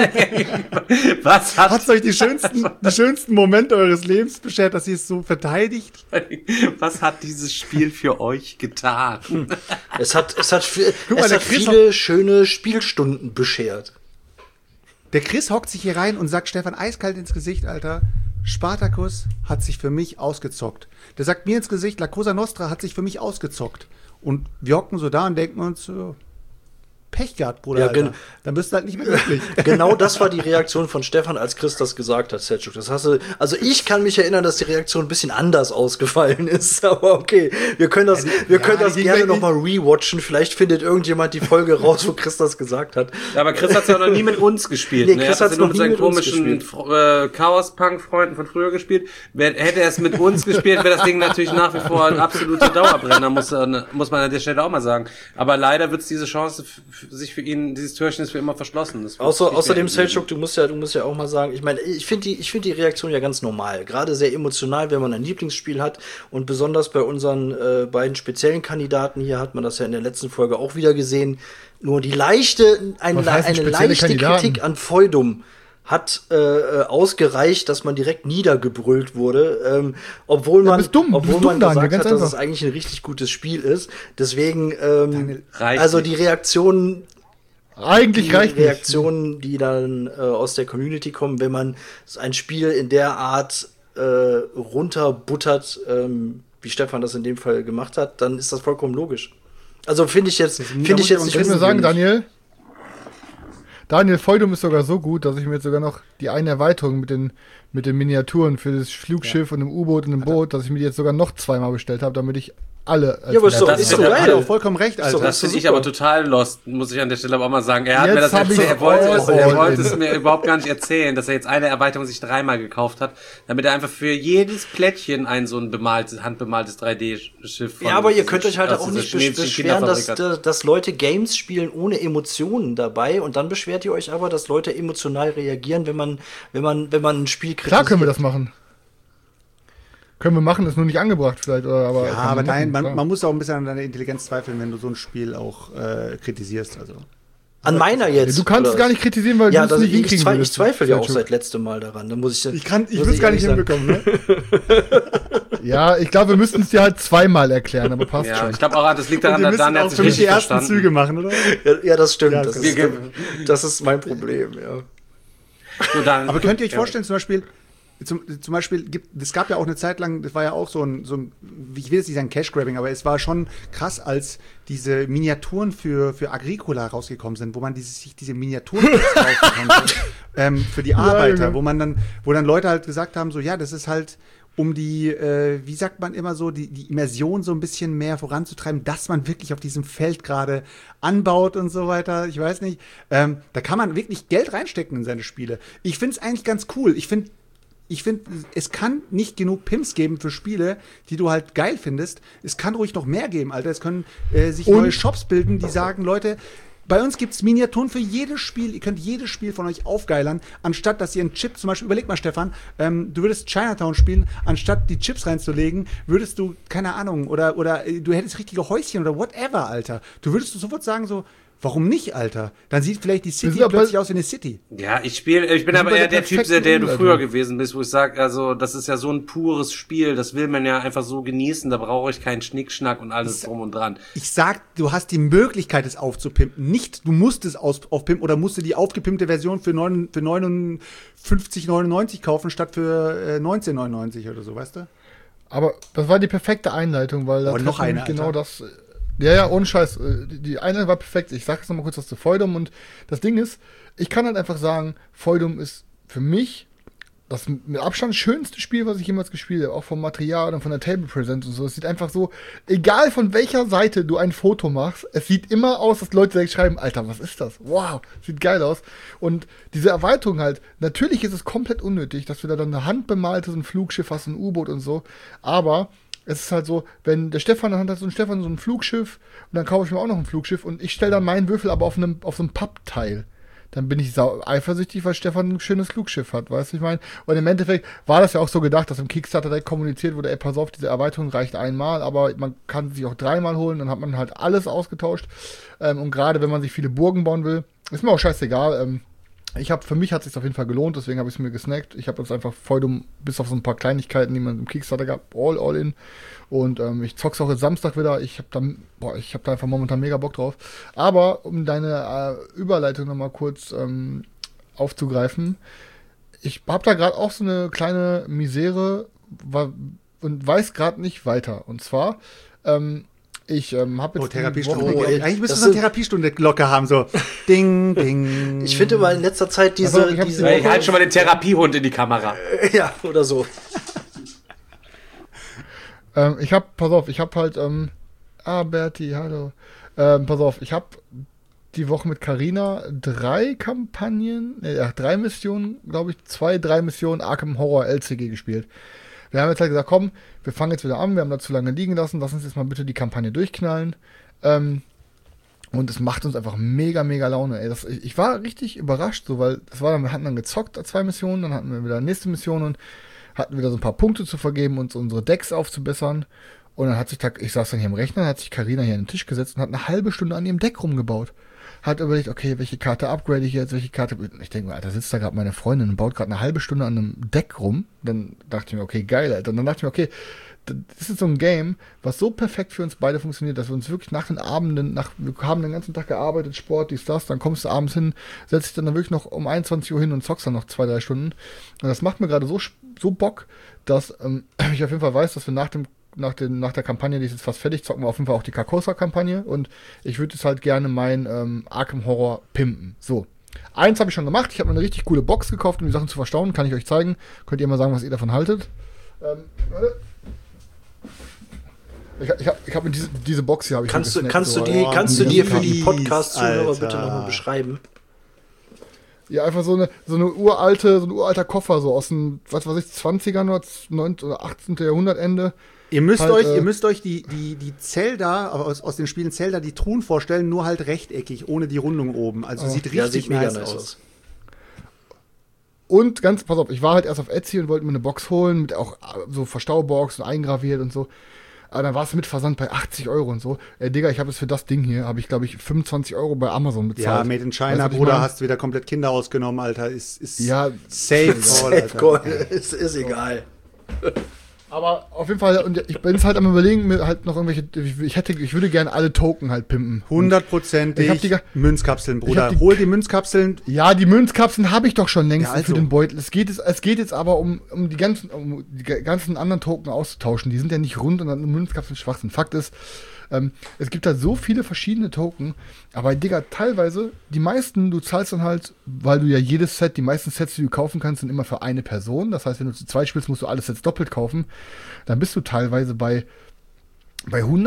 Was hat's euch die schönsten Momente eures Lebens beschert, dass ihr es so verteidigt? Was hat dieses Spiel für euch getan? Es hat viele schöne Spielstunden beschert. Der Chris hockt sich hier rein und sagt Stefan eiskalt ins Gesicht, Alter, Spartacus hat sich für mich ausgezockt. Der sagt mir ins Gesicht, La Cosa Nostra hat sich für mich ausgezockt. Und wir hocken so da und denken uns, Pech gehabt, Bruder. Ja, dann bist du halt nicht mehr glücklich. Genau das war die Reaktion von Stefan, als Chris das gesagt hat, Selçuk. Also ich kann mich erinnern, dass die Reaktion ein bisschen anders ausgefallen ist. Aber okay, wir können das gerne nochmal rewatchen. Vielleicht findet irgendjemand die Folge raus, wo Chris das gesagt hat. Ja, aber Chris hat ja noch nie mit uns gespielt. Nee, Chris hat es nur mit seinen komischen Chaos-Punk-Freunden von früher gespielt. Hätte er es mit uns gespielt, wäre das Ding natürlich nach wie vor ein absoluter Dauerbrenner, muss man an der Stelle auch mal sagen. Aber leider wird es diese Chance sich für ihn, dieses Türchen ist für immer verschlossen. Außerdem, Selçuk, du musst ja auch mal sagen, ich meine, ich finde die Reaktion ja ganz normal. Gerade sehr emotional, wenn man ein Lieblingsspiel hat. Und besonders bei unseren beiden speziellen Kandidaten hier hat man das ja in der letzten Folge auch wieder gesehen. Nur eine leichte Kritik an Feudum hat ausgereicht, dass man direkt niedergebrüllt wurde, obwohl man gesagt hat, dass es eigentlich ein richtig gutes Spiel ist. Deswegen, also die Reaktionen, die dann aus der Community kommen, wenn man ein Spiel in der Art runterbuttert, wie Stefan das in dem Fall gemacht hat, dann ist das vollkommen logisch. Also finde ich jetzt. Ich würde mir sagen, Daniel, Feudum ist sogar so gut, dass ich mir jetzt sogar noch die eine Erweiterung mit den Miniaturen für das Flugschiff und dem U-Boot und dem Boot, dass ich mir die jetzt sogar noch zweimal bestellt habe, damit ich alle. Ja, aber ist doch geil. Hat auch vollkommen recht, Alter. Das finde ich aber total lost, muss ich an der Stelle aber auch mal sagen. Er hat mir das erzählt, er wollte es mir überhaupt gar nicht erzählen, dass er jetzt eine Erweiterung sich 3-mal gekauft hat, damit er einfach für jedes Plättchen so ein handbemaltes 3D-Schiff von. Ja, aber ihr könnt euch halt auch nicht beschweren, dass Leute Games spielen ohne Emotionen dabei und dann beschwert ihr euch aber, dass Leute emotional reagieren, wenn man ein Spiel kritisiert. Klar können wir das machen. Können wir machen, ist nur nicht angebracht vielleicht. Aber ja, aber man muss auch ein bisschen an deiner Intelligenz zweifeln, wenn du so ein Spiel auch kritisierst. Also. An meiner jetzt? Du kannst es gar nicht kritisieren, weil du es nicht hinkriegen willst. Ich zweifle ja auch seit letztem Mal daran. Da muss ich will es gar nicht hinbekommen, ne? Ja, ich glaube, wir müssten es dir halt 2-mal erklären, aber passt schon. Ich glaube auch, das liegt daran, dass Dan hat sich richtig verstanden. Die ersten Züge machen, oder? Ja, das stimmt. Ja, das ist mein Problem, ja. So, aber könnt ihr euch vorstellen, zum Beispiel, es gab ja auch eine Zeit lang, das war ja auch so ein ich will jetzt nicht sagen Cash-Grabbing, aber es war schon krass, als diese Miniaturen für Agricola rausgekommen sind, wo man sich diese Miniaturen kaufen konnte, für die Arbeiter, ja, wo dann Leute halt gesagt haben, so, ja, das ist halt, um die, wie sagt man immer so, die Immersion so ein bisschen mehr voranzutreiben, dass man wirklich auf diesem Feld gerade anbaut und so weiter. Ich weiß nicht. Da kann man wirklich Geld reinstecken in seine Spiele. Ich finde es eigentlich ganz cool. Ich finde, es kann nicht genug Pimps geben für Spiele, die du halt geil findest. Es kann ruhig noch mehr geben, Alter. Es können sich neue Shops bilden, die sagen, Leute, Bei uns gibt es Miniaturen für jedes Spiel. Ihr könnt jedes Spiel von euch aufgeilern, anstatt dass ihr einen Chip, zum Beispiel, überleg mal, Stefan, du würdest Chinatown spielen, anstatt die Chips reinzulegen, würdest du, keine Ahnung, oder du hättest richtige Häuschen oder whatever, Alter. Du würdest sofort sagen so, warum nicht, Alter? Dann sieht vielleicht die City plötzlich aus wie eine City. Ja, ich bin aber eher der Typ, der du früher gewesen bist, wo ich sage, also das ist ja so ein pures Spiel, das will man ja einfach so genießen, da brauche ich keinen Schnickschnack und alles drum und dran. Ich sag, du hast die Möglichkeit, es aufzupimpen. Nicht, du musst es aufpimpen oder musst du die aufgepimpte Version für 59,99 kaufen, statt für 19,99 oder so, weißt du? Aber das war die perfekte Einleitung, weil da noch eine, genau Alter. das... Ja, ohne Scheiß. Die eine war perfekt. Ich sag jetzt noch mal kurz was zu Feudum. Und das Ding ist, ich kann halt einfach sagen, Feudum ist für mich das mit Abstand schönste Spiel, was ich jemals gespielt habe. Auch vom Material und von der Table Presence und so. Es sieht einfach so, egal von welcher Seite du ein Foto machst, es sieht immer aus, dass Leute direkt schreiben, Alter, was ist das? Wow, sieht geil aus. Und diese Erweiterung halt, natürlich ist es komplett unnötig, dass du da dann eine handbemalte, so ein Flugsschiff hast, ein U-Boot und so. Aber es ist halt so, wenn der Stefan, dann hat so ein Flugschiff und dann kaufe ich mir auch noch ein Flugschiff und ich stelle dann meinen Würfel aber auf so einem Pappteil. Dann bin ich eifersüchtig, weil Stefan ein schönes Flugschiff hat, weißt du, ich meine? Und im Endeffekt war das ja auch so gedacht, dass im Kickstarter direkt kommuniziert wurde, ey, pass auf, diese Erweiterung reicht einmal, aber man kann sie auch dreimal holen, dann hat man halt alles ausgetauscht. Und gerade wenn man sich viele Burgen bauen will, ist mir auch scheißegal, für mich hat es sich auf jeden Fall gelohnt, deswegen habe ich es mir gesnackt. Ich habe jetzt einfach Feudum, bis auf so ein paar Kleinigkeiten, die man im Kickstarter gab, all in. Und ich zock's auch jetzt Samstag wieder. Ich habe da einfach momentan mega Bock drauf. Aber um deine Überleitung nochmal kurz aufzugreifen, ich habe da gerade auch so eine kleine Misere und weiß gerade nicht weiter. Und zwar, ich habe jetzt Therapiestunde. Eigentlich müsste es eine Therapiestunde Glocke haben, so Ding, Ding. Ich finde mal in letzter Zeit diese ich halte schon mal den Therapiehund in die Kamera. Ja, oder so. Ich habe halt, Berti, hallo. Pass auf, ich habe die Woche mit Carina 3 Missionen, glaube ich, 3 Missionen Arkham Horror LCG gespielt. Wir haben jetzt halt gesagt, komm, wir fangen jetzt wieder an, wir haben da zu lange liegen lassen, lass uns jetzt mal bitte die Kampagne durchknallen. Und es macht uns einfach mega, mega Laune. Ey, ich war richtig überrascht, so, weil wir hatten dann gezockt 2 Missionen, dann hatten wir wieder nächste Mission und hatten wieder so ein paar Punkte zu vergeben und unsere Decks aufzubessern. Und dann ich saß dann hier am Rechner, dann hat sich Carina hier an den Tisch gesetzt und hat eine halbe Stunde an ihrem Deck rumgebaut. Hat überlegt, okay, welche Karte upgrade ich jetzt, welche Karte... Ich denke mir, Alter, sitzt da gerade meine Freundin und baut gerade eine halbe Stunde an einem Deck rum. Dann dachte ich mir, okay, geil, Alter. Und dann dachte ich mir, okay, das ist so ein Game, was so perfekt für uns beide funktioniert, dass wir uns wirklich nach den Abenden, wir haben den ganzen Tag gearbeitet, Sport, dies, das, dann kommst du abends hin, setzt dich dann wirklich noch um 21 Uhr hin und zockst dann noch 2-3 Stunden. Und das macht mir gerade so Bock, dass ich auf jeden Fall weiß, dass wir nach der Kampagne, die ist jetzt fast fertig, zocken wir auf jeden Fall auch die Carcosa-Kampagne und ich würde jetzt halt gerne mein Arkham Horror pimpen. So. Eins habe ich schon gemacht, ich habe mir eine richtig coole Box gekauft, um die Sachen zu verstauen, kann ich euch zeigen. Könnt ihr mal sagen, was ihr davon haltet. Warte. Ich habe diese Box hier. Kannst du die für die Podcast-Zuhörer bitte nochmal beschreiben? Ja, einfach so ein uralter Koffer, so aus den, 20ern oder 18. Jahrhundertende. Ihr müsst euch die Zelda, aus den Spielen Zelda, die Truhen vorstellen, nur halt rechteckig, ohne die Rundung oben. Also sieht richtig nice aus. Und pass auf, ich war halt erst auf Etsy und wollte mir eine Box holen, mit auch so Verstaubox und eingraviert und so. Aber dann war es mit Versand bei 80 € und so. Digga, ich habe jetzt für das Ding hier, habe ich, glaube ich, 25 € bei Amazon bezahlt. Ja, Made in China, weißt, Bruder, hast du wieder komplett Kinder ausgenommen, Alter. Ist ja, safe Call, ist egal. Aber auf jeden Fall, und ich bin jetzt halt am Überlegen, mir halt noch irgendwelche, ich würde gerne alle Token halt pimpen. 100%ig Münzkapseln, Bruder. Hol die Münzkapseln. Ja, die Münzkapseln habe ich doch schon längst für den Beutel. Es geht jetzt aber um die ganzen anderen Token auszutauschen. Die sind ja nicht rund und dann Münzkapseln Schwachsinn. Fakt ist, es gibt halt so viele verschiedene Token, aber Digga, teilweise, die meisten, du zahlst dann halt, weil du ja die meisten Sets, die du kaufen kannst, sind immer für eine Person. Das heißt, wenn du zu zweit spielst, musst du alle Sets doppelt kaufen. Dann bist du teilweise bei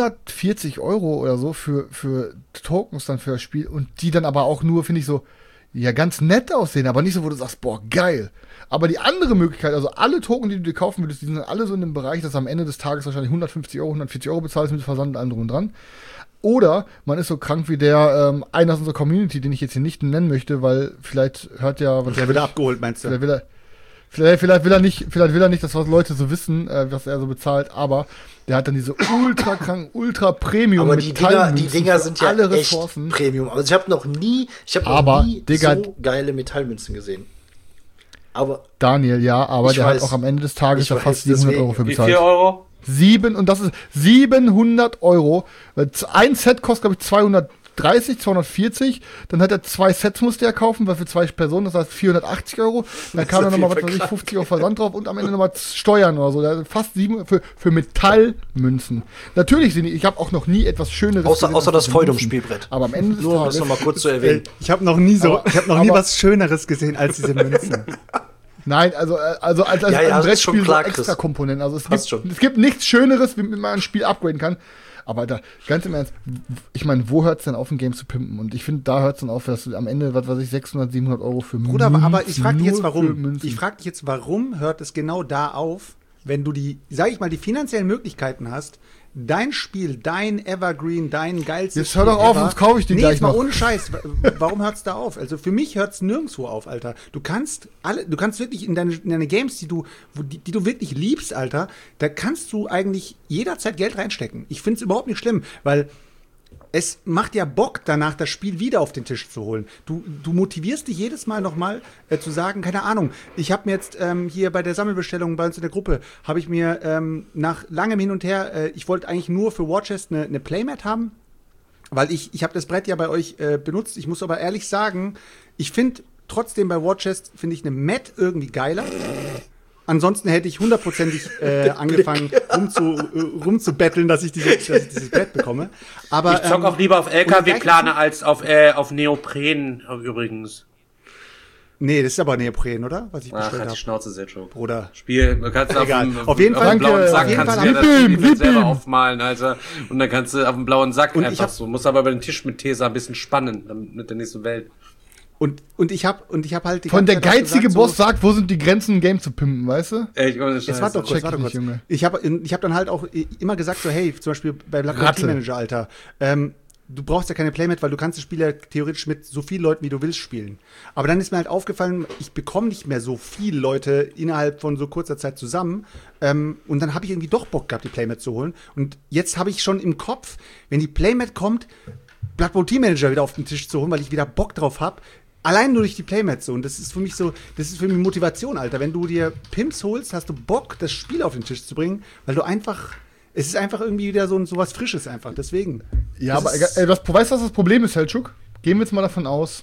140 € oder so für Tokens dann für das Spiel und die dann aber auch nur, finde ich so, ja ganz nett aussehen, aber nicht so, wo du sagst, boah, geil. Aber die andere Möglichkeit, also alle Token, die du dir kaufen würdest, die sind alle so in dem Bereich, dass du am Ende des Tages wahrscheinlich 150 Euro, 140 Euro bezahlst mit Versand und allem drum und dran. Oder man ist so krank wie der einer aus unserer Community, den ich jetzt hier nicht nennen möchte, weil vielleicht hört ja... Der wird abgeholt, meinst du? Vielleicht will er nicht, dass Leute so wissen, was er so bezahlt, aber der hat dann diese ultra kranken, ultra Premium. Aber die Dinger sind ja alle echt Ressourcen. Premium. Also ich habe noch nie so geile Metallmünzen gesehen. Aber Daniel, ja, aber der hat auch am Ende des Tages ja fast 700 Euro für bezahlt. Wie viel Euro? 700 Euro. Ein Set kostet, glaube ich, 230, 240. Dann hat er 2 Sets musste er kaufen, weil für 2 Personen, das heißt 480 Euro. Dann kam dann nochmal, 50 Euro Versand drauf und am Ende nochmal Steuern oder so. Der hat fast 7 für Metallmünzen. Natürlich sind ich habe auch noch nie etwas Schöneres außer das Feudum-Spielbrett. Aber am Ende des Tages noch mal kurz zu erwähnen. Ich habe noch nie was Schöneres gesehen als diese Münzen. Nein, also als ein Brettspiel so extra Komponenten. Also es gibt nichts Schöneres, wie man ein Spiel upgraden kann. Aber da, ganz im Ernst, ich meine, wo hört es denn auf, ein Game zu pimpen? Und ich finde, da hört es dann auf, dass du am Ende, 600, 700 Euro für Münzen. Bruder, aber ich frage dich jetzt, warum? Ich frage dich jetzt, warum hört es genau da auf, wenn du die finanziellen Möglichkeiten hast, dein Spiel, dein Evergreen, dein geilstes Spiel. Jetzt hör doch auf, sonst kaufe ich die gleich noch. Nee, ohne Scheiß. Warum hört's da auf? Also für mich hört's nirgendwo auf, Alter. Du kannst wirklich in deine Games, die du wirklich liebst, Alter, da kannst du eigentlich jederzeit Geld reinstecken. Ich find's überhaupt nicht schlimm, weil es macht ja Bock, danach das Spiel wieder auf den Tisch zu holen. Du motivierst dich jedes Mal nochmal zu sagen, keine Ahnung, ich habe mir jetzt hier bei der Sammelbestellung bei uns in der Gruppe, habe ich mir nach langem Hin und Her, ich wollte eigentlich nur für War Chest eine Playmat haben, weil ich habe das Brett ja bei euch benutzt. Ich muss aber ehrlich sagen, ich finde trotzdem bei War Chest, finde ich eine Mat irgendwie geiler. Ansonsten hätte ich hundertprozentig angefangen, rumzubetteln, dass ich dieses Brett bekomme. Aber ich zock auch lieber auf LKW-Plane als auf Neopren übrigens. Nee, das ist aber Neopren, oder? Was ich bestellt habe. Die Schnauze sehr schon. Bruder. Spiel, du kannst auf jeden Fall dem blauen Sack kannst du dir das selber aufmalen, Alter. Und dann kannst du auf dem blauen Sack einfach so. Musst aber über den Tisch mit Tesa ein bisschen spannen, mit der nächsten Welt. Und ich hab halt die von der geizige Boss sagt, wo sind die Grenzen, ein Game zu pimpen, weißt du? Jetzt warte doch kurz. Junge. Ich hab dann halt auch immer gesagt so, hey, zum Beispiel bei Black Team Manager, Alter, du brauchst ja keine Playmat, weil du kannst das Spiel ja theoretisch mit so vielen Leuten, wie du willst, spielen. Aber dann ist mir halt aufgefallen, ich bekomme nicht mehr so viele Leute innerhalb von so kurzer Zeit zusammen. Und dann habe ich irgendwie doch Bock gehabt, die Playmat zu holen. Und jetzt habe ich schon im Kopf, wenn die Playmat kommt, Blood Bowl Team Manager wieder auf den Tisch zu holen, weil ich wieder Bock drauf habe. Allein nur durch die Playmats so. Und das ist für mich Motivation, Alter. Wenn du dir Pimps holst, hast du Bock, das Spiel auf den Tisch zu bringen, weil du einfach, es ist einfach irgendwie wieder so was Frisches einfach. Deswegen. Ja, aber weißt du, was das Problem ist, Selçuk? Gehen wir jetzt mal davon aus,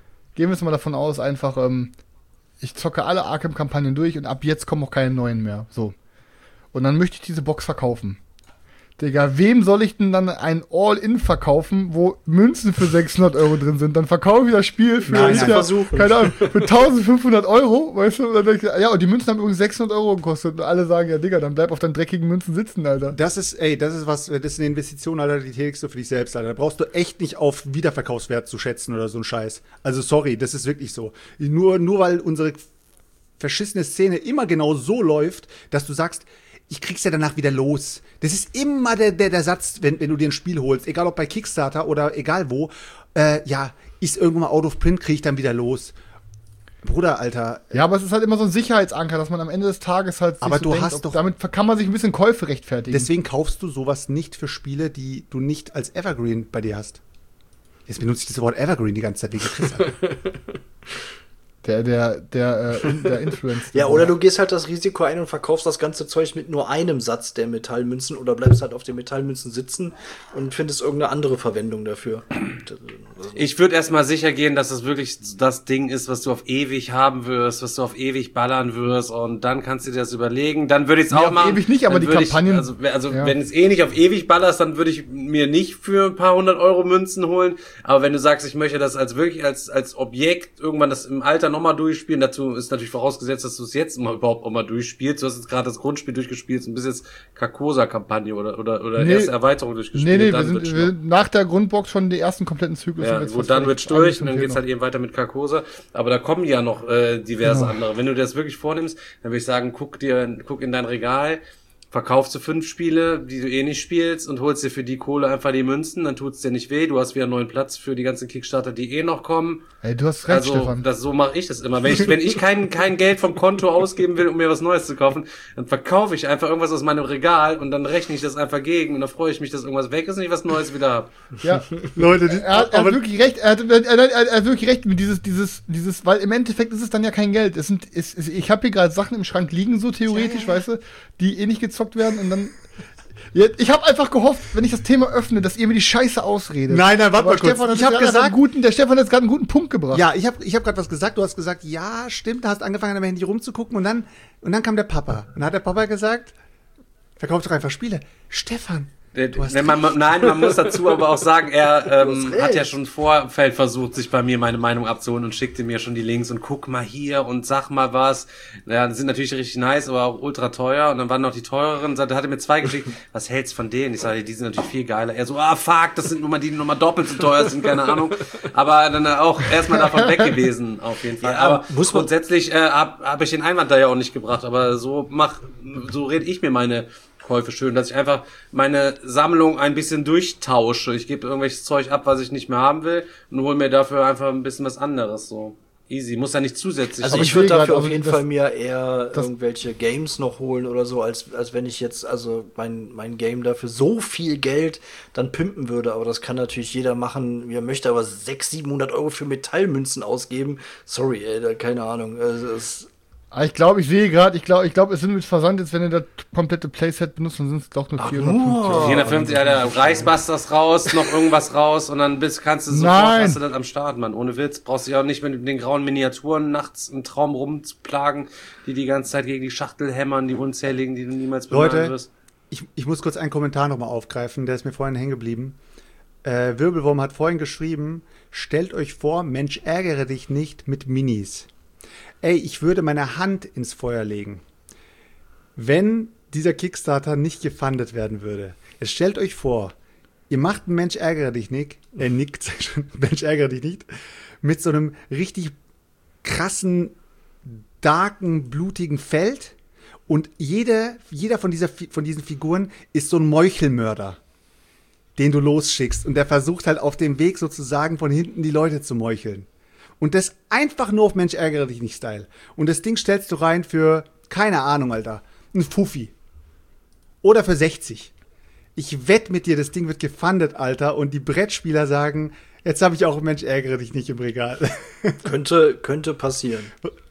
einfach, ich zocke alle Arkham-Kampagnen durch und ab jetzt kommen auch keine neuen mehr. So. Und dann möchte ich diese Box verkaufen. Digga, wem soll ich denn dann ein All-In verkaufen, wo Münzen für 600 Euro drin sind? Dann verkaufe ich das Spiel für, keine Ahnung, für 1500 Euro, weißt du? Und dann denke ich, ja, und die Münzen haben übrigens 600 Euro gekostet. Und alle sagen, ja, Digga, dann bleib auf deinen dreckigen Münzen sitzen, Alter. Das ist eine Investition, Alter, die tätigst du für dich selbst, Alter. Da brauchst du echt nicht auf Wiederverkaufswert zu schätzen oder so ein Scheiß. Also, sorry, das ist wirklich so. Nur weil unsere verschissene Szene immer genau so läuft, dass du sagst, ich krieg's ja danach wieder los. Das ist immer der Satz, wenn du dir ein Spiel holst, egal ob bei Kickstarter oder egal wo, ist irgendwann mal out of print, krieg ich dann wieder los. Bruder, Alter. Ja, aber es ist halt immer so ein Sicherheitsanker, dass man am Ende des Tages halt aber du hast doch, damit kann man sich ein bisschen Käufe rechtfertigen. Deswegen kaufst du sowas nicht für Spiele, die du nicht als Evergreen bei dir hast. Jetzt benutze ich das Wort Evergreen die ganze Zeit wegen Chris. Der Influencer. Ja, oder du gehst halt das Risiko ein und verkaufst das ganze Zeug mit nur einem Satz der Metallmünzen oder bleibst halt auf den Metallmünzen sitzen und findest irgendeine andere Verwendung dafür. Ich würde erstmal sicher gehen, dass das wirklich das Ding ist, was du auf ewig haben wirst, was du auf ewig ballern wirst und dann kannst du dir das überlegen. Dann würde ich es auch machen. Auf ewig nicht, aber die Kampagnen. Wenn es nicht auf ewig ballerst, dann würde ich mir nicht für ein paar 100 Euro Münzen holen. Aber wenn du sagst, ich möchte das als Objekt irgendwann das im Alter nochmal durchspielen, dazu ist natürlich vorausgesetzt, dass du es jetzt überhaupt auch mal durchspielst. Du hast jetzt gerade das Grundspiel durchgespielt und bist jetzt Carcosa-Kampagne oder erste Erweiterung durchgespielt. Nee, wir sind nach der Grundbox schon die ersten kompletten Zyklus gut, dann wird's durch und dann geht's halt eben weiter mit Carcosa. Aber da kommen ja noch diverse andere. Wenn du dir das wirklich vornimmst, dann würde ich sagen, guck in dein Regal, verkaufst du 5 Spiele, die du eh nicht spielst und holst dir für die Kohle einfach die Münzen, dann tut's dir nicht weh, du hast wieder einen neuen Platz für die ganzen Kickstarter, die eh noch kommen. Ey, du hast recht, Stefan. So mache ich das immer. Wenn ich kein Geld vom Konto ausgeben will, um mir was Neues zu kaufen, dann verkaufe ich einfach irgendwas aus meinem Regal und dann rechne ich das einfach gegen und dann freue ich mich, dass irgendwas weg ist und ich was Neues wieder habe. Ja, Leute, er hat wirklich recht, er hat wirklich recht mit dieses, weil im Endeffekt ist es dann ja kein Geld. Ich habe hier gerade Sachen im Schrank liegen, so theoretisch, weißt du, die eh nicht gezockt werden und dann. Ja, ich habe einfach gehofft, wenn ich das Thema öffne, dass ihr mir die Scheiße ausredet. Nein, warte mal kurz. Ich habe gesagt, der Stefan hat gerade einen guten Punkt gebracht. Ja, ich hab gerade was gesagt. Du hast gesagt, ja, stimmt, da hast angefangen, an deinem Handy rumzugucken und dann kam der Papa. Und dann hat der Papa gesagt, verkauf doch einfach Spiele. Stefan, man muss dazu aber auch sagen, er hat ja schon im Vorfeld versucht, sich bei mir meine Meinung abzuholen und schickte mir schon die Links und guck mal hier und sag mal was. Ja, die sind natürlich richtig nice, aber auch ultra teuer. Und dann waren noch die teureren. Da hat er mir 2 geschickt. Was hältst von denen? Ich sage, die sind natürlich viel geiler. Er so, fuck, das sind die nochmal doppelt so teuer sind, keine Ahnung. Aber dann auch erstmal davon weg gewesen, auf jeden Fall. Ja, aber grundsätzlich hab ich den Einwand da ja auch nicht gebracht. Aber so rede ich mir meine Käufe schön, dass ich einfach meine Sammlung ein bisschen durchtausche. Ich gebe irgendwelches Zeug ab, was ich nicht mehr haben will und hole mir dafür einfach ein bisschen was anderes. So easy, muss ja nicht zusätzlich. Also ich würde dafür auf jeden Fall mir eher irgendwelche Games noch holen oder so, als wenn ich jetzt mein Game dafür so viel Geld dann pimpen würde. Aber das kann natürlich jeder machen, wie er möchte. Aber 600-700 Euro für Metallmünzen ausgeben, sorry, keine Ahnung. Ich glaube, es sind mit Versand jetzt, wenn ihr das komplette Playset benutzt, dann sind es doch nur 450. 450, Alter, Reichsbusters raus, noch irgendwas raus und dann kannst du sofort, hast du das am Start, Mann. Ohne Witz, brauchst du ja auch nicht mit den grauen Miniaturen nachts im Traum rumzuplagen, die ganze Zeit gegen die Schachtel hämmern, die unzähligen, die du niemals bemerken wirst. Ich muss kurz einen Kommentar nochmal aufgreifen, der ist mir vorhin hängen geblieben. Wirbelwurm hat vorhin geschrieben, stellt euch vor, Mensch, ärgere dich nicht mit Minis. Ey, ich würde meine Hand ins Feuer legen, wenn dieser Kickstarter nicht gefundet werden würde. Jetzt stellt euch vor, ihr macht einen Mensch ärgere dich nicht, Mensch ärgere dich nicht, mit so einem richtig krassen, darken, blutigen Feld und jeder von diesen Figuren ist so ein Meuchelmörder, den du losschickst und der versucht halt auf dem Weg sozusagen von hinten die Leute zu meucheln. Und das einfach nur auf Mensch ärgere dich nicht Style. Und das Ding stellst du rein für, keine Ahnung, Alter, ein Fuffi. Oder für 60. Ich wette mit dir, das Ding wird gefundet, Alter, und die Brettspieler sagen, jetzt habe ich auch Mensch ärgere dich nicht im Regal. Könnte passieren.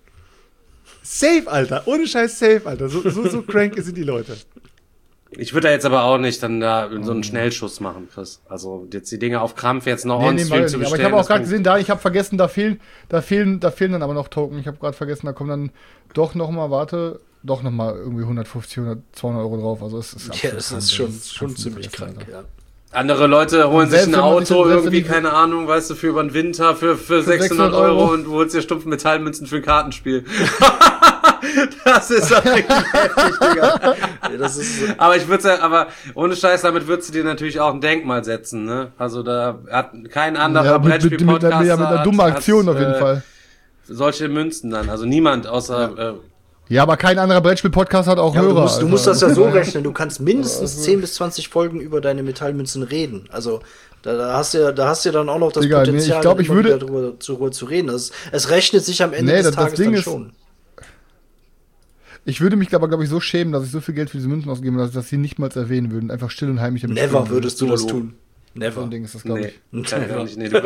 Safe, Alter. Ohne Scheiß safe, Alter. So crank sind die Leute. Ich würde da jetzt aber auch nicht dann da so einen Schnellschuss machen, Chris. Also jetzt die Dinge auf Krampf jetzt noch on-stream zu bestellen. Aber ich habe auch gerade gesehen, ich habe vergessen, da fehlen dann aber noch Token. Ich habe gerade vergessen, da kommen dann doch noch mal irgendwie 150, 200 Euro drauf. Also es ist schon ziemlich krank, ja. Andere Leute holen sich ein Auto irgendwie, keine Ahnung, weißt du, für über den Winter, für 600 Euro und du holst dir stumpf Metallmünzen für ein Kartenspiel. Das ist doch richtig heftig, Digga. Ja, aber ohne Scheiß, damit würdest du dir natürlich auch ein Denkmal setzen, ne? Also da hat kein anderer Brettspiel-Podcast mit einer dummen Aktion auf jeden Fall. Solche Münzen dann, also niemand außer... Ja, aber kein anderer Brettspiel-Podcast hat auch Hörer. Du musst das ja so rechnen. Du kannst mindestens 10 bis 20 Folgen über deine Metallmünzen reden. Also da hast du dann auch noch das Potenzial, darüber zu reden. Es rechnet sich am Ende des Tages dann schon. Ich würde mich aber, glaube ich, so schämen, dass ich so viel Geld für diese Münzen ausgeben, dass ich das hier nicht mal erwähnen würde. Einfach still und heimlich damit. Never würdest du das tun. Never. So ein Ding ist das, glaube ich. Nee, du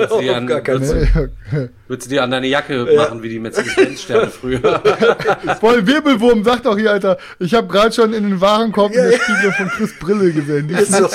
würdest dir an deine Jacke machen, wie die Mercedes-Benz-Sterne früher. Voll Wirbelwurm, sag doch hier, Alter. Ich habe gerade schon in den Warenkorb eine Spiegel von Chris Brille gesehen. Die ist so.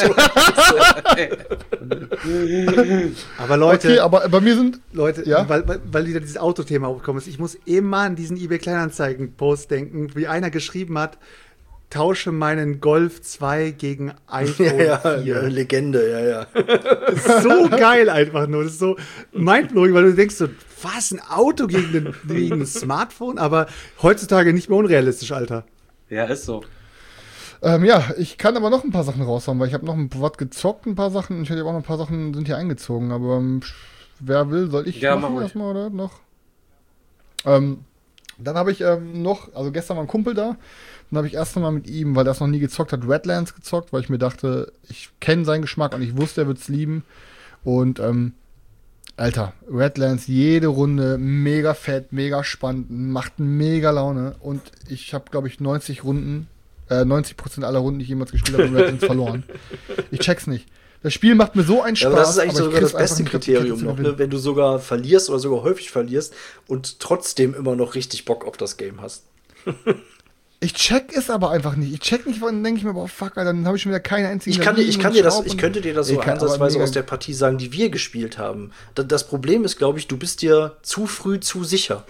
Aber Leute, okay, aber bei mir sind Leute, ja? weil wieder dieses Autothema aufgekommen ist. Ich muss eben mal an diesen eBay Kleinanzeigen-Post denken, wie einer geschrieben hat, tausche meinen Golf 2 gegen iPhone 4. Legende, Das ist so geil einfach nur. Das ist so mindblowing, weil du denkst so, was, ein Auto gegen ein Smartphone? Aber heutzutage nicht mehr unrealistisch, Alter. Ja, ist so. Ich kann aber noch ein paar Sachen raushauen, weil ich habe noch was gezockt, ein paar Sachen. Ich habe auch noch ein paar Sachen sind hier eingezogen, aber wer will, soll ich machen erstmal oder noch? Dann habe ich noch, also gestern war ein Kumpel da, dann habe ich erst einmal mit ihm, weil er es noch nie gezockt hat, Redlands gezockt, weil ich mir dachte, ich kenne seinen Geschmack und ich wusste, er wird es lieben. Und Alter, Redlands, jede Runde mega fett, mega spannend, macht mega Laune. Und ich habe, glaube ich, 90% aller Runden, die ich jemals gespielt habe, in Redlands verloren. Ich check's nicht. Das Spiel macht mir so einen Spaß. Ja, aber das ist eigentlich sogar das beste Kriterium noch, ne? Wenn du sogar verlierst oder sogar häufig verlierst und trotzdem immer noch richtig Bock auf das Game hast. Ich check es aber einfach nicht. Ich check nicht, dann denke ich mir, boah, fuck, Alter, dann habe ich schon wieder keine einzige. Ich könnte dir das so ansatzweise aus der Partie sagen, die wir gespielt haben. Das Problem ist, glaube ich, du bist dir zu früh zu sicher.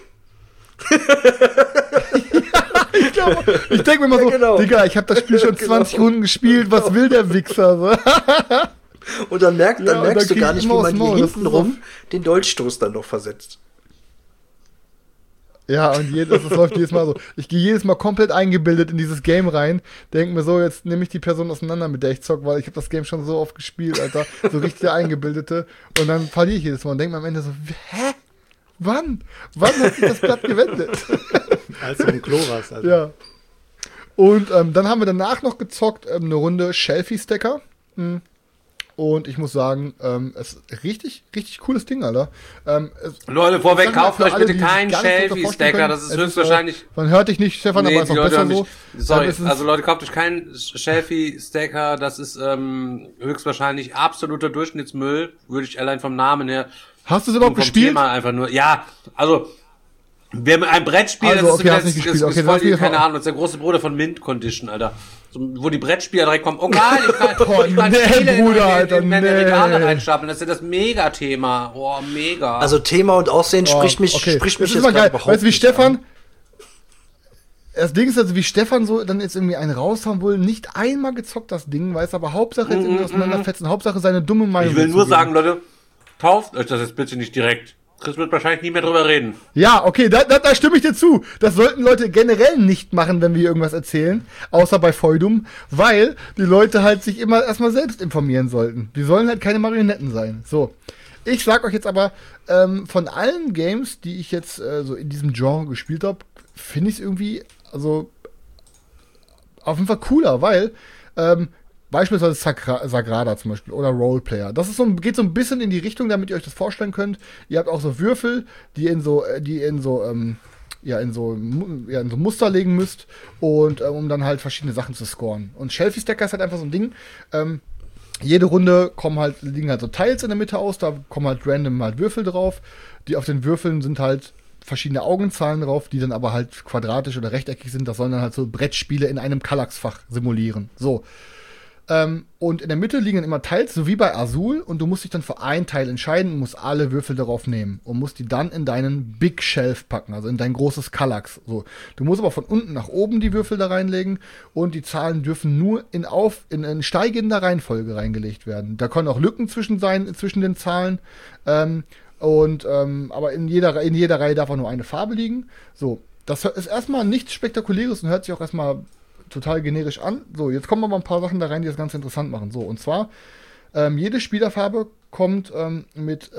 Ich denke mir mal so, genau. Digga, ich habe das Spiel schon 20 Runden gespielt, was will der Wichser? Und dann merkst du gar nicht, wie man hier hintenrum den Dolchstoß dann noch versetzt. Ja, und das läuft jedes Mal so. Ich gehe jedes Mal komplett eingebildet in dieses Game rein, denke mir so, jetzt nehme ich die Person auseinander, mit der ich zocke, weil ich habe das Game schon so oft gespielt, Alter. So richtig der Eingebildete. Und dann verliere ich jedes Mal und denke mir am Ende so, hä? Wann? Wann hat sich das Blatt gewendet? Als du im Klo warst, Alter. Ja. Und dann haben wir danach noch gezockt, eine Runde Shelfie-Stacker. Und ich muss sagen, es ist richtig, richtig cooles Ding, Alter. Leute, vorweg, kauft euch bitte keinen Shelfie-Stacker, das ist höchstwahrscheinlich... Man hört dich nicht, Stefan, aber ist auch besser so. Sorry, also Leute, kauft euch keinen Shelfie-Stacker, das ist höchstwahrscheinlich absoluter Durchschnittsmüll, würde ich allein vom Namen her... Hast du es überhaupt gespielt? Thema einfach nur, ja, also... Wer mit einem Brettspiel, also, okay, das ist voll die, keine Ahnung, das ist der große Bruder von Mint Condition, Alter. So, wo die Brettspieler direkt kommen, oh geil, ich kann Spiele in meine Regale reinstapeln, das ist ja das Mega-Thema. Oh, mega. Also Thema und Aussehen spricht mich jetzt gerade überhaupt weißt du, wie Stefan... Das Ding ist also, wie Stefan so dann jetzt irgendwie einen raushauen will, nicht einmal gezockt das Ding, weiß aber Hauptsache jetzt irgendwie auseinanderfetzen, Hauptsache seine dumme Meinung. Ich will nur sagen, Leute, kauft euch das jetzt bitte nicht direkt. Chris wird wahrscheinlich nie mehr drüber reden. Ja, okay, da stimme ich dir zu. Das sollten Leute generell nicht machen, wenn wir irgendwas erzählen, außer bei Feudum, weil die Leute halt sich immer erstmal selbst informieren sollten. Die sollen halt keine Marionetten sein. So, ich sag euch jetzt aber, von allen Games, die ich jetzt so in diesem Genre gespielt habe, finde ich es irgendwie, also auf jeden Fall cooler, weil beispielsweise Sagrada zum Beispiel oder Roleplayer. Das ist geht so ein bisschen in die Richtung, damit ihr euch das vorstellen könnt. Ihr habt auch so Würfel, die in so Muster legen müsst und um dann halt verschiedene Sachen zu scoren. Und Shelfie Stacker ist halt einfach so ein Ding. Jede Runde liegen halt so Tiles in der Mitte aus, da kommen halt random halt Würfel drauf. Die auf den Würfeln sind halt verschiedene Augenzahlen drauf, die dann aber halt quadratisch oder rechteckig sind. Das sollen dann halt so Brettspiele in einem Kallax-Fach simulieren. So. Und in der Mitte liegen dann immer Tiles, so wie bei Azul, und du musst dich dann für ein Teil entscheiden und musst alle Würfel darauf nehmen und musst die dann in deinen Big Shelf packen, also in dein großes Kallax. So. Du musst aber von unten nach oben die Würfel da reinlegen und die Zahlen dürfen nur in steigender Reihenfolge reingelegt werden. Da können auch Lücken zwischen den Zahlen, aber in jeder Reihe darf auch nur eine Farbe liegen. So. Das ist erstmal nichts Spektakuläres und hört sich auch erstmal total generisch an. So, jetzt kommen aber ein paar Sachen da rein, die das ganz interessant machen. So, und zwar, jede Spielerfarbe kommt mit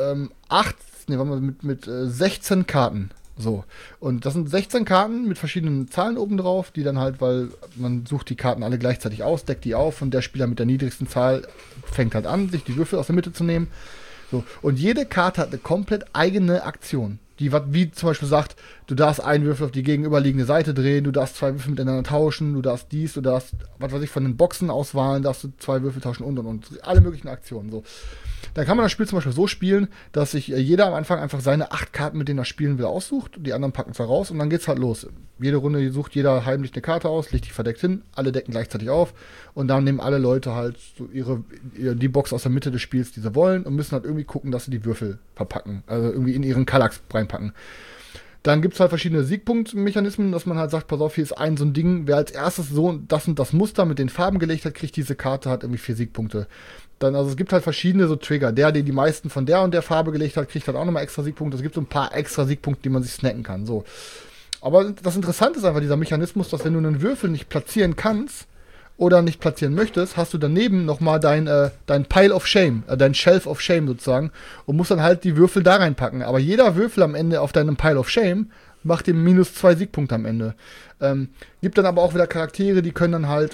16 Karten. So, und das sind 16 Karten mit verschiedenen Zahlen oben drauf, die dann halt, weil man sucht die Karten alle gleichzeitig aus, deckt die auf und der Spieler mit der niedrigsten Zahl fängt halt an, sich die Würfel aus der Mitte zu nehmen. So, und jede Karte hat eine komplett eigene Aktion. Die, wie zum Beispiel sagt, du darfst einen Würfel auf die gegenüberliegende Seite drehen, du darfst 2 Würfel miteinander tauschen, du darfst was weiß ich, von den Boxen auswahlen, darfst du 2 Würfel tauschen und. Alle möglichen Aktionen, so. Dann kann man das Spiel zum Beispiel so spielen, dass sich jeder am Anfang einfach seine 8 Karten, mit denen er spielen will, aussucht, die anderen packen es raus und dann geht's halt los. Jede Runde sucht jeder heimlich eine Karte aus, legt die verdeckt hin, alle decken gleichzeitig auf und dann nehmen alle Leute halt so die Box aus der Mitte des Spiels, die sie wollen und müssen halt irgendwie gucken, dass sie die Würfel verpacken, also irgendwie in ihren Kallax reinpacken. Dann gibt es halt verschiedene Siegpunktmechanismen, dass man halt sagt, pass auf, hier ist so ein Ding, wer als erstes so das und das Muster mit den Farben gelegt hat, kriegt diese Karte, hat irgendwie 4 Siegpunkte. Dann, also es gibt halt verschiedene so Trigger. Der die meisten von der und der Farbe gelegt hat, kriegt halt auch nochmal extra Siegpunkte. Es gibt so ein paar extra Siegpunkte, die man sich snacken kann. So. Aber das Interessante ist einfach dieser Mechanismus, dass wenn du einen Würfel nicht platzieren kannst oder nicht platzieren möchtest, hast du daneben nochmal dein Pile of Shame, dein Shelf of Shame sozusagen und musst dann halt die Würfel da reinpacken. Aber jeder Würfel am Ende auf deinem Pile of Shame macht dir -2 Siegpunkte am Ende. Gibt dann aber auch wieder Charaktere, die können dann halt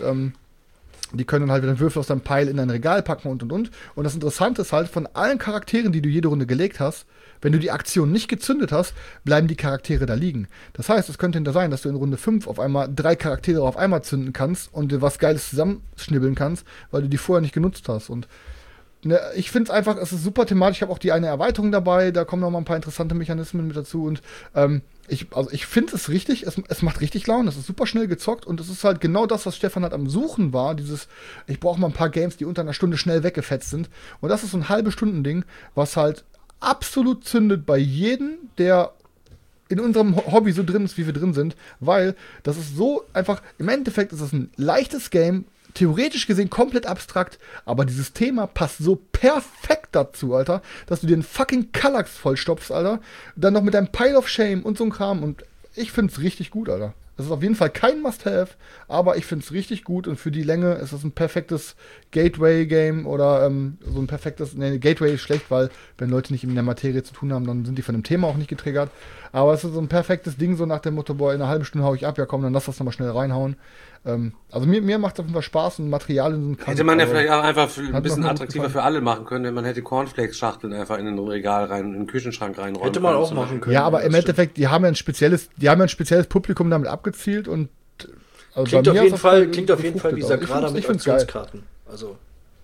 wieder Würfel aus deinem Pile in dein Regal packen und. Und das Interessante ist halt, von allen Charakteren, die du jede Runde gelegt hast, wenn du die Aktion nicht gezündet hast, bleiben die Charaktere da liegen. Das heißt, es könnte hinter sein, dass du in Runde 5 auf einmal 3 Charaktere auf einmal zünden kannst und dir was Geiles zusammenschnibbeln kannst, weil du die vorher nicht genutzt hast. Und ich finde es einfach, es ist super thematisch. Ich habe auch die eine Erweiterung dabei, da kommen noch mal ein paar interessante Mechanismen mit dazu. Und ich finde es richtig, es macht richtig Laune, es ist super schnell gezockt und es ist halt genau das, was Stefan halt am Suchen war, ich brauche mal ein paar Games, die unter einer Stunde schnell weggefetzt sind. Und das ist so ein halbe Stunden-Ding, was halt absolut zündet bei jedem, der in unserem Hobby so drin ist, wie wir drin sind, weil das ist so einfach, im Endeffekt ist es ein leichtes Game, theoretisch gesehen komplett abstrakt, aber dieses Thema passt so perfekt dazu, Alter, dass du dir einen fucking Kallax vollstopfst, Alter, dann noch mit deinem Pile of Shame und so ein Kram und ich find's richtig gut, Alter. Das ist auf jeden Fall kein Must-Have, aber ich find's richtig gut und für die Länge ist es ein perfektes Gateway-Game oder so ein perfektes, Gateway ist schlecht, weil wenn Leute nicht in der Materie zu tun haben, dann sind die von dem Thema auch nicht getriggert, aber es ist so ein perfektes Ding, so nach dem Motto, boah, in einer halben Stunde hau ich ab, ja komm, dann lass das nochmal schnell reinhauen. Also mir macht es auf jeden Fall Spaß und Materialien sind krank. Hätte man ja vielleicht auch einfach ein bisschen attraktiver für alle machen können, wenn man hätte Cornflakes-Schachteln einfach in ein Regal rein, in den Küchenschrank reinräumen. Hätte man auch machen können. Ja, aber im Endeffekt, die haben ja ein spezielles Publikum damit abgezielt und also klingt auf jeden Fall wie Sagrada mit Aktionskarten. Also.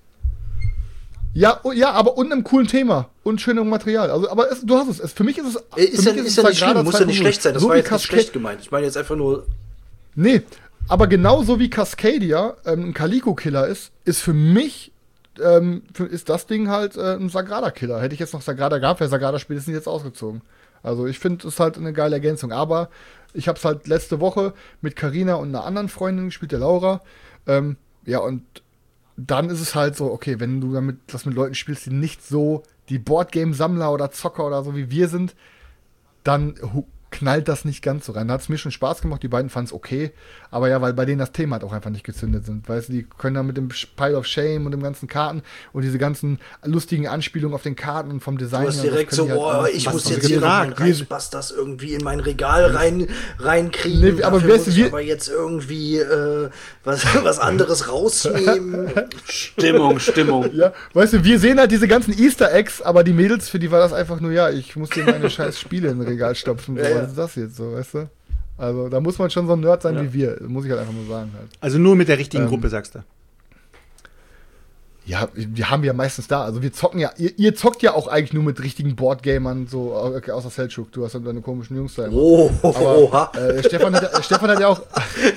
Ja, aber und einem coolen Thema und schönem Material. Also, aber du hast es. Für mich ist es. Ist ja nicht schlimm, muss ja nicht schlecht sein. Das war jetzt nicht schlecht gemeint. Ich meine jetzt einfach nur. Nee, aber genauso wie Cascadia ein Calico-Killer ist für mich ist das Ding halt ein Sagrada-Killer. Hätte ich jetzt noch Sagrada gehabt, wäre Sagrada spätestens jetzt ausgezogen. Also ich finde, es ist halt eine geile Ergänzung. Aber ich habe es halt letzte Woche mit Carina und einer anderen Freundin gespielt, der Laura. Ja, und dann ist es halt so, okay, wenn du das mit Leuten spielst, die nicht so die Boardgame-Sammler oder Zocker oder so wie wir sind, dann knallt das nicht ganz so rein. Da hat es mir schon Spaß gemacht, die beiden fanden es okay, aber ja, weil bei denen das Thema halt auch einfach nicht gezündet sind. Weißt du, die können dann mit dem Pile of Shame und dem ganzen Karten und diese ganzen lustigen Anspielungen auf den Karten und vom Design. Du hast direkt so, halt ich muss jetzt hier noch meinen Reichsbusters irgendwie in mein Regal reinkriegen. Nee, aber muss ich aber jetzt irgendwie was anderes rausnehmen. Stimmung. Ja, weißt du, wir sehen halt diese ganzen Easter Eggs, aber die Mädels, für die war das einfach nur, ja, ich muss dir meine scheiß Spiele in ein Regal stopfen. So. Was ist das jetzt so, weißt du? Also da muss man schon so ein Nerd sein wie wir, muss ich halt einfach nur sagen. Halt. Also nur mit der richtigen Gruppe, sagst du? Ja, wir haben ja meistens da, also wir zocken ja, ihr zockt ja auch eigentlich nur mit richtigen Boardgamern, so, okay, außer Selchuk, du hast dann deine komischen Jungs da immer. Aber Stefan hat ja auch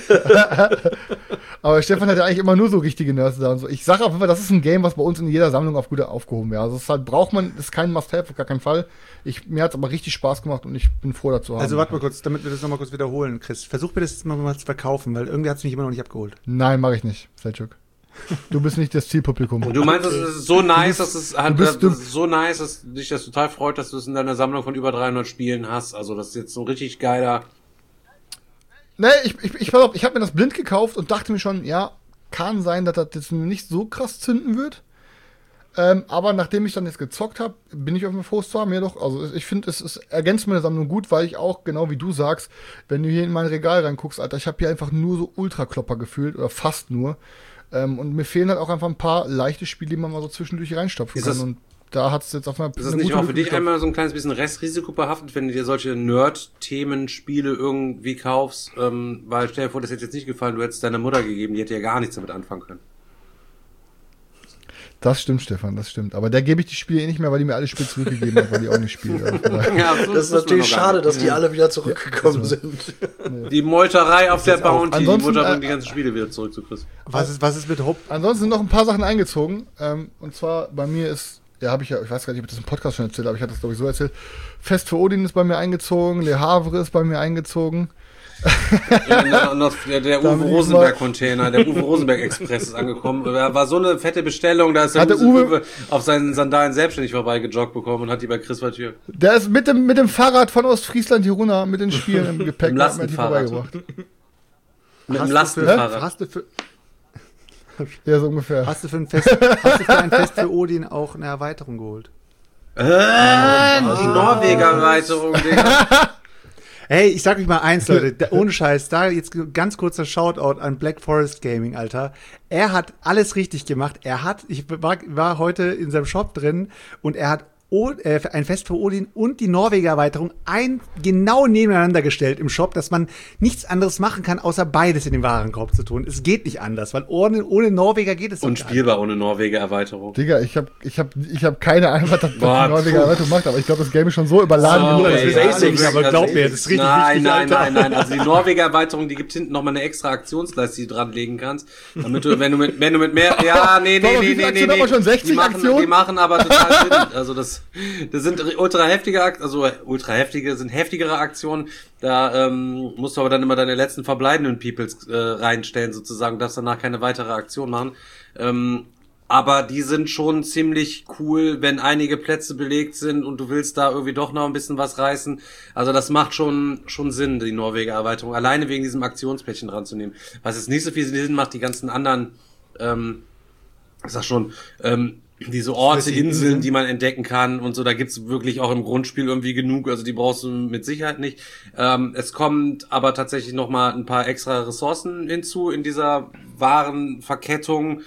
aber Stefan hat ja eigentlich immer nur so richtige Nerds da und so. Ich sage auf jeden Fall, das ist ein Game, was bei uns in jeder Sammlung auf Gute aufgehoben wäre. Also es halt, ist kein Must-Have, auf gar keinen Fall. Mir hat es aber richtig Spaß gemacht und ich bin froh dazu haben. Also warte mal kurz, damit wir das nochmal kurz wiederholen, Chris. Versuch mir das jetzt mal zu verkaufen, weil irgendwie hat es mich immer noch nicht abgeholt. Nein, mache ich nicht, Selchuk. Du bist nicht das Zielpublikum. Und du meinst, es ist so nice, dass dich das total freut, dass du es in deiner Sammlung von über 300 Spielen hast. Also das ist jetzt so ein richtig geiler. Nee, ich habe mir das blind gekauft und dachte mir schon, ja, kann sein, dass das jetzt nicht so krass zünden wird. Aber nachdem ich dann jetzt gezockt habe, bin ich auf dem Fuß zu haben. Ja doch, also ich finde, es ergänzt meine Sammlung gut, weil ich auch, genau wie du sagst, wenn du hier in mein Regal reinguckst, Alter, ich habe hier einfach nur so Ultraklopper gefühlt, oder fast nur. Und mir fehlen halt auch einfach ein paar leichte Spiele, die man mal so zwischendurch reinstopfen kann. Und da hat es jetzt auf Ist das nicht auch für dich einmal so ein kleines bisschen Restrisiko behaftet, wenn du dir solche Nerd-Themen-Spiele irgendwie kaufst? Weil stell dir vor, das hätte jetzt nicht gefallen, du hättest deiner Mutter gegeben, die hätte ja gar nichts damit anfangen können. Das stimmt, Stefan, das stimmt. Aber der gebe ich die Spiele eh nicht mehr, weil die mir alle Spiele zurückgegeben hat, weil die auch nicht spielen. Ja, das ist natürlich schade, dass die alle wieder zurückgekommen sind. Die Meuterei auf der Bounty, die Mutter bringt die ganzen Spiele wieder zurück zu Chris. Was ist mit Hope? Ansonsten sind noch ein paar Sachen eingezogen. Und zwar bei mir ist, ich weiß gar nicht, ob ich das im Podcast schon erzählt habe, aber ich hatte das glaube ich so erzählt. Fest für Odin ist bei mir eingezogen, Le Havre ist bei mir eingezogen. Ja, der Uwe Rosenberg-Container, der Uwe Rosenberg-Express ist angekommen. Da war so eine fette Bestellung, da ist der Uwe auf seinen Sandalen selbstständig vorbeigejoggt bekommen und hat die bei Chris vor der Tür. Der ist mit dem Fahrrad von Ostfriesland hier runter mit den Spielen im Gepäck. Mit dem Lastenfahrrad. Mit dem Lastenfahrrad. Ja, so ungefähr. Hast du für ein Fest für Odin auch eine Erweiterung geholt? Die Norweger-Erweiterung, Digga. Hey, ich sag euch mal eins, Leute, ohne Scheiß, da jetzt ganz kurzer Shoutout an Black Forest Gaming, Alter. Er hat alles richtig gemacht. Ich war heute in seinem Shop drin und er hat ein Fest für Odin und die Norweger-Erweiterung genau nebeneinander gestellt im Shop, dass man nichts anderes machen kann, außer beides in den Warenkorb zu tun. Es geht nicht anders, weil ohne Norweger geht es nicht. Unspielbar ohne Norweger-Erweiterung. Digga, ich hab keine Ahnung, was die Norweger-Erweiterung macht, aber ich glaube, das Game ist schon so überladen genug. Das ist basic, aber glaub mir, das ist richtig wichtig. Nein. Also die Norweger-Erweiterung, die gibt hinten nochmal eine extra Aktionsleiste, die du dranlegen kannst, damit du, wenn du mit mehr, ja, nee. Schon 60 Aktionen? Die machen aber total Sinn. Also das sind ultra heftige sind heftigere Aktionen. Da musst du aber dann immer deine letzten verbleibenden Peoples reinstellen sozusagen, darfst danach keine weitere Aktion machen. Aber die sind schon ziemlich cool, wenn einige Plätze belegt sind und du willst da irgendwie doch noch ein bisschen was reißen. Also das macht schon Sinn, die Norweger Erweiterung, alleine wegen diesem Aktionsplättchen dran zu nehmen. Was jetzt nicht so viel Sinn macht, die ganzen anderen, diese Orte, Inseln, die man entdecken kann und so, da gibt's wirklich auch im Grundspiel irgendwie genug, also die brauchst du mit Sicherheit nicht. Es kommt aber tatsächlich nochmal ein paar extra Ressourcen hinzu in dieser Warenverkettung.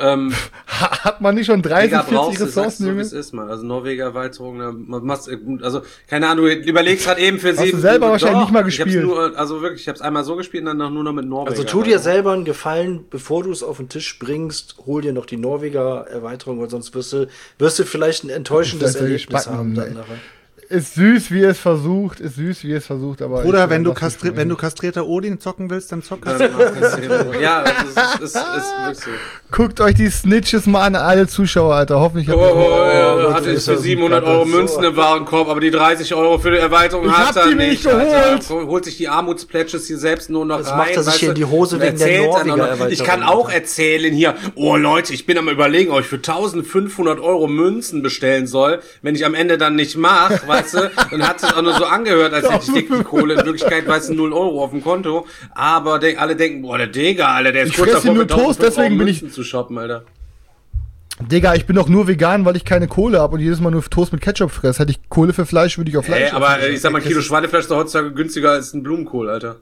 Hat man nicht schon 30, 40 Ressourcen, Junge? So, ist man. Also Norweger-Erweiterung, also keine Ahnung, du überlegst gerade eben für sie. Hast du selber wahrscheinlich nicht mal gespielt. Ich hab's einmal so gespielt und dann nur noch mit Norweger. Also tu dir selber einen Gefallen, bevor du es auf den Tisch bringst, hol dir noch die Norweger-Erweiterung, weil sonst wirst du vielleicht ein enttäuschendes Erlebnis haben. Ist süß, wie es versucht, aber... Oder wenn du kastrierter Odin zocken willst, dann zock das. Ja, es ist wirklich so. Guckt euch die Snitches mal an, alle Zuschauer, Alter. Hoffentlich habt ihr... hatte ich für 700 Euro Münzen im Warenkorb, aber die 30 Euro für die Erweiterung hat er nicht. Holt sich die Armutsplätsches hier selbst nur noch rein. Das macht er sich hier in die Hose wegen der Norweger-Erweiterung. Ich kann auch erzählen hier, oh Leute, ich bin am Überlegen, ob ich für 1500 Euro Münzen bestellen soll, wenn ich am Ende dann nicht mache, weißt du, dann hat es auch nur so angehört, als hätte ich dick die Kohle. In Wirklichkeit war es 0 Euro auf dem Konto. Aber alle denken, boah, der Digga, Alter, der ist kurz davor, mit Toast, deswegen bin ich zu shoppen, Alter. Digga, ich bin doch nur vegan, weil ich keine Kohle habe und jedes Mal nur Toast mit Ketchup fresse. Hätte ich Kohle für Fleisch, würde ich auf Fleisch. Aber ich sag mal, ein Kilo Schweinefleisch ist doch heutzutage günstiger als ein Blumenkohl, Alter.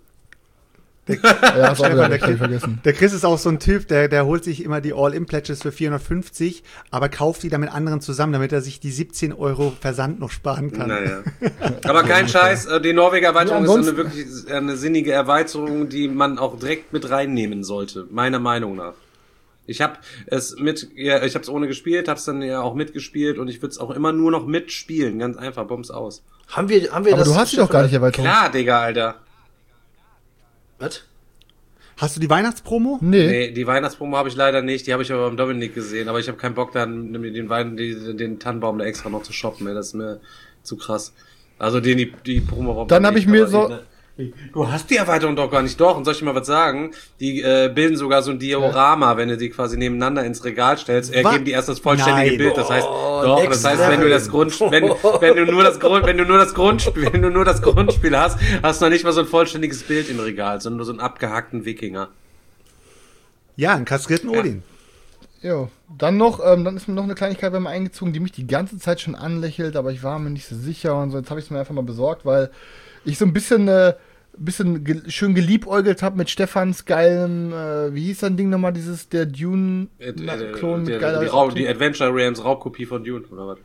Ja, der Chris ist auch so ein Typ, der holt sich immer die All-In-Pledges für 450, aber kauft die dann mit anderen zusammen, damit er sich die 17 Euro Versand noch sparen kann. Naja. Aber kein Scheiß, die Norweger-Erweiterung ist wirklich eine sinnige Erweiterung, die man auch direkt mit reinnehmen sollte, meiner Meinung nach. Ich habe es ohne gespielt, hab's dann ja auch mitgespielt und ich würde es auch immer nur noch mitspielen, ganz einfach, Bums aus. Haben wir aber das? Du hast sie doch gar nicht Erweiterung. Klar, Digga, Alter. Was? Hast du die Weihnachtspromo? Nee, die Weihnachtspromo habe ich leider nicht. Die habe ich aber beim Dominik gesehen. Aber ich habe keinen Bock, dann den Tannenbaum da extra noch zu shoppen. Ey. Das ist mir zu krass. Also die Promo. Dann habe ich mir so... Du hast die Erweiterung doch gar nicht. Doch, und soll ich mal was sagen? Die bilden sogar so ein Diorama, wenn du die quasi nebeneinander ins Regal stellst. Geben die erst das vollständige Bild. Das heißt, wenn du das wenn du nur das Grundspiel hast, hast du noch nicht mal so ein vollständiges Bild im Regal, sondern nur so einen abgehackten Wikinger. Ja, einen kastrierten Odin. Ja, dann ist mir noch eine Kleinigkeit bei mir eingezogen, die mich die ganze Zeit schon anlächelt, aber ich war mir nicht so sicher und so. Jetzt habe ich es mir einfach mal besorgt, weil ich so ein bisschen schön geliebäugelt habe mit Stefans geilem, wie hieß sein Ding nochmal, der Dune-Klon mit geiler... Die Adventure Realms Raubkopie von Dune, oder was?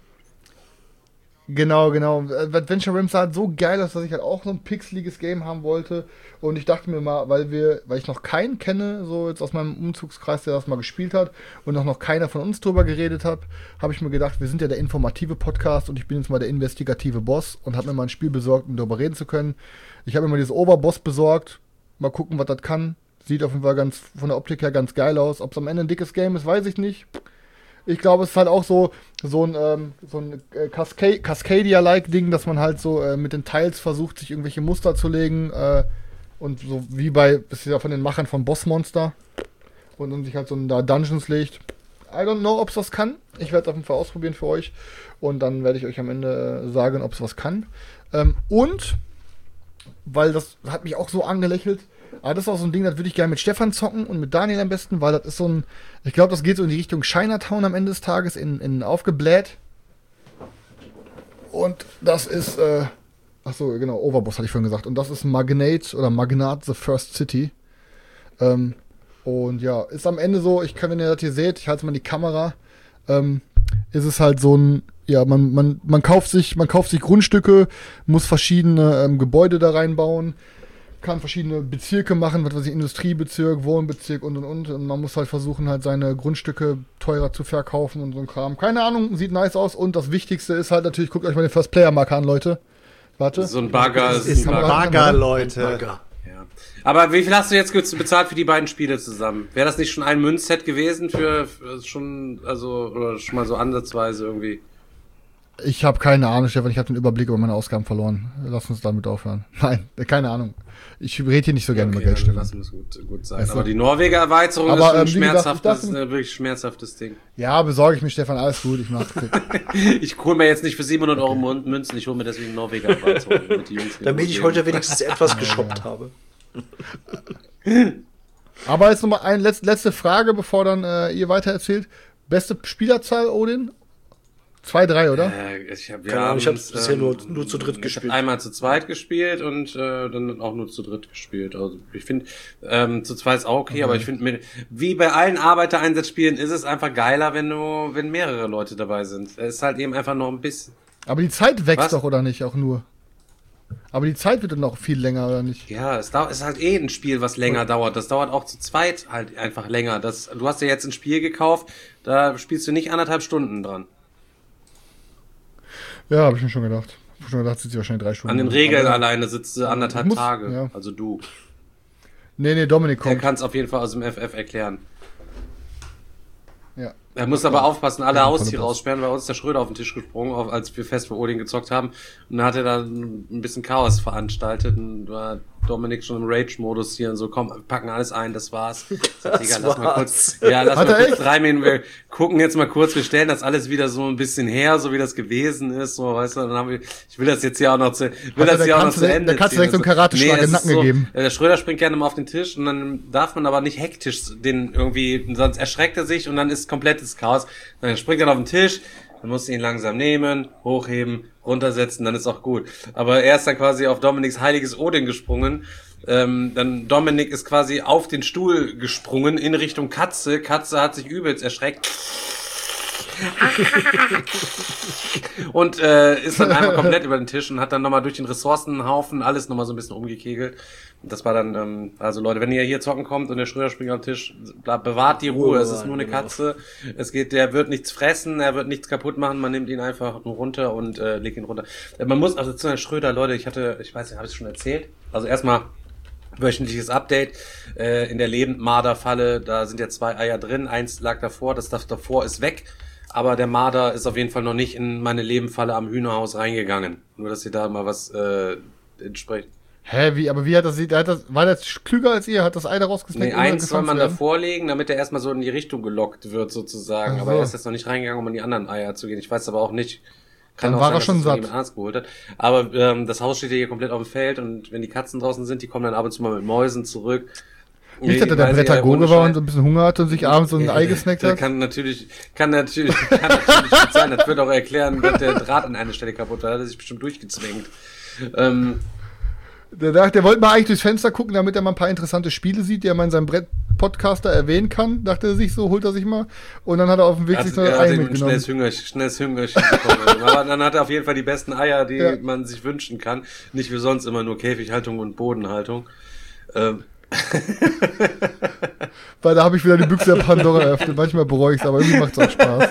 Genau. Adventure Realms sah halt so geil aus, dass ich halt auch so ein pixeliges Game haben wollte. Und ich dachte mir mal, weil ich noch keinen kenne, so jetzt aus meinem Umzugskreis, der das mal gespielt hat und auch noch keiner von uns drüber geredet hat, habe ich mir gedacht, wir sind ja der informative Podcast und ich bin jetzt mal der investigative Boss und habe mir mal ein Spiel besorgt, um darüber reden zu können. Ich habe mir mal dieses Overboss besorgt. Mal gucken, was das kann. Sieht auf jeden Fall von der Optik her ganz geil aus. Ob es am Ende ein dickes Game ist, weiß ich nicht. Ich glaube, es ist halt auch so ein Cascadia-like-Ding, dass man halt so mit den Tiles versucht, sich irgendwelche Muster zu legen. Und so wie das ist ja von den Machern von Bossmonster. Und dann sich halt so da Dungeons legt. I don't know, ob es das kann. Ich werde es auf jeden Fall ausprobieren für euch. Und dann werde ich euch am Ende sagen, ob es was kann. Und, weil das hat mich auch so angelächelt, Aber das ist auch so ein Ding, das würde ich gerne mit Stefan zocken und mit Daniel am besten, weil das ist so ein, ich glaube, das geht so in die Richtung Chinatown am Ende des Tages, in aufgebläht. Und das ist, achso, genau, Overboss hatte ich vorhin gesagt. Und das ist Magnate the First City. Und ja, ist am Ende so, wenn ihr das hier seht, ich halte mal die Kamera, ist es halt so ein, ja, man kauft sich Grundstücke, muss verschiedene Gebäude da reinbauen, kann verschiedene Bezirke machen, was weiß ich, Industriebezirk, Wohnbezirk und. Und man muss halt versuchen, halt seine Grundstücke teurer zu verkaufen und so ein Kram. Keine Ahnung, sieht nice aus. Und das Wichtigste ist halt natürlich, guckt euch mal den First-Player-Marker an, Leute. Warte. So ein Bagger. Das ist ein Bagger, Leute. Bagger. Ja. Aber wie viel hast du jetzt bezahlt für die beiden Spiele zusammen? Wäre das nicht schon ein Münzset gewesen für schon, also, oder schon mal so ansatzweise irgendwie? Ich habe keine Ahnung, Stefan, ich habe den Überblick über meine Ausgaben verloren. Lass uns damit aufhören. Nein, keine Ahnung. Ich rede hier nicht so gerne über Geld, Stefan. Lassen wir es gut sein. Aber die Norweger Erweiterung ist schon schmerzhaft. Das ist ein wirklich schmerzhaftes Ding. Ja, besorge ich mich, Stefan. Alles gut, ich mach's. Ich hole mir jetzt nicht für 700 Euro Münzen, ich hole mir deswegen Norweger Erweiterung mit den Jungs. Damit ich heute wenigstens etwas geshoppt habe. Aber jetzt nochmal eine letzte Frage, bevor dann ihr weiter erzählt. Beste Spielerzahl, Odin? 2, 3, oder? Wir haben es bisher nur zu dritt gespielt. Einmal zu zweit gespielt und dann auch nur zu dritt gespielt. Also ich finde, zu zweit ist auch okay, aber ich finde, wie bei allen Arbeitereinsatzspielen ist es einfach geiler, wenn mehrere Leute dabei sind. Es ist halt eben einfach noch ein bisschen. Aber die Zeit wächst doch, oder nicht? Auch nur. Aber die Zeit wird dann noch viel länger, oder nicht? Ja, es ist halt ein Spiel, was länger dauert. Das dauert auch zu zweit halt einfach länger. Du hast ja jetzt ein Spiel gekauft, da spielst du nicht 1,5 Stunden dran. Ja, habe ich mir schon gedacht. Sitzt sie wahrscheinlich 3 Stunden. An den Regeln alleine sitzt sie 1,5 Tage. Ja. Also du. Nee, Dominik kommt. Der kann es auf jeden Fall aus dem FF erklären. Ja. Er muss aber aufpassen, alle Haustiere aussperren, weil uns ist der Schröder auf den Tisch gesprungen, als wir fest für Odin gezockt haben. Und dann hat er da ein bisschen Chaos veranstaltet und war Dominik schon im Rage-Modus hier und so, komm, wir packen alles ein, das war's. Sag, Digga, lass mal kurz 3 Minuten, wir gucken jetzt mal kurz, wir stellen das alles wieder so ein bisschen her, so wie das gewesen ist, so, weißt du, dann haben wir, ich will das jetzt hier auch noch zu Ende ziehen. Da kannst du direkt so einen Karateschlag in den Nacken gegeben. Der Schröder springt gerne mal auf den Tisch und dann darf man aber nicht hektisch den irgendwie, sonst erschreckt er sich und dann ist komplettes Chaos. Dann springt er auf den Tisch, dann musst du ihn langsam nehmen, hochheben, runtersetzen, dann ist auch gut. Aber er ist dann quasi auf Dominiks heiliges Odin gesprungen. Dann Dominik ist quasi auf den Stuhl gesprungen in Richtung Katze. Katze hat sich übelst erschreckt. Und ist dann einmal komplett über den Tisch und hat dann nochmal durch den Ressourcenhaufen alles nochmal so ein bisschen umgekegelt. Und das war dann, also Leute, wenn ihr hier zocken kommt und der Schröder springt am Tisch, bewahrt die Ruhe, es ist nur eine Katze. Der wird nichts fressen, er wird nichts kaputt machen, man nimmt ihn einfach nur runter und legt ihn runter. Man muss, also zu Herrn Schröder, Leute, ich weiß nicht, habe ich es schon erzählt? Also erstmal wöchentliches Update in der Lebendmarder-Falle, da sind ja 2 Eier drin, 1 lag davor, das davor ist weg. Aber der Marder ist auf jeden Fall noch nicht in meine Lebenfalle am Hühnerhaus reingegangen. Nur, dass ihr da mal was entspricht. Hä, wie hat das, war das klüger als ihr? Hat das Ei da rausgesnackt? Nee, 1 soll man davor legen, damit er erstmal so in die Richtung gelockt wird, sozusagen. Also. Aber er ist jetzt noch nicht reingegangen, um an die anderen Eier zu gehen. Ich weiß aber auch nicht. Kann dann auch war sein, er schon satt. Jemand anders geholt hat. Aber das Haus steht ja hier komplett auf dem Feld und wenn die Katzen draußen sind, die kommen dann ab und zu mal mit Mäusen zurück. Nicht, dass der Brettagoge war und so ein bisschen Hunger hatte und sich abends so ein Ei gesnackt hat? Kann natürlich sein. Das wird auch erklären, dass der Draht an einer Stelle kaputt war. Da hat er sich bestimmt durchgezwängt. Der wollte mal eigentlich durchs Fenster gucken, damit er mal ein paar interessante Spiele sieht, die er mal in seinem Podcaster erwähnen kann. Dachte er sich so, holt er sich mal. Und dann hat er auf dem Weg sich noch ein Ei mitgenommen. Schnelles Hüngerchen bekommen. Aber dann hat er auf jeden Fall die besten Eier, die man sich wünschen kann. Nicht wie sonst immer nur Käfighaltung und Bodenhaltung. Weil da habe ich wieder die Büchse der Pandora eröffnet. Manchmal bereue ich es, aber irgendwie macht es auch Spaß.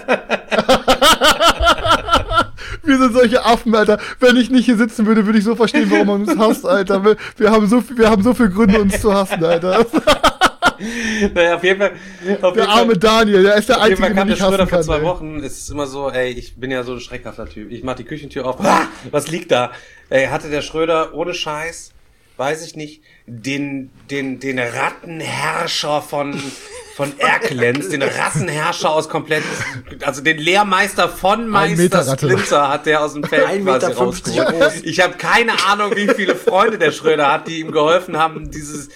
Wir sind solche Affen, Alter. Wenn ich nicht hier sitzen würde, würde ich so verstehen, warum man uns hasst, Alter. Wir haben so viele Gründe, uns zu hassen, Alter. Naja, auf jeden Fall. Der arme Daniel, der ist der Einzige, den ich hassen kann. Vor 2 Wochen ist es immer so, ich bin ja so ein schreckhafter Typ. Ich mach die Küchentür auf. Was liegt da? Hatte der Schröder ohne Scheiß weiß ich nicht, den Rattenherrscher von Erkelenz, den Rassenherrscher aus komplett, also den Lehrmeister von Meister Splinter hat der aus dem Feld quasi rausgeholt. Ich habe keine Ahnung, wie viele Freunde der Schröder hat, die ihm geholfen haben, dieses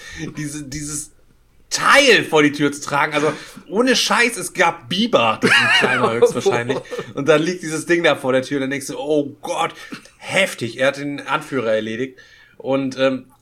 Teil vor die Tür zu tragen. Also ohne Scheiß, es gab Biber, das ist ein kleiner höchstwahrscheinlich. Und dann liegt dieses Ding da vor der Tür und dann denkst du, oh Gott, heftig. Er hat den Anführer erledigt. Und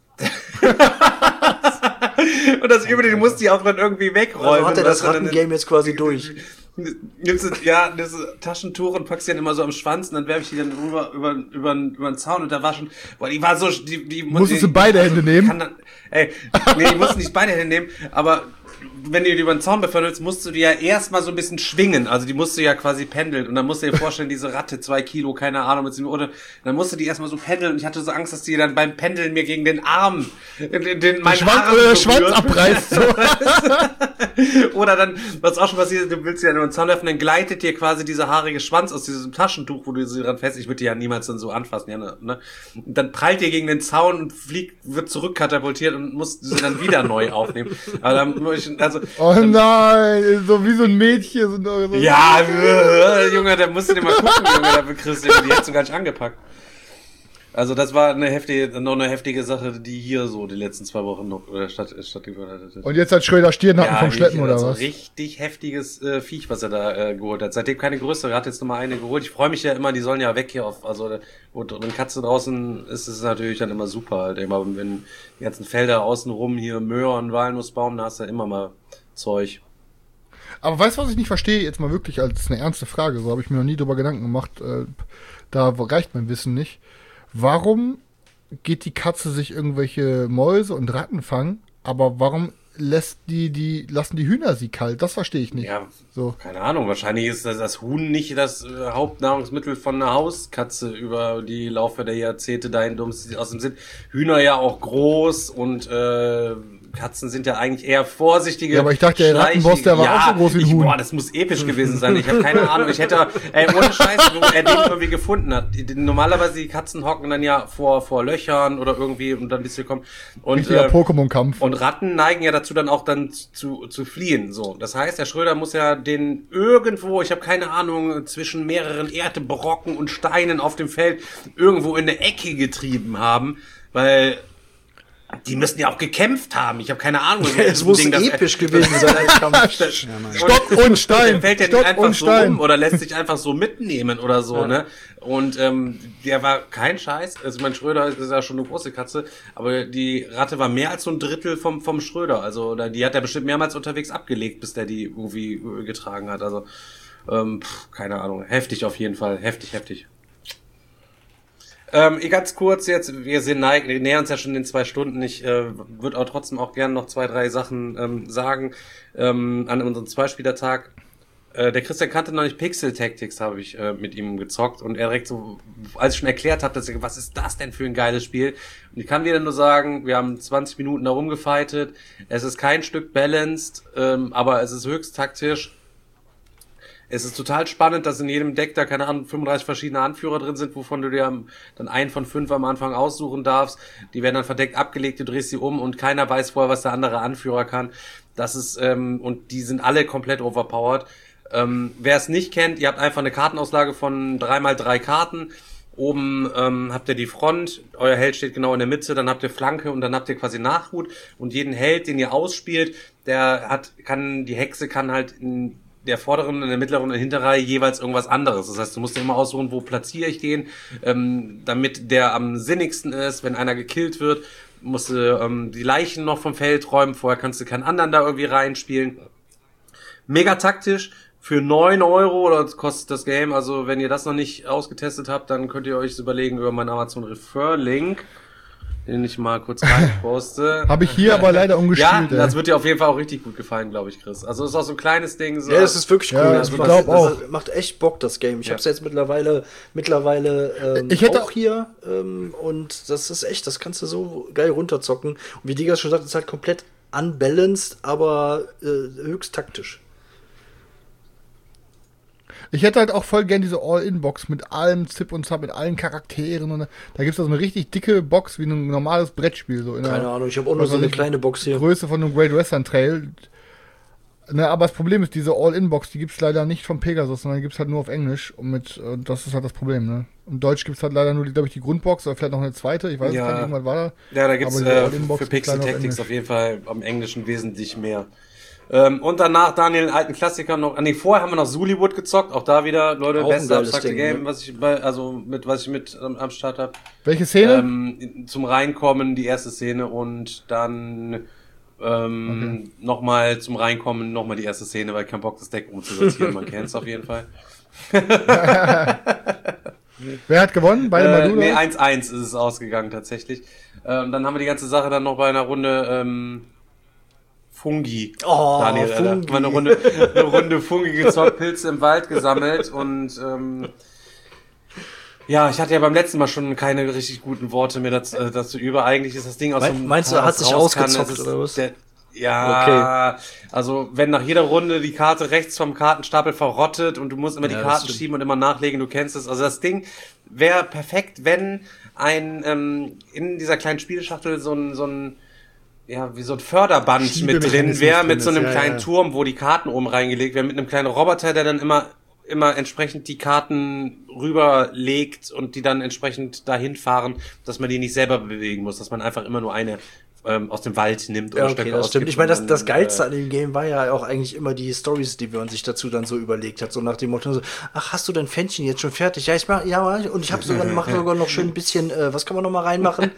und das Übrige musste ich auch dann irgendwie wegräumen. Also hat er das Rattengame jetzt quasi durch. Nimmst du, das Taschentuch und packst die dann immer so am Schwanz und dann werfe ich die dann über den Zaun und da war schon, boah, die war so, die musstest du beide Hände nehmen? Ich musste nicht beide Hände nehmen, aber wenn du die über den Zaun beförderst, musst du die ja erstmal so ein bisschen schwingen, also die musst du ja quasi pendeln und dann musst du dir vorstellen, diese Ratte, 2 Kilo, keine Ahnung, oder dann musst du die erstmal so pendeln und ich hatte so Angst, dass die dann beim Pendeln mir gegen den Arm, Schwanz abreißt. So. Oder dann, was auch schon passiert, du willst ja nur einen Zaun werfen, dann gleitet dir quasi dieser haarige Schwanz aus diesem Taschentuch, wo du sie dran fest, ich würde die ja niemals dann so anfassen, ja, ne? Und dann prallt dir gegen den Zaun und wird zurückkatapultiert und musst sie dann wieder neu aufnehmen. Aber dann oh nein, so wie so ein Mädchen. So ja, Junge, da musst du dir mal gucken, Junge, da kriegst du die hättest du gar nicht angepackt. Also das war noch eine heftige Sache, die hier so die letzten 2 Wochen noch stattgefunden hat. Und jetzt hat Schröder Stirnhacken vom Schleppen oder was? Richtig heftiges Viech, was er da geholt hat. Seitdem keine größere, er hat jetzt nochmal eine geholt. Ich freue mich ja immer, die sollen ja weg hier und wenn Katze draußen ist, ist es natürlich dann immer super halt. Immer wenn die ganzen Felder außenrum hier Möhren, Walnussbaum, da hast du ja immer mal Zeug. Aber weißt du, was ich nicht verstehe? Jetzt mal wirklich als eine ernste Frage, so habe ich mir noch nie drüber Gedanken gemacht. Da reicht mein Wissen nicht. Warum geht die Katze sich irgendwelche Mäuse und Ratten fangen, aber warum lassen die Hühner sie kalt? Das verstehe ich nicht. Ja, so. Keine Ahnung. Wahrscheinlich ist das Huhn nicht das Hauptnahrungsmittel von einer Hauskatze über die Laufe der Jahrzehnte dahin aus dem Sinn. Hühner ja auch groß und Katzen sind ja eigentlich eher vorsichtige. Ja, aber ich dachte, der Rattenboss, der war auch so groß wie ein Huhn. Boah, das muss episch gewesen sein. Ich habe keine Ahnung. Ich hätte, ohne Scheiß, wo er den irgendwie gefunden hat. Normalerweise die Katzen hocken dann ja vor Löchern oder irgendwie und dann bis wir kommen. Und Pokémon-Kampf. Und Ratten neigen ja dazu dann auch dann zu fliehen. So, das heißt, der Schröder muss ja den irgendwo, ich habe keine Ahnung, zwischen mehreren Erdbrocken und Steinen auf dem Feld irgendwo in eine Ecke getrieben haben, weil die müssen ja auch gekämpft haben. Ich habe keine Ahnung. Es muss episch gewesen sein als Kampf. Stock und Stein. Der fällt ja nicht einfach so um oder lässt sich einfach so mitnehmen oder so, ne? Und der war kein Scheiß. Also mein Schröder ist ja schon eine große Katze, aber die Ratte war mehr als so ein Drittel vom Schröder. Also die hat er bestimmt mehrmals unterwegs abgelegt, bis der die irgendwie getragen hat. Also keine Ahnung. Heftig auf jeden Fall. Heftig. Ganz kurz jetzt, wir nähern uns ja schon in 2 Stunden. Ich würde aber trotzdem auch gerne noch 2, 3 Sachen sagen an unserem 2-Spielertag. Der Christian kannte noch nicht Pixel Tactics, habe ich mit ihm gezockt und er direkt so, als ich schon erklärt habe, was ist das denn für ein geiles Spiel? Und ich kann dir nur sagen, wir haben 20 Minuten da rumgefightet. Es ist kein Stück balanced, aber es ist höchst taktisch. Es ist total spannend, dass in jedem Deck da, keine Ahnung, 35 verschiedene Anführer drin sind, wovon du dir dann einen von 5 am Anfang aussuchen darfst. Die werden dann verdeckt abgelegt, du drehst sie um und keiner weiß vorher, was der andere Anführer kann. Das ist, und die sind alle komplett overpowered. Wer es nicht kennt, ihr habt einfach eine Kartenauslage von 3x3 Karten. Oben habt ihr die Front, euer Held steht genau in der Mitte, dann habt ihr Flanke und dann habt ihr quasi Nachhut. Und jeden Held, den ihr ausspielt, die Hexe kann halt in der vorderen, in der mittleren und der Hinterreihe jeweils irgendwas anderes. Das heißt, du musst dir immer aussuchen, wo platziere ich den, damit der am sinnigsten ist. Wenn einer gekillt wird, musst du die Leichen noch vom Feld räumen. Vorher kannst du keinen anderen da irgendwie reinspielen. Mega taktisch. Für 9 Euro oder kostet das Game. Also wenn ihr das noch nicht ausgetestet habt, dann könnt ihr euch überlegen über meinen Amazon Refer-Link, den ich mal kurz reinposte. Habe ich hier aber leider umgespielt. Ja, das wird dir auf jeden Fall auch richtig gut gefallen, glaube ich, Chris. Also es ist auch so ein kleines Ding. So. Ja, das ist wirklich cool. Ja, das macht echt Bock, das Game. Ich habe es jetzt mittlerweile auch hier. Und das ist echt, das kannst du so geil runterzocken. Und wie Digas schon sagt, ist halt komplett unbalanced, aber höchst taktisch. Ich hätte halt auch voll gern diese All-In-Box mit allem Zip und Zap, mit allen Charakteren. Und da gibt es so eine richtig dicke Box wie ein normales Brettspiel. So Keine Ahnung, ich habe auch nur so eine kleine Box hier. Größe von einem Great Western Trail. Ne, aber das Problem ist, diese All-In-Box, die gibt's leider nicht von Pegasus, sondern die gibt's halt nur auf Englisch. Und das ist halt das Problem, ne? Und Deutsch gibt's halt leider nur, glaube ich, die Grundbox oder vielleicht noch eine zweite. Ich weiß nicht, irgendwann war da. Ja, da gibt's für Pixel Tactics auf jeden Fall am Englischen wesentlich mehr. Und danach, Daniel, einen alten Klassiker noch. Vorher haben wir noch Zuliwood gezockt. Auch da wieder, Leute, beste abstrakte Game, ne? was ich mit am Start habe. Welche Szene? Zum Reinkommen, die erste Szene und dann nochmal zum Reinkommen, nochmal die erste Szene, weil ich keinen Bock, das Deck umzusortieren. Man kennt's auf jeden Fall. Wer hat gewonnen? Beide mal du? Nee, 1-1 ist es ausgegangen tatsächlich. Dann haben wir die ganze Sache dann noch bei einer Runde Fungi. Oh, Daniel, Fungi. Alter. Mal eine Runde Fungi gezockt, Pilze im Wald gesammelt und ja, ich hatte ja beim letzten Mal schon keine richtig guten Worte mehr dazu über. Eigentlich ist das Ding aus dem Meinst du, hat sich ausgezockt oder was? Ja, okay. Also wenn nach jeder Runde die Karte rechts vom Kartenstapel verrottet und du musst immer die Karten schieben und immer nachlegen, du kennst es. Also das Ding wäre perfekt, wenn in dieser kleinen Spielschachtel so ein wie so ein Förderband mit drin wäre, mit so einem kleinen Turm, wo die Karten oben reingelegt werden, mit einem kleinen Roboter, der dann immer entsprechend die Karten rüberlegt und die dann entsprechend dahin fahren, dass man die nicht selber bewegen muss, dass man einfach immer nur eine aus dem Wald nimmt oder Stöcke das stimmt. Ich meine, das Geilste an dem Game war ja auch eigentlich immer die Stories, die man sich dazu dann so überlegt hat, so nach dem Motto so, ach, hast du dein Pfännchen jetzt schon fertig? Ja, und ich mache sogar noch schön ein bisschen, was kann man noch mal reinmachen?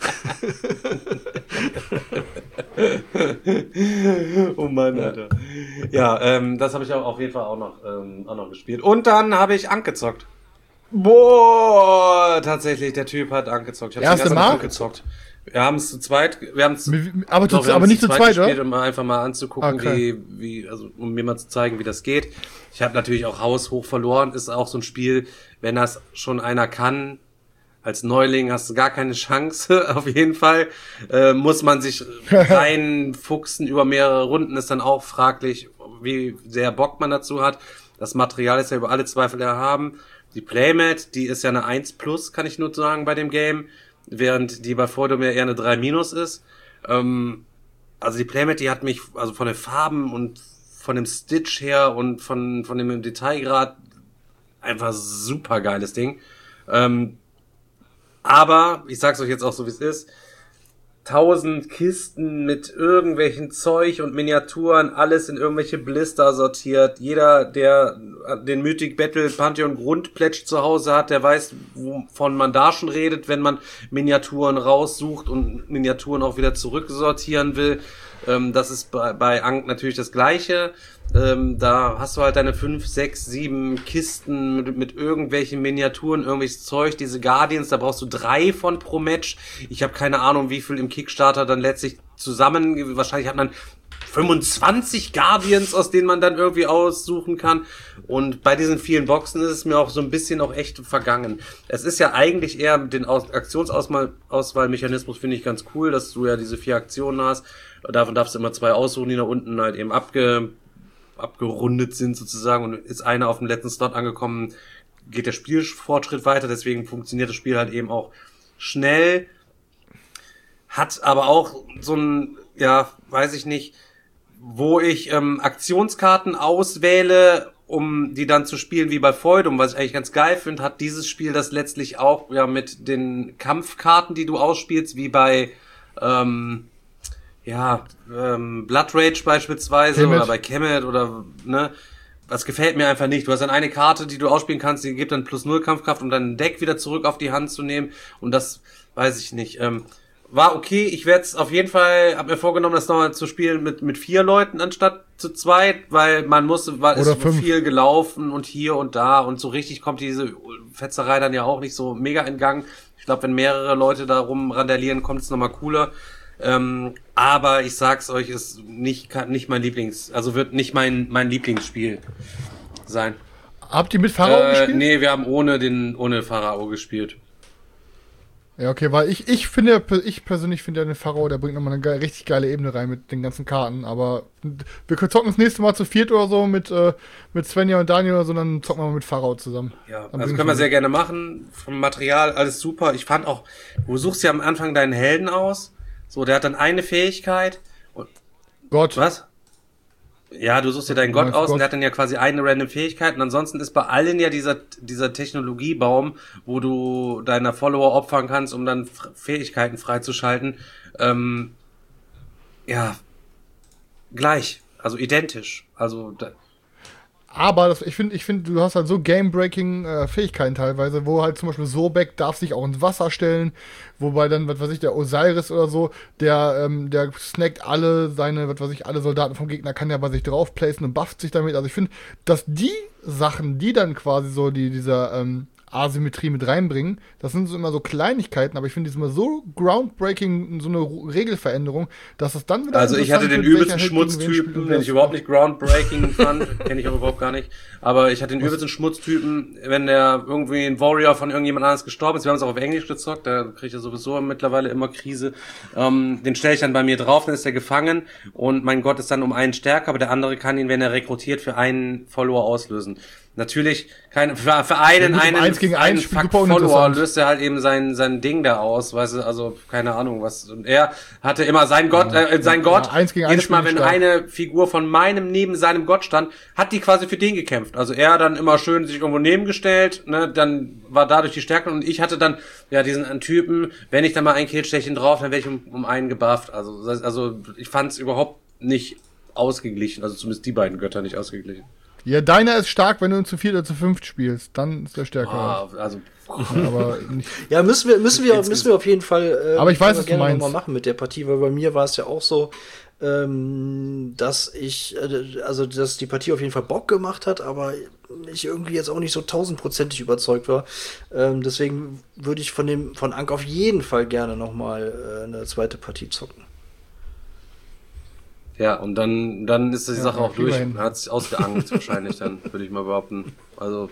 Oh Mann, Alter. Ja, das habe ich auch auf jeden Fall auch noch gespielt. Und dann habe ich Ankh gezockt. Boah, tatsächlich, der Typ hat Ankh gezockt. Ich habe erste Mal gezockt. Wir haben es zu zweit, aber nicht zu zweit, gespielt, oder? um einfach mal anzugucken, also um mir mal zu zeigen, wie das geht. Ich habe natürlich auch haushoch verloren, ist auch so ein Spiel, wenn das schon einer kann, als Neuling hast du gar keine Chance, auf jeden Fall. Muss man sich reinfuchsen über mehrere Runden, ist dann auch fraglich, wie sehr Bock man dazu hat. Das Material ist ja über alle Zweifel erhaben. Die Playmat, die ist ja eine 1+, kann ich nur sagen, bei dem Game. Während die bei Freudom ja eher eine 3- ist. Also die Playmat, die hat mich, also von den Farben und von dem Stitch her und von dem Detailgrad einfach super geiles Ding. Aber, ich sag's euch jetzt auch so, wie es ist, 1000 Kisten mit irgendwelchen Zeug und Miniaturen, alles in irgendwelche Blister sortiert. Jeder, der den Mythic Battle Pantheon Grundplätsch zu Hause hat, der weiß, wovon man da schon redet, wenn man Miniaturen raussucht und Miniaturen auch wieder zurücksortieren will. Das ist bei Ankh natürlich das Gleiche. Da hast du halt deine 5, 6, 7 Kisten mit irgendwelchen Miniaturen, irgendwelches Zeug, diese Guardians, da brauchst du 3 von pro Match. Ich habe keine Ahnung, wie viel im Kickstarter dann letztlich zusammen, wahrscheinlich hat man 25 Guardians, aus denen man dann irgendwie aussuchen kann. Und bei diesen vielen Boxen ist es mir auch so ein bisschen auch echt vergangen. Es ist ja eigentlich eher den Aktionsauswahlmechanismus finde ich ganz cool, dass du ja diese 4 Aktionen hast. Davon darfst du immer 2 aussuchen, die da unten halt eben abgerundet sind sozusagen, und ist einer auf dem letzten Slot angekommen, geht der Spielfortschritt weiter, deswegen funktioniert das Spiel halt eben auch schnell, hat aber auch so ein, weiß ich nicht, wo ich Aktionskarten auswähle, um die dann zu spielen wie bei Feudum, was ich eigentlich ganz geil finde, hat dieses Spiel das letztlich auch mit den Kampfkarten, die du ausspielst, wie bei Blood Rage beispielsweise oder bei Kemet oder, ne, das gefällt mir einfach nicht. Du hast dann eine Karte, die du ausspielen kannst, die gibt dann +0 Kampfkraft, um dann ein Deck wieder zurück auf die Hand zu nehmen, und das weiß ich nicht. War okay, ich werde es auf jeden Fall, hab mir vorgenommen, das nochmal zu spielen mit 4 Leuten anstatt zu 2, weil ist so viel gelaufen und hier und da, und so richtig kommt diese Fetzerei dann ja auch nicht so mega in Gang. Ich glaube, wenn mehrere Leute da rumrandalieren, kommt es nochmal cooler. Aber ich sag's euch, ist nicht mein also wird nicht mein Lieblingsspiel sein. Habt ihr mit Pharao gespielt? Nee, wir haben ohne Pharao gespielt. Ja, okay, weil ich persönlich finde ja den Pharao, der bringt nochmal eine richtig geile Ebene rein mit den ganzen Karten, aber wir können zocken das nächste Mal zu viert oder so mit Svenja und Daniel oder so, dann zocken wir mal mit Pharao zusammen. Ja, also können wir sehr gerne machen. Vom Material alles super. Ich fand auch, du suchst ja am Anfang deinen Helden aus. So, der hat dann eine Fähigkeit. Und Gott. Was? Ja, du suchst dir deinen Gott aus und der hat dann ja quasi eine random Fähigkeit und ansonsten ist bei allen ja dieser Technologiebaum, wo du deiner Follower opfern kannst, um dann Fähigkeiten freizuschalten, ja, gleich, also identisch, also aber ich finde, du hast halt so game-breaking Fähigkeiten teilweise, wo halt zum Beispiel Sobek darf sich auch ins Wasser stellen, wobei dann, was weiß ich, der Osiris oder so, der snackt alle alle Soldaten vom Gegner, kann ja bei sich drauf placen und bufft sich damit. Also ich finde, dass die Sachen, die dann quasi so dieser Asymmetrie mit reinbringen, das sind so immer so Kleinigkeiten, aber ich finde, die sind immer so groundbreaking, so eine Regelveränderung, dass es dann wieder. Also ich hatte den übelsten Schmutztypen, den ich überhaupt nicht groundbreaking fand, kenne ich auch überhaupt gar nicht, aber ich hatte den übelsten Schmutztypen, wenn der irgendwie ein Warrior von irgendjemand anderes gestorben ist, wir haben es auch auf Englisch gezockt, da kriege ich ja sowieso mittlerweile immer Krise, den stelle ich dann bei mir drauf, dann ist der gefangen und mein Gott ist dann um einen stärker, aber der andere kann ihn, wenn er rekrutiert, für einen Follower auslösen. Natürlich für einen Follower löst er halt eben sein Ding da aus, weißt du, also keine Ahnung was. Und er hatte immer sein Gott, jedes Mal, wenn eine Figur von meinem neben seinem Gott stand, hat die quasi für den gekämpft. Also er dann immer schön sich irgendwo nebengestellt, ne, dann war dadurch die Stärke und ich hatte dann ja diesen Typen, wenn ich dann mal ein Kill steche drauf, dann werde ich um einen gebufft. Also ich fand es überhaupt nicht ausgeglichen, also zumindest die beiden Götter nicht ausgeglichen. Ja, deiner ist stark, wenn du ihn zu 4 oder zu 5 spielst. Dann ist der stärker. Aber nicht. Ja, müssen wir auf jeden Fall aber ich weiß, was du meinst. Mal machen mit der Partie, weil bei mir war es ja auch so, dass dass die Partie auf jeden Fall Bock gemacht hat, aber ich irgendwie jetzt auch nicht so 1000%ig überzeugt war. Deswegen würde ich von Ankh auf jeden Fall gerne nochmal eine zweite Partie zocken. Ja, und dann ist die Sache auch durch. Hat sich ausgeangelt wahrscheinlich, dann würde ich mal behaupten. Also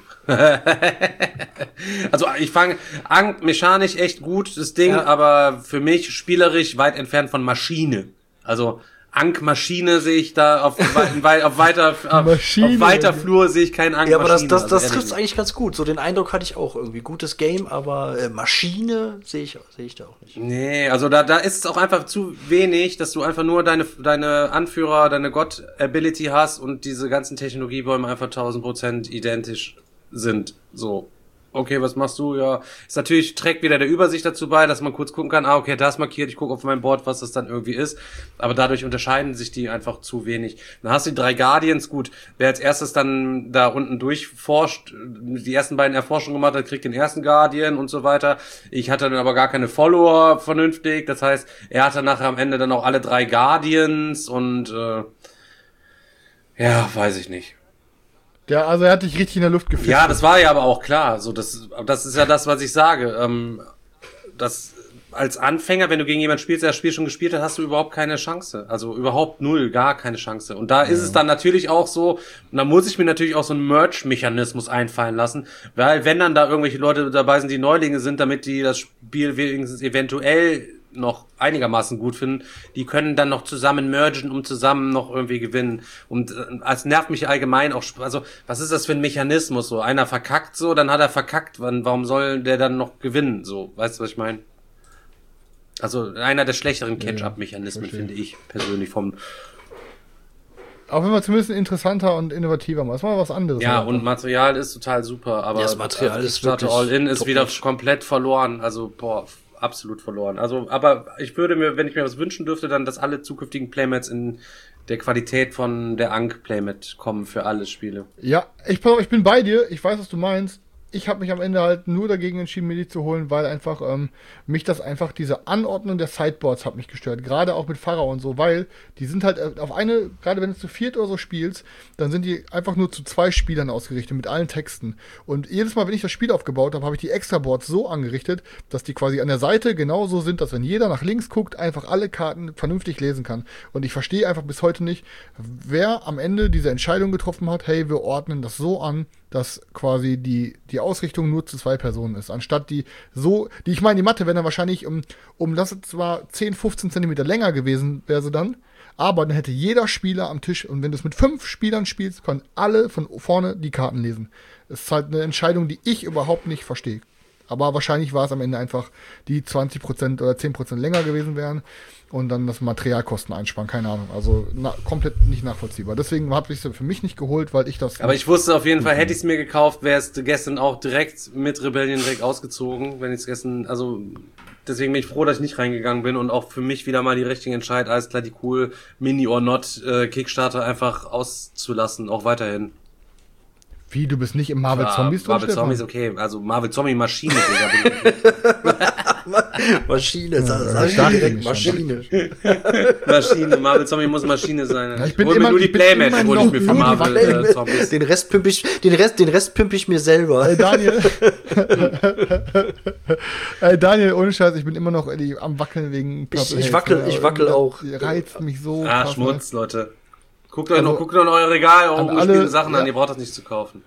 ich fange mechanisch echt gut, das Ding, aber für mich spielerisch weit entfernt von Maschine. Also Ankh-Maschine sehe ich da auf weiter Flur sehe ich keinen Ankh-Maschine. Ja, aber das trifft's eigentlich ganz gut. So den Eindruck hatte ich auch irgendwie. Gutes Game, aber Maschine sehe ich da auch nicht. Nee, also da ist es auch einfach zu wenig, dass du einfach nur deine Anführer, deine God-Ability hast und diese ganzen Technologiebäume einfach 1000% identisch sind. So. Okay, was machst du? Ja, ist natürlich, trägt wieder der Übersicht dazu bei, dass man kurz gucken kann, okay, das markiert, ich gucke auf mein Board, was das dann irgendwie ist, aber dadurch unterscheiden sich die einfach zu wenig. Dann hast du die 3 Guardians, gut, wer als erstes dann da unten durchforscht, die ersten beiden Erforschungen gemacht hat, kriegt den ersten Guardian und so weiter. Ich hatte dann aber gar keine Follower vernünftig, das heißt, er hatte nachher am Ende dann auch alle 3 Guardians und ja, weiß ich nicht. Ja, also er hat dich richtig in der Luft gefischt. Ja, das war ja aber auch klar. So, das ist ja das, was ich sage. Das als Anfänger, wenn du gegen jemanden spielst, der das Spiel schon gespielt hat, hast du überhaupt keine Chance. Also überhaupt gar keine Chance. Und da ist es dann natürlich auch so, und da muss ich mir natürlich auch so einen Merch-Mechanismus einfallen lassen, weil wenn dann da irgendwelche Leute dabei sind, die Neulinge sind, damit die das Spiel wenigstens eventuell noch einigermaßen gut finden, die können dann noch zusammen mergen, um zusammen noch irgendwie gewinnen. Und es nervt mich allgemein auch, also was ist das für ein Mechanismus? So, einer verkackt so, dann hat er verkackt, warum soll der dann noch gewinnen? So, weißt du, was ich meine? Also einer der schlechteren Catch-up-Mechanismen, finde ich persönlich vom. Auch wenn man zumindest interessanter und innovativer macht. Das war was anderes. Ja, und Material ist total super, aber das Material ist wirklich All-In ist wieder komplett verloren. Also, absolut verloren. Also, aber ich würde mir, wenn ich mir was wünschen dürfte, dann, dass alle zukünftigen Playmats in der Qualität von der Ankh Playmat kommen für alle Spiele. Ja, ich bin bei dir. Ich weiß, was du meinst. Ich habe mich am Ende halt nur dagegen entschieden, mir die zu holen, weil einfach diese Anordnung der Sideboards hat mich gestört. Gerade auch mit Pharao und so, weil die sind halt gerade wenn du zu 4 oder so spielst, dann sind die einfach nur zu 2 Spielern ausgerichtet mit allen Texten. Und jedes Mal, wenn ich das Spiel aufgebaut habe, habe ich die Extra-Boards so angerichtet, dass die quasi an der Seite genauso sind, dass wenn jeder nach links guckt, einfach alle Karten vernünftig lesen kann. Und ich verstehe einfach bis heute nicht, wer am Ende diese Entscheidung getroffen hat, hey, wir ordnen das so an, dass quasi die Ausrichtung nur zu 2 Personen ist. Anstatt ich meine, die Matte wäre dann wahrscheinlich das ist zwar 10, 15 Zentimeter länger gewesen, wäre sie dann, aber dann hätte jeder Spieler am Tisch, und wenn du es mit 5 Spielern spielst, können alle von vorne die Karten lesen. Das ist halt eine Entscheidung, die ich überhaupt nicht verstehe. Aber wahrscheinlich war es am Ende einfach, die 20% oder 10% länger gewesen wären und dann das Materialkosten einsparen, keine Ahnung. Also komplett nicht nachvollziehbar. Deswegen habe ich es für mich nicht geholt, weil ich das... Aber ich wusste auf jeden Fall, hätte ich es mir gekauft, wäre es gestern auch direkt mit Rebellion direkt ausgezogen, wenn ich es gestern, also deswegen bin ich froh, dass ich nicht reingegangen bin und auch für mich wieder mal die richtige Entscheidung, alles klar, die cool Mini or Not Kickstarter einfach auszulassen, auch weiterhin. Wie, du bist nicht im Marvel Zombies drin, Marvel Zombies, okay. Also Marvel Zombie Maschine, Digga. Maschine, sag ich direkt Maschine. Maschine, Marvel Zombie muss Maschine sein. Ja, ich bin immer, nur die Playmat, hol ich mir für Marvel Zombies. Den Rest pimp ich mir selber. Ey, Daniel, ohne Scheiß, ich bin immer noch am Wackeln wegen Purple Ich wackel auch. Die reizt mich so. Krass, Schmutz, Leute. Guckt euch noch in euer Regal, ungespielt Sachen an, ihr braucht das nicht zu kaufen.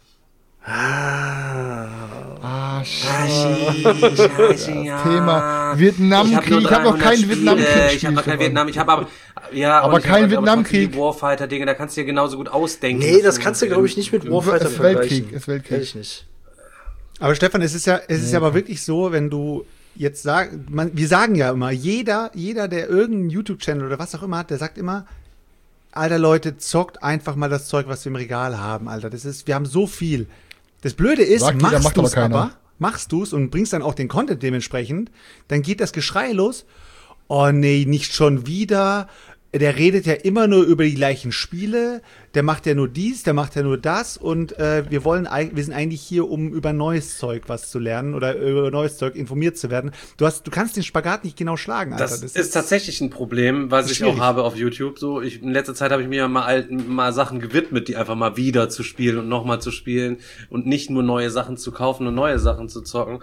Scheiße. Thema Vietnamkrieg. Ich habe noch keinen Vietnamkrieg. Ich habe noch keinen Vietnam. Ich habe aber kein Vietnamkrieg. Warfighter Dinge, da kannst du dir genauso gut ausdenken. Nee, das kannst du glaube ich nicht mit Warfighter vergleichen. Ist Weltkrieg. Ich nicht. Aber Stefan, es ist ja aber wirklich so, wenn du jetzt sagst, wir sagen ja immer, jeder, der irgendeinen YouTube-Channel oder was auch immer hat, der sagt immer, Alter Leute, zockt einfach mal das Zeug, was wir im Regal haben, Alter. wir haben so viel. Das Blöde ist, machst du's und bringst dann auch den Content dementsprechend, dann geht das Geschrei los. Oh nee, nicht schon wieder. Der redet ja immer nur über die gleichen Spiele. Der macht ja nur dies, der macht ja nur das. Und wir sind eigentlich hier, um über neues Zeug was zu lernen oder über neues Zeug informiert zu werden. Du kannst den Spagat nicht genau schlagen, Alter. Das ist tatsächlich ein Problem, was ich auch habe auf YouTube. So, in letzter Zeit habe ich mir mal Sachen gewidmet, die einfach mal wieder zu spielen und nochmal zu spielen und nicht nur neue Sachen zu kaufen und neue Sachen zu zocken.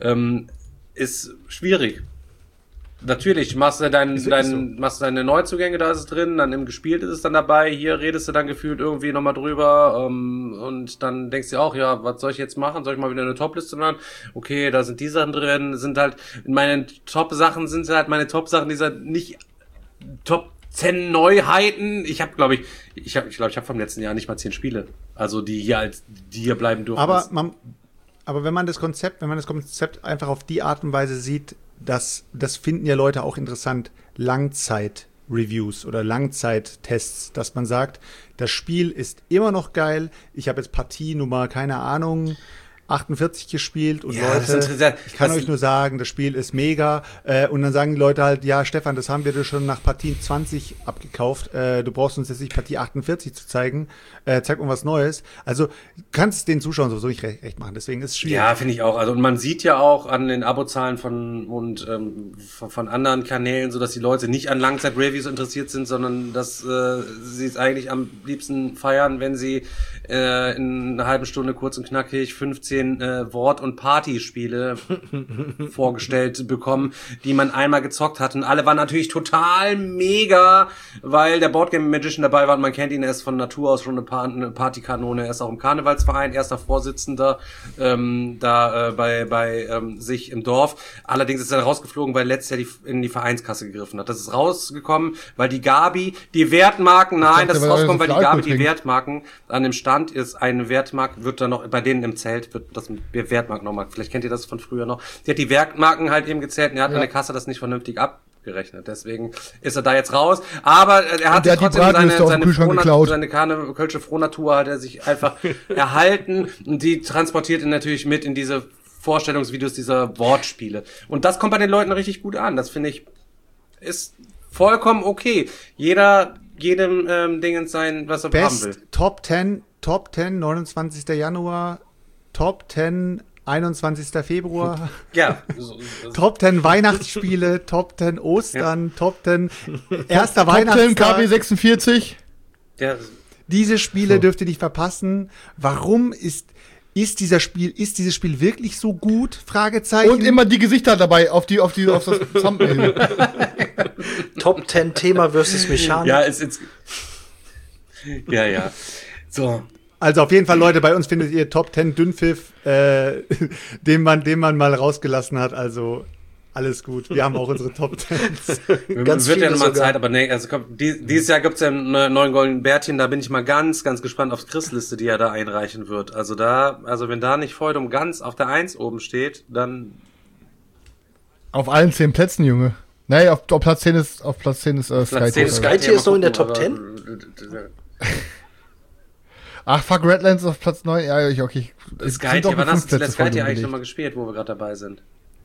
Ist schwierig. Natürlich, machst du deine Neuzugänge, da ist es drin, dann im Gespielt ist es dann dabei, hier redest du dann gefühlt irgendwie nochmal drüber, und dann denkst du auch, ja, was soll ich jetzt machen? Soll ich mal wieder eine Top-Liste machen? Okay, da sind die Sachen drin, sind halt, meine Top-Sachen, die sind nicht Top 10 Neuheiten. Ich habe, glaube ich, vom letzten Jahr nicht mal 10 Spiele. Also, die hier bleiben durften. Aber wenn man das Konzept einfach auf die Art und Weise sieht, das finden ja Leute auch interessant, Langzeit-Reviews oder Langzeit-Tests, dass man sagt, das Spiel ist immer noch geil, ich habe jetzt Partie Nummer, keine Ahnung, 48 gespielt und ja, Leute, ich kann euch nur sagen, das Spiel ist mega, und dann sagen die Leute halt, ja Stefan, das haben wir dir schon nach Partie 20 abgekauft, du brauchst uns jetzt nicht Partie 48 zu zeigen, zeig uns was Neues. Also kannst es den Zuschauern sowieso nicht recht machen, deswegen ist es schwierig. Ja, finde ich auch. Also und man sieht ja auch an den Abozahlen von anderen Kanälen, so dass die Leute nicht an Langzeit-Reviews interessiert sind, sondern dass sie es eigentlich am liebsten feiern, wenn sie in einer halben Stunde kurz und knackig 15 Wort- und Partyspiele vorgestellt bekommen, die man einmal gezockt hat. Und alle waren natürlich total mega, weil der Boardgame Magician dabei war und man kennt ihn, er ist von Natur aus schon eine Partykanone, er ist auch im Karnevalsverein, erster Vorsitzender bei sich im Dorf. Allerdings ist er rausgeflogen, weil letztes Jahr in die Vereinskasse gegriffen hat. Das ist rausgekommen, weil die Gabi, die Wertmarken, das ist rausgekommen, weil die Gabi die Wertmarken an dem Stand ist, eine Wertmark wird dann noch, bei denen im Zelt wird das Wertmark nochmal, vielleicht kennt ihr das von früher noch, sie hat die Wertmarken halt eben gezählt und er hat an der Kasse das nicht vernünftig abgerechnet, deswegen ist er da jetzt raus, aber er hat sich trotzdem seine Kölsche Frohnatur hat er sich einfach erhalten und die transportiert ihn natürlich mit in diese Vorstellungsvideos dieser Wortspiele und das kommt bei den Leuten richtig gut an, das finde ich, ist vollkommen okay, jedem Dingens sein, was er haben will. Top 10, 29. Januar, Top 10, 21. Februar. Ja. Top 10 Weihnachtsspiele, Top 10 Ostern, Top 10 erster Weihnachtstag. Top 10 KB 46. Ja. Diese Spiele dürft ihr nicht verpassen. Warum ist dieses Spiel wirklich so gut? Fragezeichen. Und immer die Gesichter dabei auf das Thumbnail. Top 10 Thema versus Mechanik. Ja, ja. So. Also auf jeden Fall, Leute, bei uns findet ihr Top 10 Dünnpfiff, den man mal rausgelassen hat. Also alles gut. Wir haben auch unsere Top 10. Ganz wird ja nochmal Zeit, aber nee, also komm, dieses Jahr gibt's ja einen neuen goldenen Bärtchen, da bin ich mal ganz, ganz gespannt auf Chris-Liste, die er da einreichen wird. Also wenn da nicht Feudum ganz auf der 1 oben steht, dann... Auf allen 10 Plätzen, Junge. Nee, auf Platz 10 ist Sky Tier ist noch in der Top 10? Ach, fuck, Redlands auf Platz 9. Ja, okay. Sky Tier, wann hast du zuletzt Sky Tier eigentlich nochmal gespielt, wo wir gerade dabei sind?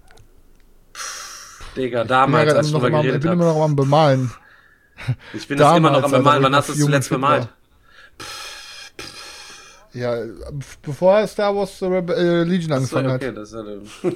Digga, damals, als ich drüber geredet habe. Ich bin immer noch am Bemalen. Ich bin das immer noch am Bemalen. Wann hast du es zuletzt bemalt? Ja, bevor Star Wars Legion angefangen hat. Das ist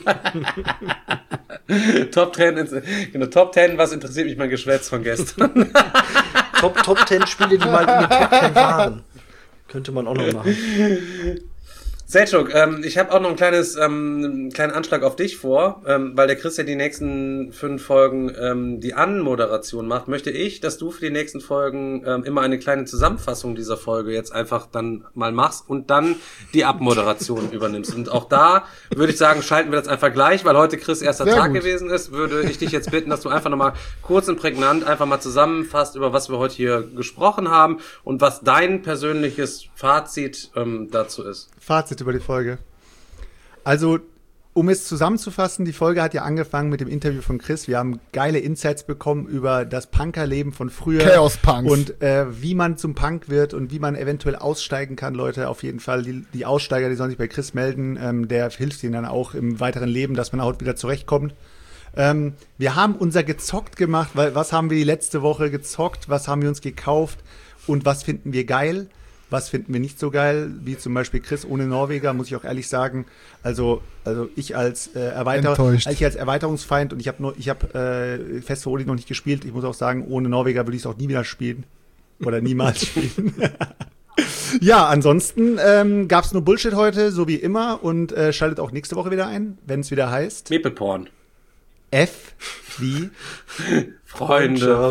Top 10, genau, Top 10, was interessiert mich mein Geschwätz von gestern? Top 10 Spiele, die mal in den Top 10 waren. Könnte man auch noch machen. Selchuk, ich habe auch noch einen kleinen Anschlag auf dich vor, weil der Chris ja die nächsten 5 Folgen die Anmoderation macht. Möchte ich, dass du für die nächsten Folgen immer eine kleine Zusammenfassung dieser Folge jetzt einfach dann mal machst und dann die Abmoderation übernimmst. Und auch da würde ich sagen, schalten wir das einfach gleich, weil heute Chris erster Tag gewesen ist, würde ich dich jetzt bitten, dass du einfach nochmal kurz und prägnant einfach mal zusammenfasst, über was wir heute hier gesprochen haben und was dein persönliches Fazit dazu ist. Fazit über die Folge. Also, um es zusammenzufassen, die Folge hat ja angefangen mit dem Interview von Chris. Wir haben geile Insights bekommen über das Punkerleben von früher. Chaos-Punks. Und wie man zum Punk wird und wie man eventuell aussteigen kann, Leute. Auf jeden Fall, die Aussteiger, die sollen sich bei Chris melden. Der hilft ihnen dann auch im weiteren Leben, dass man auch wieder zurechtkommt. Wir haben unser Gezockt gemacht, weil was haben wir die letzte Woche gezockt? Was haben wir uns gekauft? Und was finden wir geil? Was finden wir nicht so geil, wie zum Beispiel Chris ohne Norweger, muss ich auch ehrlich sagen. Also ich als Erweiterungsfeind und ich habe Fest for Odin noch nicht gespielt. Ich muss auch sagen, ohne Norweger würde ich es auch nie wieder spielen. Oder niemals spielen. Ja, ansonsten gab es nur Bullshit heute, so wie immer. Und schaltet auch nächste Woche wieder ein, wenn es wieder heißt Meeple-Porn. F wie Freunde.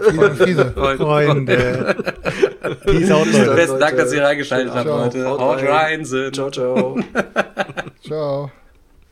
Peace out, Leute. Besten Dank, dass ihr reingeschaltet habt, Leute. Haut rein, Ciao, ciao. Ciao.